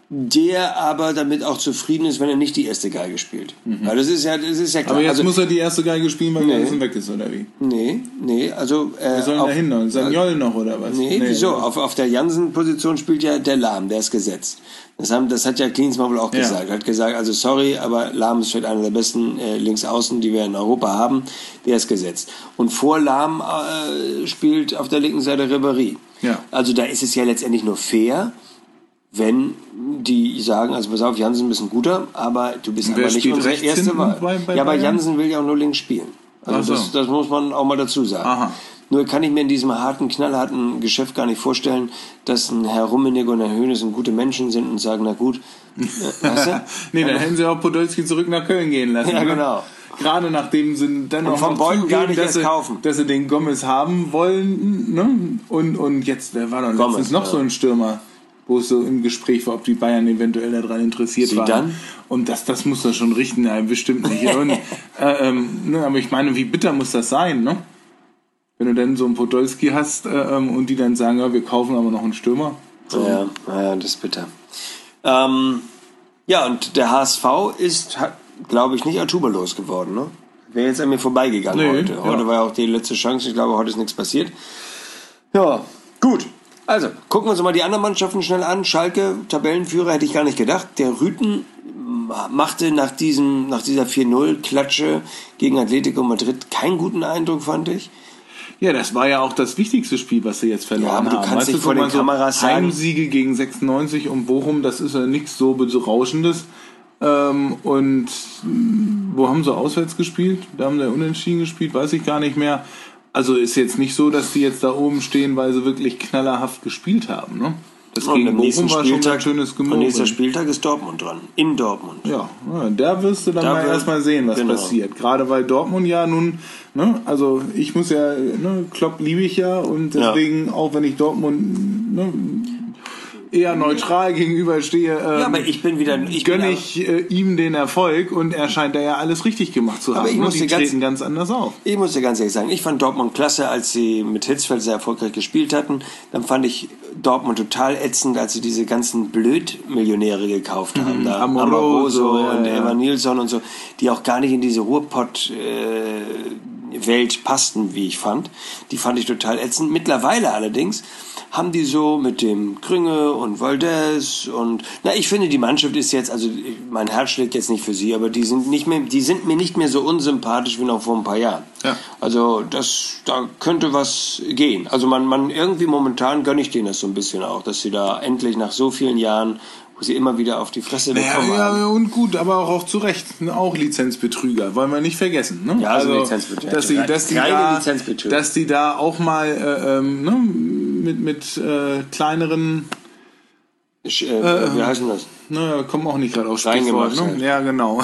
der aber damit auch zufrieden ist, wenn er nicht die erste Geige spielt. Mhm. Weil das ist ja, das ist ja klar. Aber jetzt also, muss er die erste Geige spielen, weil nee. Jansen weg ist, oder wie? Nee, nee, also... Äh, Wer soll denn da hin noch? Sagnol noch, oder was? Nee, nee wieso? Auf, auf der Jansen-Position spielt ja der Lahm, der ist gesetzt. Das, haben, das hat ja Klinsmann wohl auch ja. gesagt. Er hat gesagt, also sorry, aber Lahm ist vielleicht einer der besten äh, Linksaußen, die wir in Europa haben. Der ist gesetzt. Und vor Lahm äh, spielt auf der linken Seite Ribéry. Ja. Also da ist es ja letztendlich nur fair, wenn die sagen, also pass auf, Jansen ist ein guter, aber du bist aber nicht unsere erste Wahl. Bei, bei ja, aber Jansen will ja auch nur links spielen. Also so. das, das muss man auch mal dazu sagen. Aha. Nur kann ich mir in diesem harten, knallharten Geschäft gar nicht vorstellen, dass ein Herr Rummenigge und Herr Hoeneß gute Menschen sind und sagen, na gut, äh, weißt du? Nee, dann hätten sie auch Podolski zurück nach Köln gehen lassen. Ja, genau. Gerade nachdem sie dann auch von Beuten gar nicht dass sie, kaufen. dass sie den Gomez haben wollen, ne? Und, und jetzt, wer war doch letztens Gomez, noch ja. so ein Stürmer, wo es so im Gespräch war, ob die Bayern eventuell daran interessiert Sie waren. Dann? Und das, das muss er schon richten, nein, bestimmt nicht. Und, äh, ähm, ne, aber ich meine, wie bitter muss das sein, ne? Wenn du dann so einen Podolski hast äh, und die dann sagen, ja, wir kaufen aber noch einen Stürmer. So. Ja, ja, das ist bitter. Ähm, ja, und der H S V ist, glaube ich, nicht atuberlos geworden, ne? Wäre jetzt an mir vorbeigegangen nee, heute. Heute ja. war ja auch die letzte Chance. Ich glaube, heute ist nichts passiert. Ja, gut. Also, gucken wir uns mal die anderen Mannschaften schnell an. Schalke, Tabellenführer, hätte ich gar nicht gedacht. Der Rüten machte nach, diesem, nach dieser vier null Klatsche gegen Atletico Madrid keinen guten Eindruck, fand ich. Ja, das war ja auch das wichtigste Spiel, was sie jetzt verloren ja, aber du haben. kannst weißt nicht du, vor den so Kameras sagen. Heimsiege gegen sechsundneunzig und Bochum, das ist ja nichts so berauschendes. Ähm, und wo haben sie auswärts gespielt? Da haben sie unentschieden gespielt, weiß ich gar nicht mehr. Also ist jetzt nicht so, dass die jetzt da oben stehen, weil sie wirklich knallerhaft gespielt haben, ne? Das Und gegen am nächsten Bochum war schon ein Spieltag, schönes am Gemurmel. nächsten Spieltag ist Dortmund dran. In Dortmund. Ja, ja, da wirst du dann Da mal wird- erstmal sehen, was genau. passiert. Gerade weil Dortmund ja nun, ne, also ich muss ja, ne, Klopp liebe ich ja und deswegen, auch wenn ich Dortmund, ne, eher neutral gegenüberstehe, ähm, Ja, aber ich bin wieder... Ich bin gönne ich äh, ihm den Erfolg und er scheint da ja alles richtig gemacht zu haben. ich ne? muss Die dir ganz- treten ganz anders auf. Ich muss dir ganz ehrlich sagen, ich fand Dortmund klasse, als sie mit Hitzfeld sehr erfolgreich gespielt hatten. Dann fand ich Dortmund total ätzend, als sie diese ganzen Blödmillionäre gekauft haben. Da Amoroso, Amoroso ja, und ja. Evan Nilsson und so, die auch gar nicht in diese Ruhrpott-Welt passten, wie ich fand. Die fand ich total ätzend. Mittlerweile allerdings haben die so mit dem Krünge und Valdez und na, ich finde, die Mannschaft ist jetzt, also mein Herz schlägt jetzt nicht für sie, aber die sind nicht mehr, die sind mir nicht mehr so unsympathisch wie noch vor ein paar Jahren. Ja. Also das, da könnte was gehen. Also man, man irgendwie momentan gönne ich denen das so ein bisschen auch, dass sie da endlich nach so vielen Jahren, wo sie immer wieder auf die Fresse bekommen Ja, haben. ja, und gut, aber auch, auch zu Recht, auch Lizenzbetrüger, wollen wir nicht vergessen. Ne? Ja, also Lizenzbetrüger. Dass die, dass, die Reine da, Lizenzbetrüger. dass die da auch mal äh, ähm, ne, mit, mit äh, kleineren, Ich, äh, wie heißt denn das? ne, kommen auch nicht gerade auf Reingemacht Stichwort. Ne? halt. Ja, genau.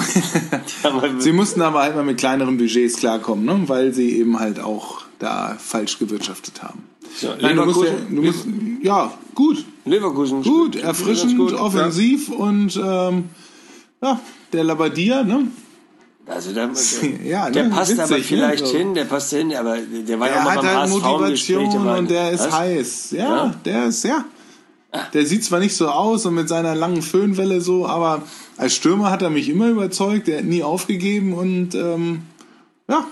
Sie mussten aber halt mal mit kleineren Budgets klarkommen, ne? Weil sie eben halt auch da falsch gewirtschaftet haben. So, Nein, du musst ja, Leverkusen, du musst, ja, gut. Leverkusen Gut, spielt erfrischend, ganz gut. offensiv und ähm, ja, der Labadia, ne? Also der, der, Ja, der ne, passt witzig, aber vielleicht ne, so. hin, der passt hin, aber der war ja Er auch mal hat beim halt H S V im Gespräch. Motivation war- und der ist Was? heiß. Ja, Ja? der ist, ja. Der sieht zwar nicht so aus und mit seiner langen Föhnwelle so, aber als Stürmer hat er mich immer überzeugt, der hat nie aufgegeben und ähm, ja,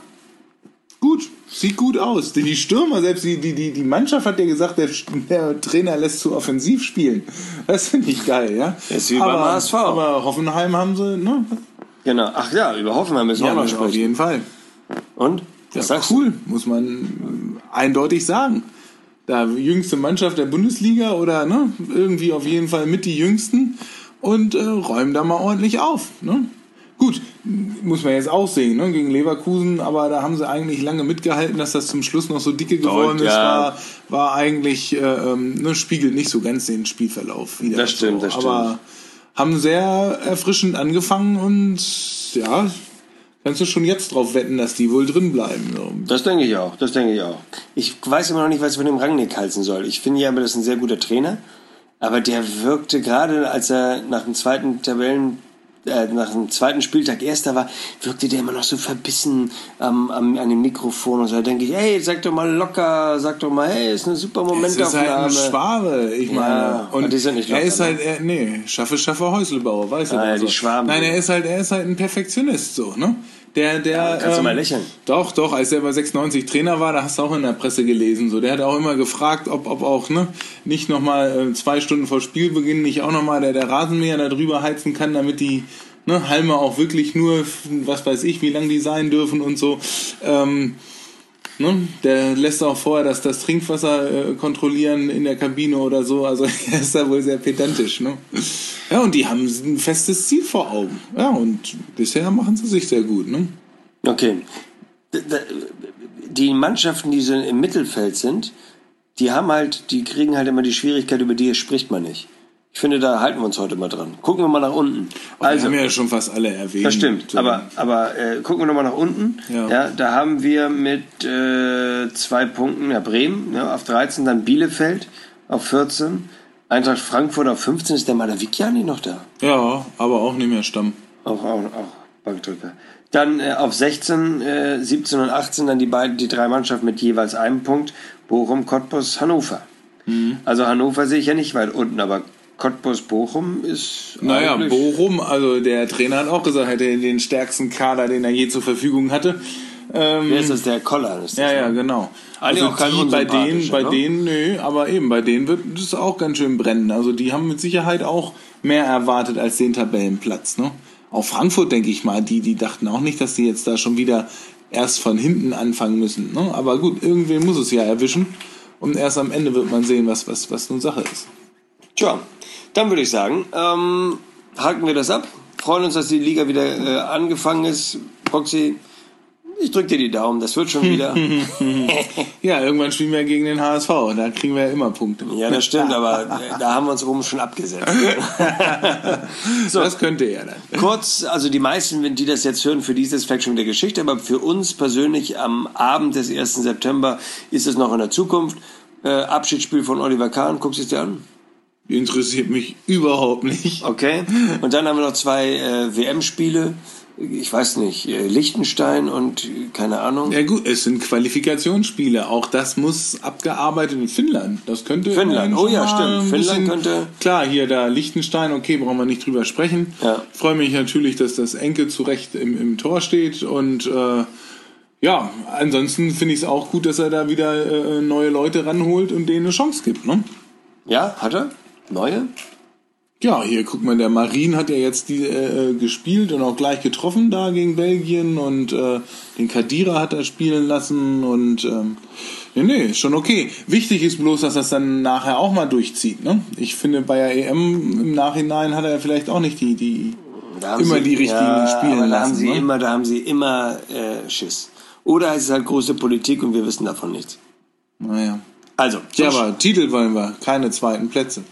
gut, sieht gut aus. Die, die Stürmer, selbst die, die, die, die Mannschaft hat ja gesagt, der, der Trainer lässt zu offensiv spielen. Das finde ich geil, ja. Das ist wie beim aber, H S V. Aber Hoffenheim haben sie, ne? Genau. Ach ja, über Hoffenheim müssen wir Ja, auch noch auf sprechen. jeden Fall. Und? Was Ja, sagst cool, muss man äh, eindeutig sagen. Da jüngste Mannschaft der Bundesliga oder ne, irgendwie auf jeden Fall mit die jüngsten und äh, räumen da mal ordentlich auf. Ne? Gut, muss man jetzt auch sehen, ne, gegen Leverkusen, aber da haben sie eigentlich lange mitgehalten, dass das zum Schluss noch so dicke geworden ja. ist, war, war eigentlich, äh, ähm, ne, spiegelt nicht so ganz den Spielverlauf wieder. Das stimmt, so. das stimmt. Aber haben sehr erfrischend angefangen und ja, kannst du schon jetzt drauf wetten, dass die wohl drin bleiben. So. du? Das denke ich auch, das denke ich auch. Ich weiß immer noch nicht, was ich von dem Rangnick halten soll. Ich finde ja aber, das ist ein sehr guter Trainer, aber der wirkte gerade, als er nach dem zweiten Tabellen äh, nach dem zweiten Spieltag Erster war, wirkte der immer noch so verbissen ähm, am, an dem Mikrofon und so. Da denke ich, hey, sag doch mal locker, sag doch mal, hey, ist eine super Es ist halt Momentaufnahme. ein Schwabe, ich Ja, meine. Und und die sind nicht er locker, ist halt, er, nee, Schaffe, Schaffe, Häuslebauer, weißt du. Ah, ja, also. die Schwaben. Nein, er ist halt, er ist halt ein Perfektionist, so, ne? Der, der, kannst du mal lächeln. Doch, doch, als er bei sechsundneunzig Trainer war, da hast du auch in der Presse gelesen, so. Der hat auch immer gefragt, ob, ob auch, ne, nicht nochmal äh, zwei Stunden vor Spielbeginn nicht auch nochmal der, der Rasenmäher da drüber heizen kann, damit die, ne, Halme auch wirklich nur, was weiß ich, wie lang die sein dürfen und so. Ähm, ne, der lässt auch vorher das, das Trinkwasser äh, kontrollieren in der Kabine oder so. Also er ist da wohl sehr pedantisch. Ne? Ja, und die haben ein festes Ziel vor Augen. Ja, und bisher machen sie sich sehr gut. Ne? Okay. D- d- Die Mannschaften, die so im Mittelfeld sind, die haben halt, die kriegen halt immer die Schwierigkeit, über die spricht man nicht. Ich finde, da halten wir uns heute mal dran. Gucken wir mal nach unten. Also, wir haben ja schon fast alle erwähnt. Das stimmt, So. aber, aber äh, gucken wir nochmal nach unten. Ja. Ja, da haben wir mit äh, zwei Punkten, ja, Bremen ja, auf dreizehn, dann Bielefeld auf vierzehn, Eintracht Frankfurt auf fünfzehn. Ist der Malavikiani noch da? Ja, aber auch nicht mehr Stamm. Auch, auch, auch Bankdrücker. Dann äh, auf sechzehn, äh, siebzehn und achtzehn dann die beiden, die drei Mannschaften mit jeweils einem Punkt. Bochum, Cottbus, Hannover. Mhm. Also Hannover sehe ich ja nicht weit unten, aber Cottbus, Bochum ist... Naja, eigentlich- Bochum, also der Trainer hat auch gesagt, er hätte den stärksten Kader, den er je zur Verfügung hatte. Ähm, Wer ist das? Der Koller? Ist das, Ja, ja, ne? genau. Eigentlich Also auch kein die, bei denen, unsympathischer, bei ne? denen, nö, aber eben, bei denen wird es auch ganz schön brennen. Also die haben mit Sicherheit auch mehr erwartet als den Tabellenplatz, ne? Auch Frankfurt, denke ich mal, die, die dachten auch nicht, dass die jetzt da schon wieder erst von hinten anfangen müssen, ne? Aber gut, irgendwen muss es ja erwischen. Und erst am Ende wird man sehen, was, was, was nun Sache ist. Tja, dann würde ich sagen, ähm, haken wir das ab. Freuen uns, dass die Liga wieder äh, angefangen ist. Boxy, Ich drück dir die Daumen, das wird schon wieder. Ja, irgendwann spielen wir gegen den H S V, da kriegen wir ja immer Punkte. Ja, das stimmt, aber da haben wir uns oben schon abgesetzt. So, das könnte er dann. Kurz, also die meisten, die das jetzt hören, für die ist das vielleicht schon wieder Geschichte, aber für uns persönlich am Abend des ersten September ist es noch in der Zukunft. Äh, Abschiedsspiel von Oliver Kahn, guckst du es dir an? Interessiert mich überhaupt nicht. Okay, und dann haben wir noch zwei äh, W M-Spiele. Ich weiß nicht, Liechtenstein und keine Ahnung. Ja gut, es sind Qualifikationsspiele. Auch das muss abgearbeitet in Finnland. Das könnte Finnland, oh ja, stimmt. Finnland bisschen, könnte... Klar, hier da Liechtenstein, okay, brauchen wir nicht drüber sprechen. Ja. Ich freue mich natürlich, dass das Enke zu Recht im, im Tor steht. Und äh, ja, ansonsten finde ich es auch gut, dass er da wieder äh, neue Leute ranholt und denen eine Chance gibt. Ne? Ja, hat er? Neue? Ja, hier, guck mal, der Marin hat ja jetzt die, äh, gespielt und auch gleich getroffen da gegen Belgien und äh, den Kadira hat er spielen lassen und ähm, nee, nee, ist schon okay. Wichtig ist bloß, dass das dann nachher auch mal durchzieht, ne? Ich finde, bei der E M im Nachhinein hat er vielleicht auch nicht die, die immer sie, die richtigen ja, spielen aber da lassen. Haben sie ne? immer, da haben sie immer äh, Schiss. Oder es ist halt große Politik und wir wissen davon nichts. Naja. Also. Ja, aber Titel wollen wir, keine zweiten Plätze.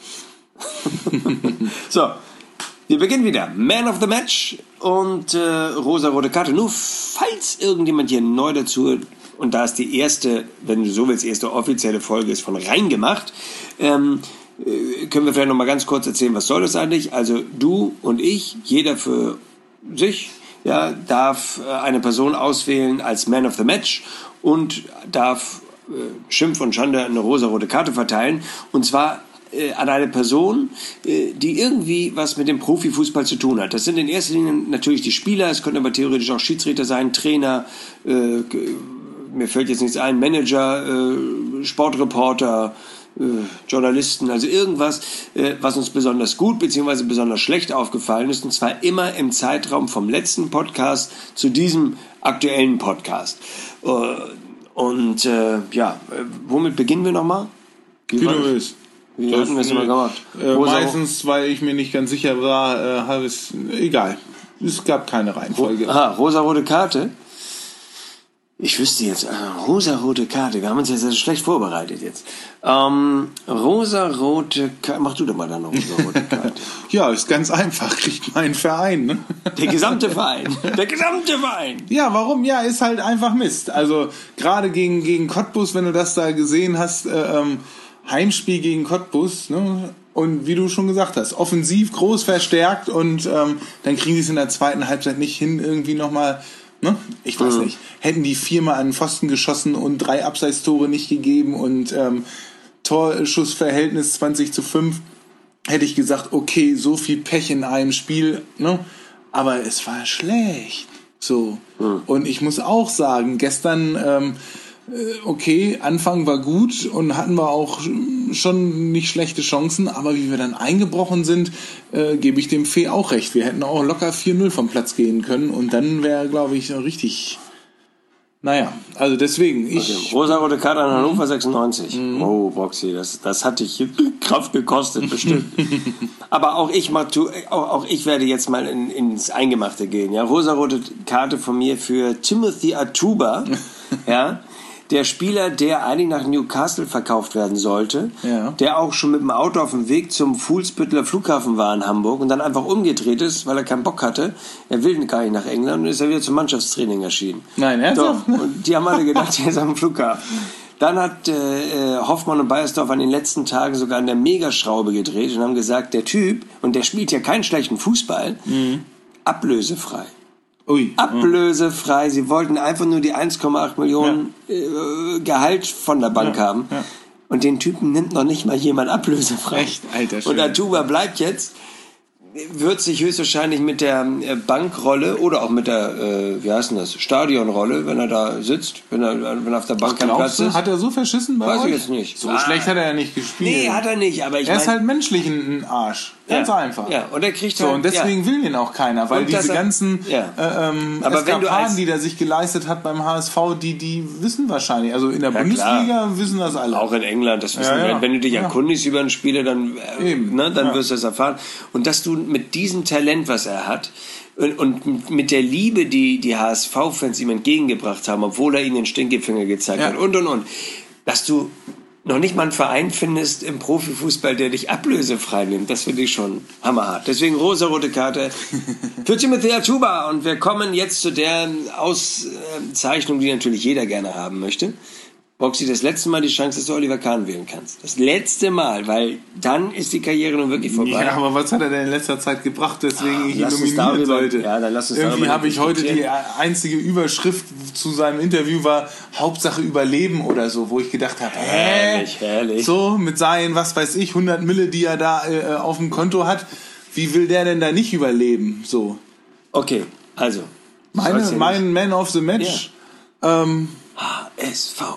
So, wir beginnen wieder. Man of the Match und äh, rosa-rote Karte. Nur falls irgendjemand hier neu dazu, und da es die erste, wenn du so willst, erste offizielle Folge ist von Reingemacht, ähm, äh, können wir vielleicht noch mal ganz kurz erzählen, was soll das eigentlich? Also du und ich, jeder für sich, ja, darf äh, eine Person auswählen als Man of the Match und darf äh, Schimpf und Schande eine rosa-rote Karte verteilen. Und zwar an eine Person, die irgendwie was mit dem Profifußball zu tun hat. Das sind in erster Linie natürlich die Spieler, es können aber theoretisch auch Schiedsrichter sein, Trainer, äh, mir fällt jetzt nichts ein, Manager, äh, Sportreporter, äh, Journalisten, also irgendwas, äh, was uns besonders gut bzw. besonders schlecht aufgefallen ist, und zwar immer im Zeitraum vom letzten Podcast zu diesem aktuellen Podcast. Äh, und äh, ja, womit beginnen wir nochmal? Wie du willst. Wie hatten wir es immer gemacht? Äh, meistens, weil ich mir nicht ganz sicher war, äh, habe es, egal. Es gab keine Reihenfolge. Aha, rosa-rote Karte. Ich wüsste jetzt, äh, rosa-rote Karte. Wir haben uns jetzt also schlecht vorbereitet jetzt. Ähm, rosa-rote Karte. Mach du doch mal dann eine rosa-rote Karte. Ja, ist ganz einfach. Kriegt mein Verein, ne? Der gesamte Verein. Der gesamte Verein. Ja, warum? Ja, ist halt einfach Mist. Also, gerade gegen, gegen Cottbus, wenn du das da gesehen hast, äh, ähm, Heimspiel gegen Cottbus, ne? Und wie du schon gesagt hast, offensiv groß verstärkt und ähm, dann kriegen sie es in der zweiten Halbzeit nicht hin, irgendwie nochmal, ne? Ich weiß mhm. nicht, hätten die viermal an den Pfosten geschossen und drei Abseitstore nicht gegeben und ähm, Torschussverhältnis zwanzig zu fünf, hätte ich gesagt, okay, so viel Pech in einem Spiel, ne? Aber es war schlecht. So. Mhm. Und ich muss auch sagen, gestern ähm, okay, Anfang war gut und hatten wir auch schon nicht schlechte Chancen, aber wie wir dann eingebrochen sind, äh, gebe ich dem Fee auch recht. Wir hätten auch locker vier null vom Platz gehen können und dann wäre, glaube ich, richtig... Naja, also deswegen, ich... Okay. Rosa-rote Karte an Hannover sechsundneunzig. Mhm. Oh, Boxy, das, das hat dich Kraft gekostet, bestimmt. Aber auch ich, auch, auch ich werde jetzt mal in, ins Eingemachte gehen. Ja, rosa-rote Karte von mir für Timothy Atuba, ja, der Spieler, der eigentlich nach Newcastle verkauft werden sollte, ja. Der auch schon mit dem Auto auf dem Weg zum Fuhlsbütteler Flughafen war in Hamburg und dann einfach umgedreht ist, weil er keinen Bock hatte. Er will gar nicht nach England und ist er wieder zum Mannschaftstraining erschienen. Nein, ernsthaft? Doch. Und die haben alle gedacht, er ist am Flughafen. Dann hat äh, Hoffmann und Beiersdorf an den letzten Tagen sogar an der Megaschraube gedreht und haben gesagt, der Typ, und der spielt ja keinen schlechten Fußball, mhm. ablösefrei. Ui. Ablösefrei. Sie wollten einfach nur die eins Komma acht Millionen ja. äh, Gehalt von der Bank ja. haben. Ja. Und den Typen nimmt noch nicht mal jemand ablösefrei. Echt, alter Schön. Und Atuba bleibt jetzt, wird sich höchstwahrscheinlich mit der Bankrolle oder auch mit der, äh, wie heißt denn das, Stadionrolle, wenn er da sitzt, wenn er, wenn er auf der Bank kein Platz ist. Hat er so verschissen bei Weiß euch? ich jetzt nicht. So ah. schlecht hat er ja nicht gespielt. Nee, hat er nicht, aber ich Er mein, ist halt menschlich ein Arsch. Ganz ja. einfach. Ja, und er kriegt so, halt, und deswegen ja. will ihn auch keiner, weil Und diese er, ganzen ja. äh, ähm, Aber wenn du als, die der sich geleistet hat beim H S V, die, die wissen wahrscheinlich, also in der ja, Bundesliga klar. wissen das alle. Auch in England, das wissen ja, wir. ja. Wenn du dich ja. erkundigst über einen Spieler, dann, äh, ne, dann ja. wirst du es erfahren. Und dass du mit diesem Talent, was er hat, und, und mit der Liebe, die die H S V-Fans ihm entgegengebracht haben, obwohl er ihnen den Stinkefinger gezeigt ja. hat, und, und, und, dass du noch nicht mal einen Verein findest im Profifußball, der dich ablösefrei nimmt. Das finde ich schon hammerhart. Deswegen rosa-rote Karte für Timothy Atuba. Und wir kommen jetzt zu der Auszeichnung, die natürlich jeder gerne haben möchte. Boxy, das letzte Mal die Chance, dass du Oliver Kahn wählen kannst. Das letzte Mal, weil dann ist die Karriere nun wirklich vorbei. Ja, aber was hat er denn in letzter Zeit gebracht, weswegen ah, ich ihn nominieren darüber, sollte? Ja, dann lass uns Irgendwie habe ich heute die einzige Überschrift zu seinem Interview war Hauptsache Überleben oder so, wo ich gedacht habe, hä? Herrlich, herrlich. So, mit seinen, was weiß ich, hundert Mille, die er da äh, auf dem Konto hat, wie will der denn da nicht überleben? So. Okay, also. Meine, mein Man of the Match. Ja. Ähm, H S V.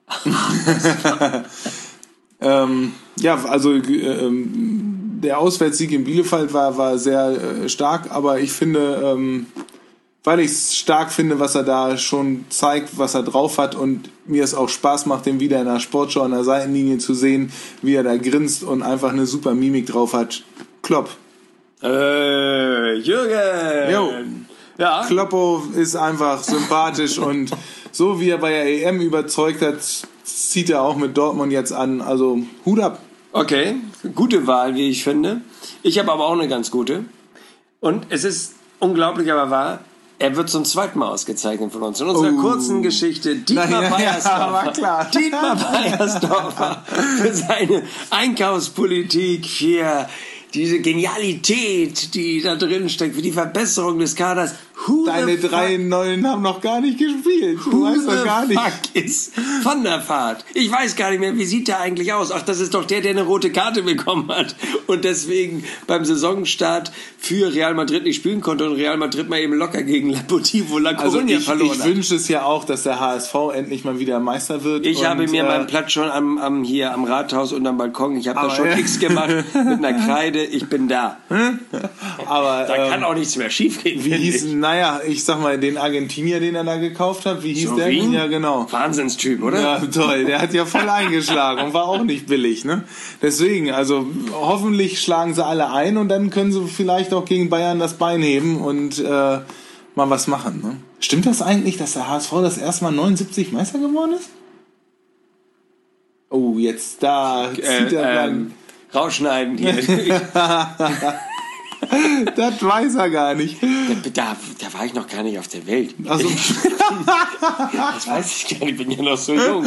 ähm, ja, also äh, der Auswärtssieg in Bielefeld war, war sehr äh, stark, aber ich finde, ähm, weil ich es stark finde, was er da schon zeigt, was er drauf hat und mir es auch Spaß macht, den wieder in der Sportschau an der Seitenlinie zu sehen, wie er da grinst und einfach eine super Mimik drauf hat. Klopp. Äh, Jürgen! Jo. Ja. Kloppo ist einfach sympathisch und so wie er bei der E M überzeugt hat, zieht er auch mit Dortmund jetzt an. Also Hut ab. Okay, gute Wahl, wie ich finde. Ich habe aber auch eine ganz gute. Und es ist unglaublich, aber wahr. Er wird zum zweiten Mal ausgezeichnet von uns. In unserer oh. kurzen Geschichte Dietmar Na, ja, Beiersdorfer. Ja, war klar. Dietmar Beiersdorfer für seine Einkaufspolitik, für diese Genialität, die da drin steckt, für die Verbesserung des Kaders. Who Deine drei Neuen haben noch gar nicht gespielt. Du Who weißt doch gar nicht. Fuck ist Van der Vaart. Ich weiß gar nicht mehr, wie sieht der eigentlich aus? Ach, das ist doch der, der eine rote Karte bekommen hat und deswegen beim Saisonstart für Real Madrid nicht spielen konnte und Real Madrid mal eben locker gegen Deportivo La Coruña also ich, verloren ich hat. Ich wünsche es ja auch, dass der H S V endlich mal wieder Meister wird. Ich und, habe mir äh, meinen Platz schon am, am, hier am Rathaus und am Balkon, ich habe da schon ja. X gemacht mit einer Kreide, ich bin da. Aber Da ähm, kann auch nichts mehr schief gehen. wie hieß, naja, ich sag mal, den Argentinier, den er da gekauft hat, wie hieß So der? wie? Ja, genau. Wahnsinnstyp, oder? Ja, toll. Der hat ja voll eingeschlagen und war auch nicht billig, ne? Deswegen, also hoffentlich schlagen sie alle ein und dann können sie vielleicht auch gegen Bayern das Bein heben und äh, mal was machen, ne? Stimmt das eigentlich, dass der H S V das erste Mal neunundsiebzig Meister geworden ist? Oh, jetzt da zieht äh, er dann. ähm, rausschneiden hier. Das weiß er gar nicht. Da, da war ich noch gar nicht auf der Welt. Also, Das weiß ich gar nicht, ich bin ja noch so jung.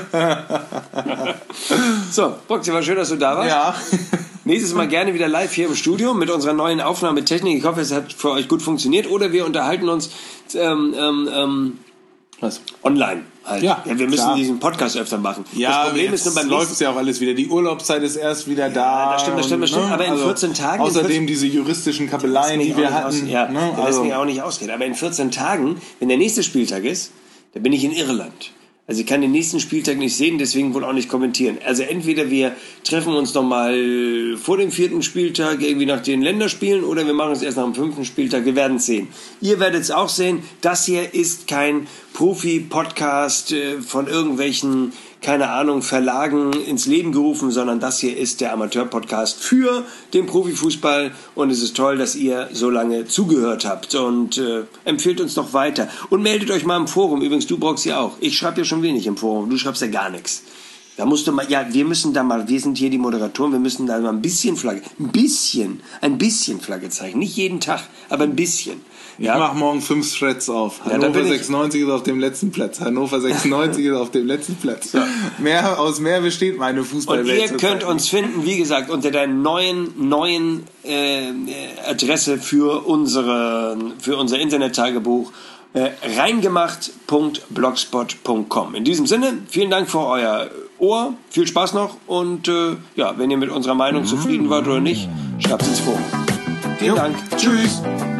So, Boxy, war schön, dass du da warst. ja. Nächstes Mal gerne wieder live hier im Studio mit unserer neuen Aufnahmetechnik. Ich hoffe, es hat für euch gut funktioniert. Oder wir unterhalten uns ähm, ähm, ähm, Was? online. Halt. Ja, ja, wir müssen klar. diesen Podcast öfter machen. Ja, das Problem ist nur beim läuft nächsten ja auch alles wieder. Die Urlaubszeit ist erst wieder da. das stimmt, das stimmt, das stimmt. Und, Aber in vierzehn Tagen- in Außerdem vierzehn diese juristischen Kabeleien, die wir hatten. Aus, ja, ne? der lässt Also, mich auch nicht ausgehen. Aber in vierzehn Tagen, wenn der nächste Spieltag ist, dann bin ich in Irland. Also ich kann den nächsten Spieltag nicht sehen, deswegen wohl auch nicht kommentieren. Also entweder wir treffen uns nochmal vor dem vierten Spieltag, irgendwie nach den Länderspielen, oder wir machen es erst nach dem fünften Spieltag. Wir werden es sehen. Ihr werdet es auch sehen. Das hier ist kein Profi-Podcast äh, von irgendwelchen, keine Ahnung, Verlagen ins Leben gerufen, sondern das hier ist der Amateur-Podcast für den Profifußball und es ist toll, dass ihr so lange zugehört habt und äh, empfehlt uns doch weiter und meldet euch mal im Forum. Übrigens, du brauchst ja auch. Ich schreibe ja schon wenig im Forum, du schreibst ja gar nichts. Da musst du mal, ja, wir müssen da mal, wir sind hier die Moderatoren, wir müssen da mal ein bisschen Flagge, ein bisschen, ein bisschen Flagge zeigen. Nicht jeden Tag, aber ein bisschen. ich Ja? mach morgen fünf Threads auf. Ja, da Hannover bin ich- sechsundneunzig ist auf dem letzten Platz. Hannover sechsundneunzig ist auf dem letzten Platz. Mehr, aus mehr besteht meine Und Fußballwelt. ihr könnt uns finden, wie gesagt, unter der neuen, neuen äh, Adresse für, unsere, für unser Internet-Tagebuch äh, reingemacht punkt blogspot punkt com. In diesem Sinne, vielen Dank für euer Ohr, viel Spaß noch und äh, ja, wenn ihr mit unserer Meinung zufrieden wart oder nicht, schreibt ins Forum. Vielen Jo. Dank. Tschüss.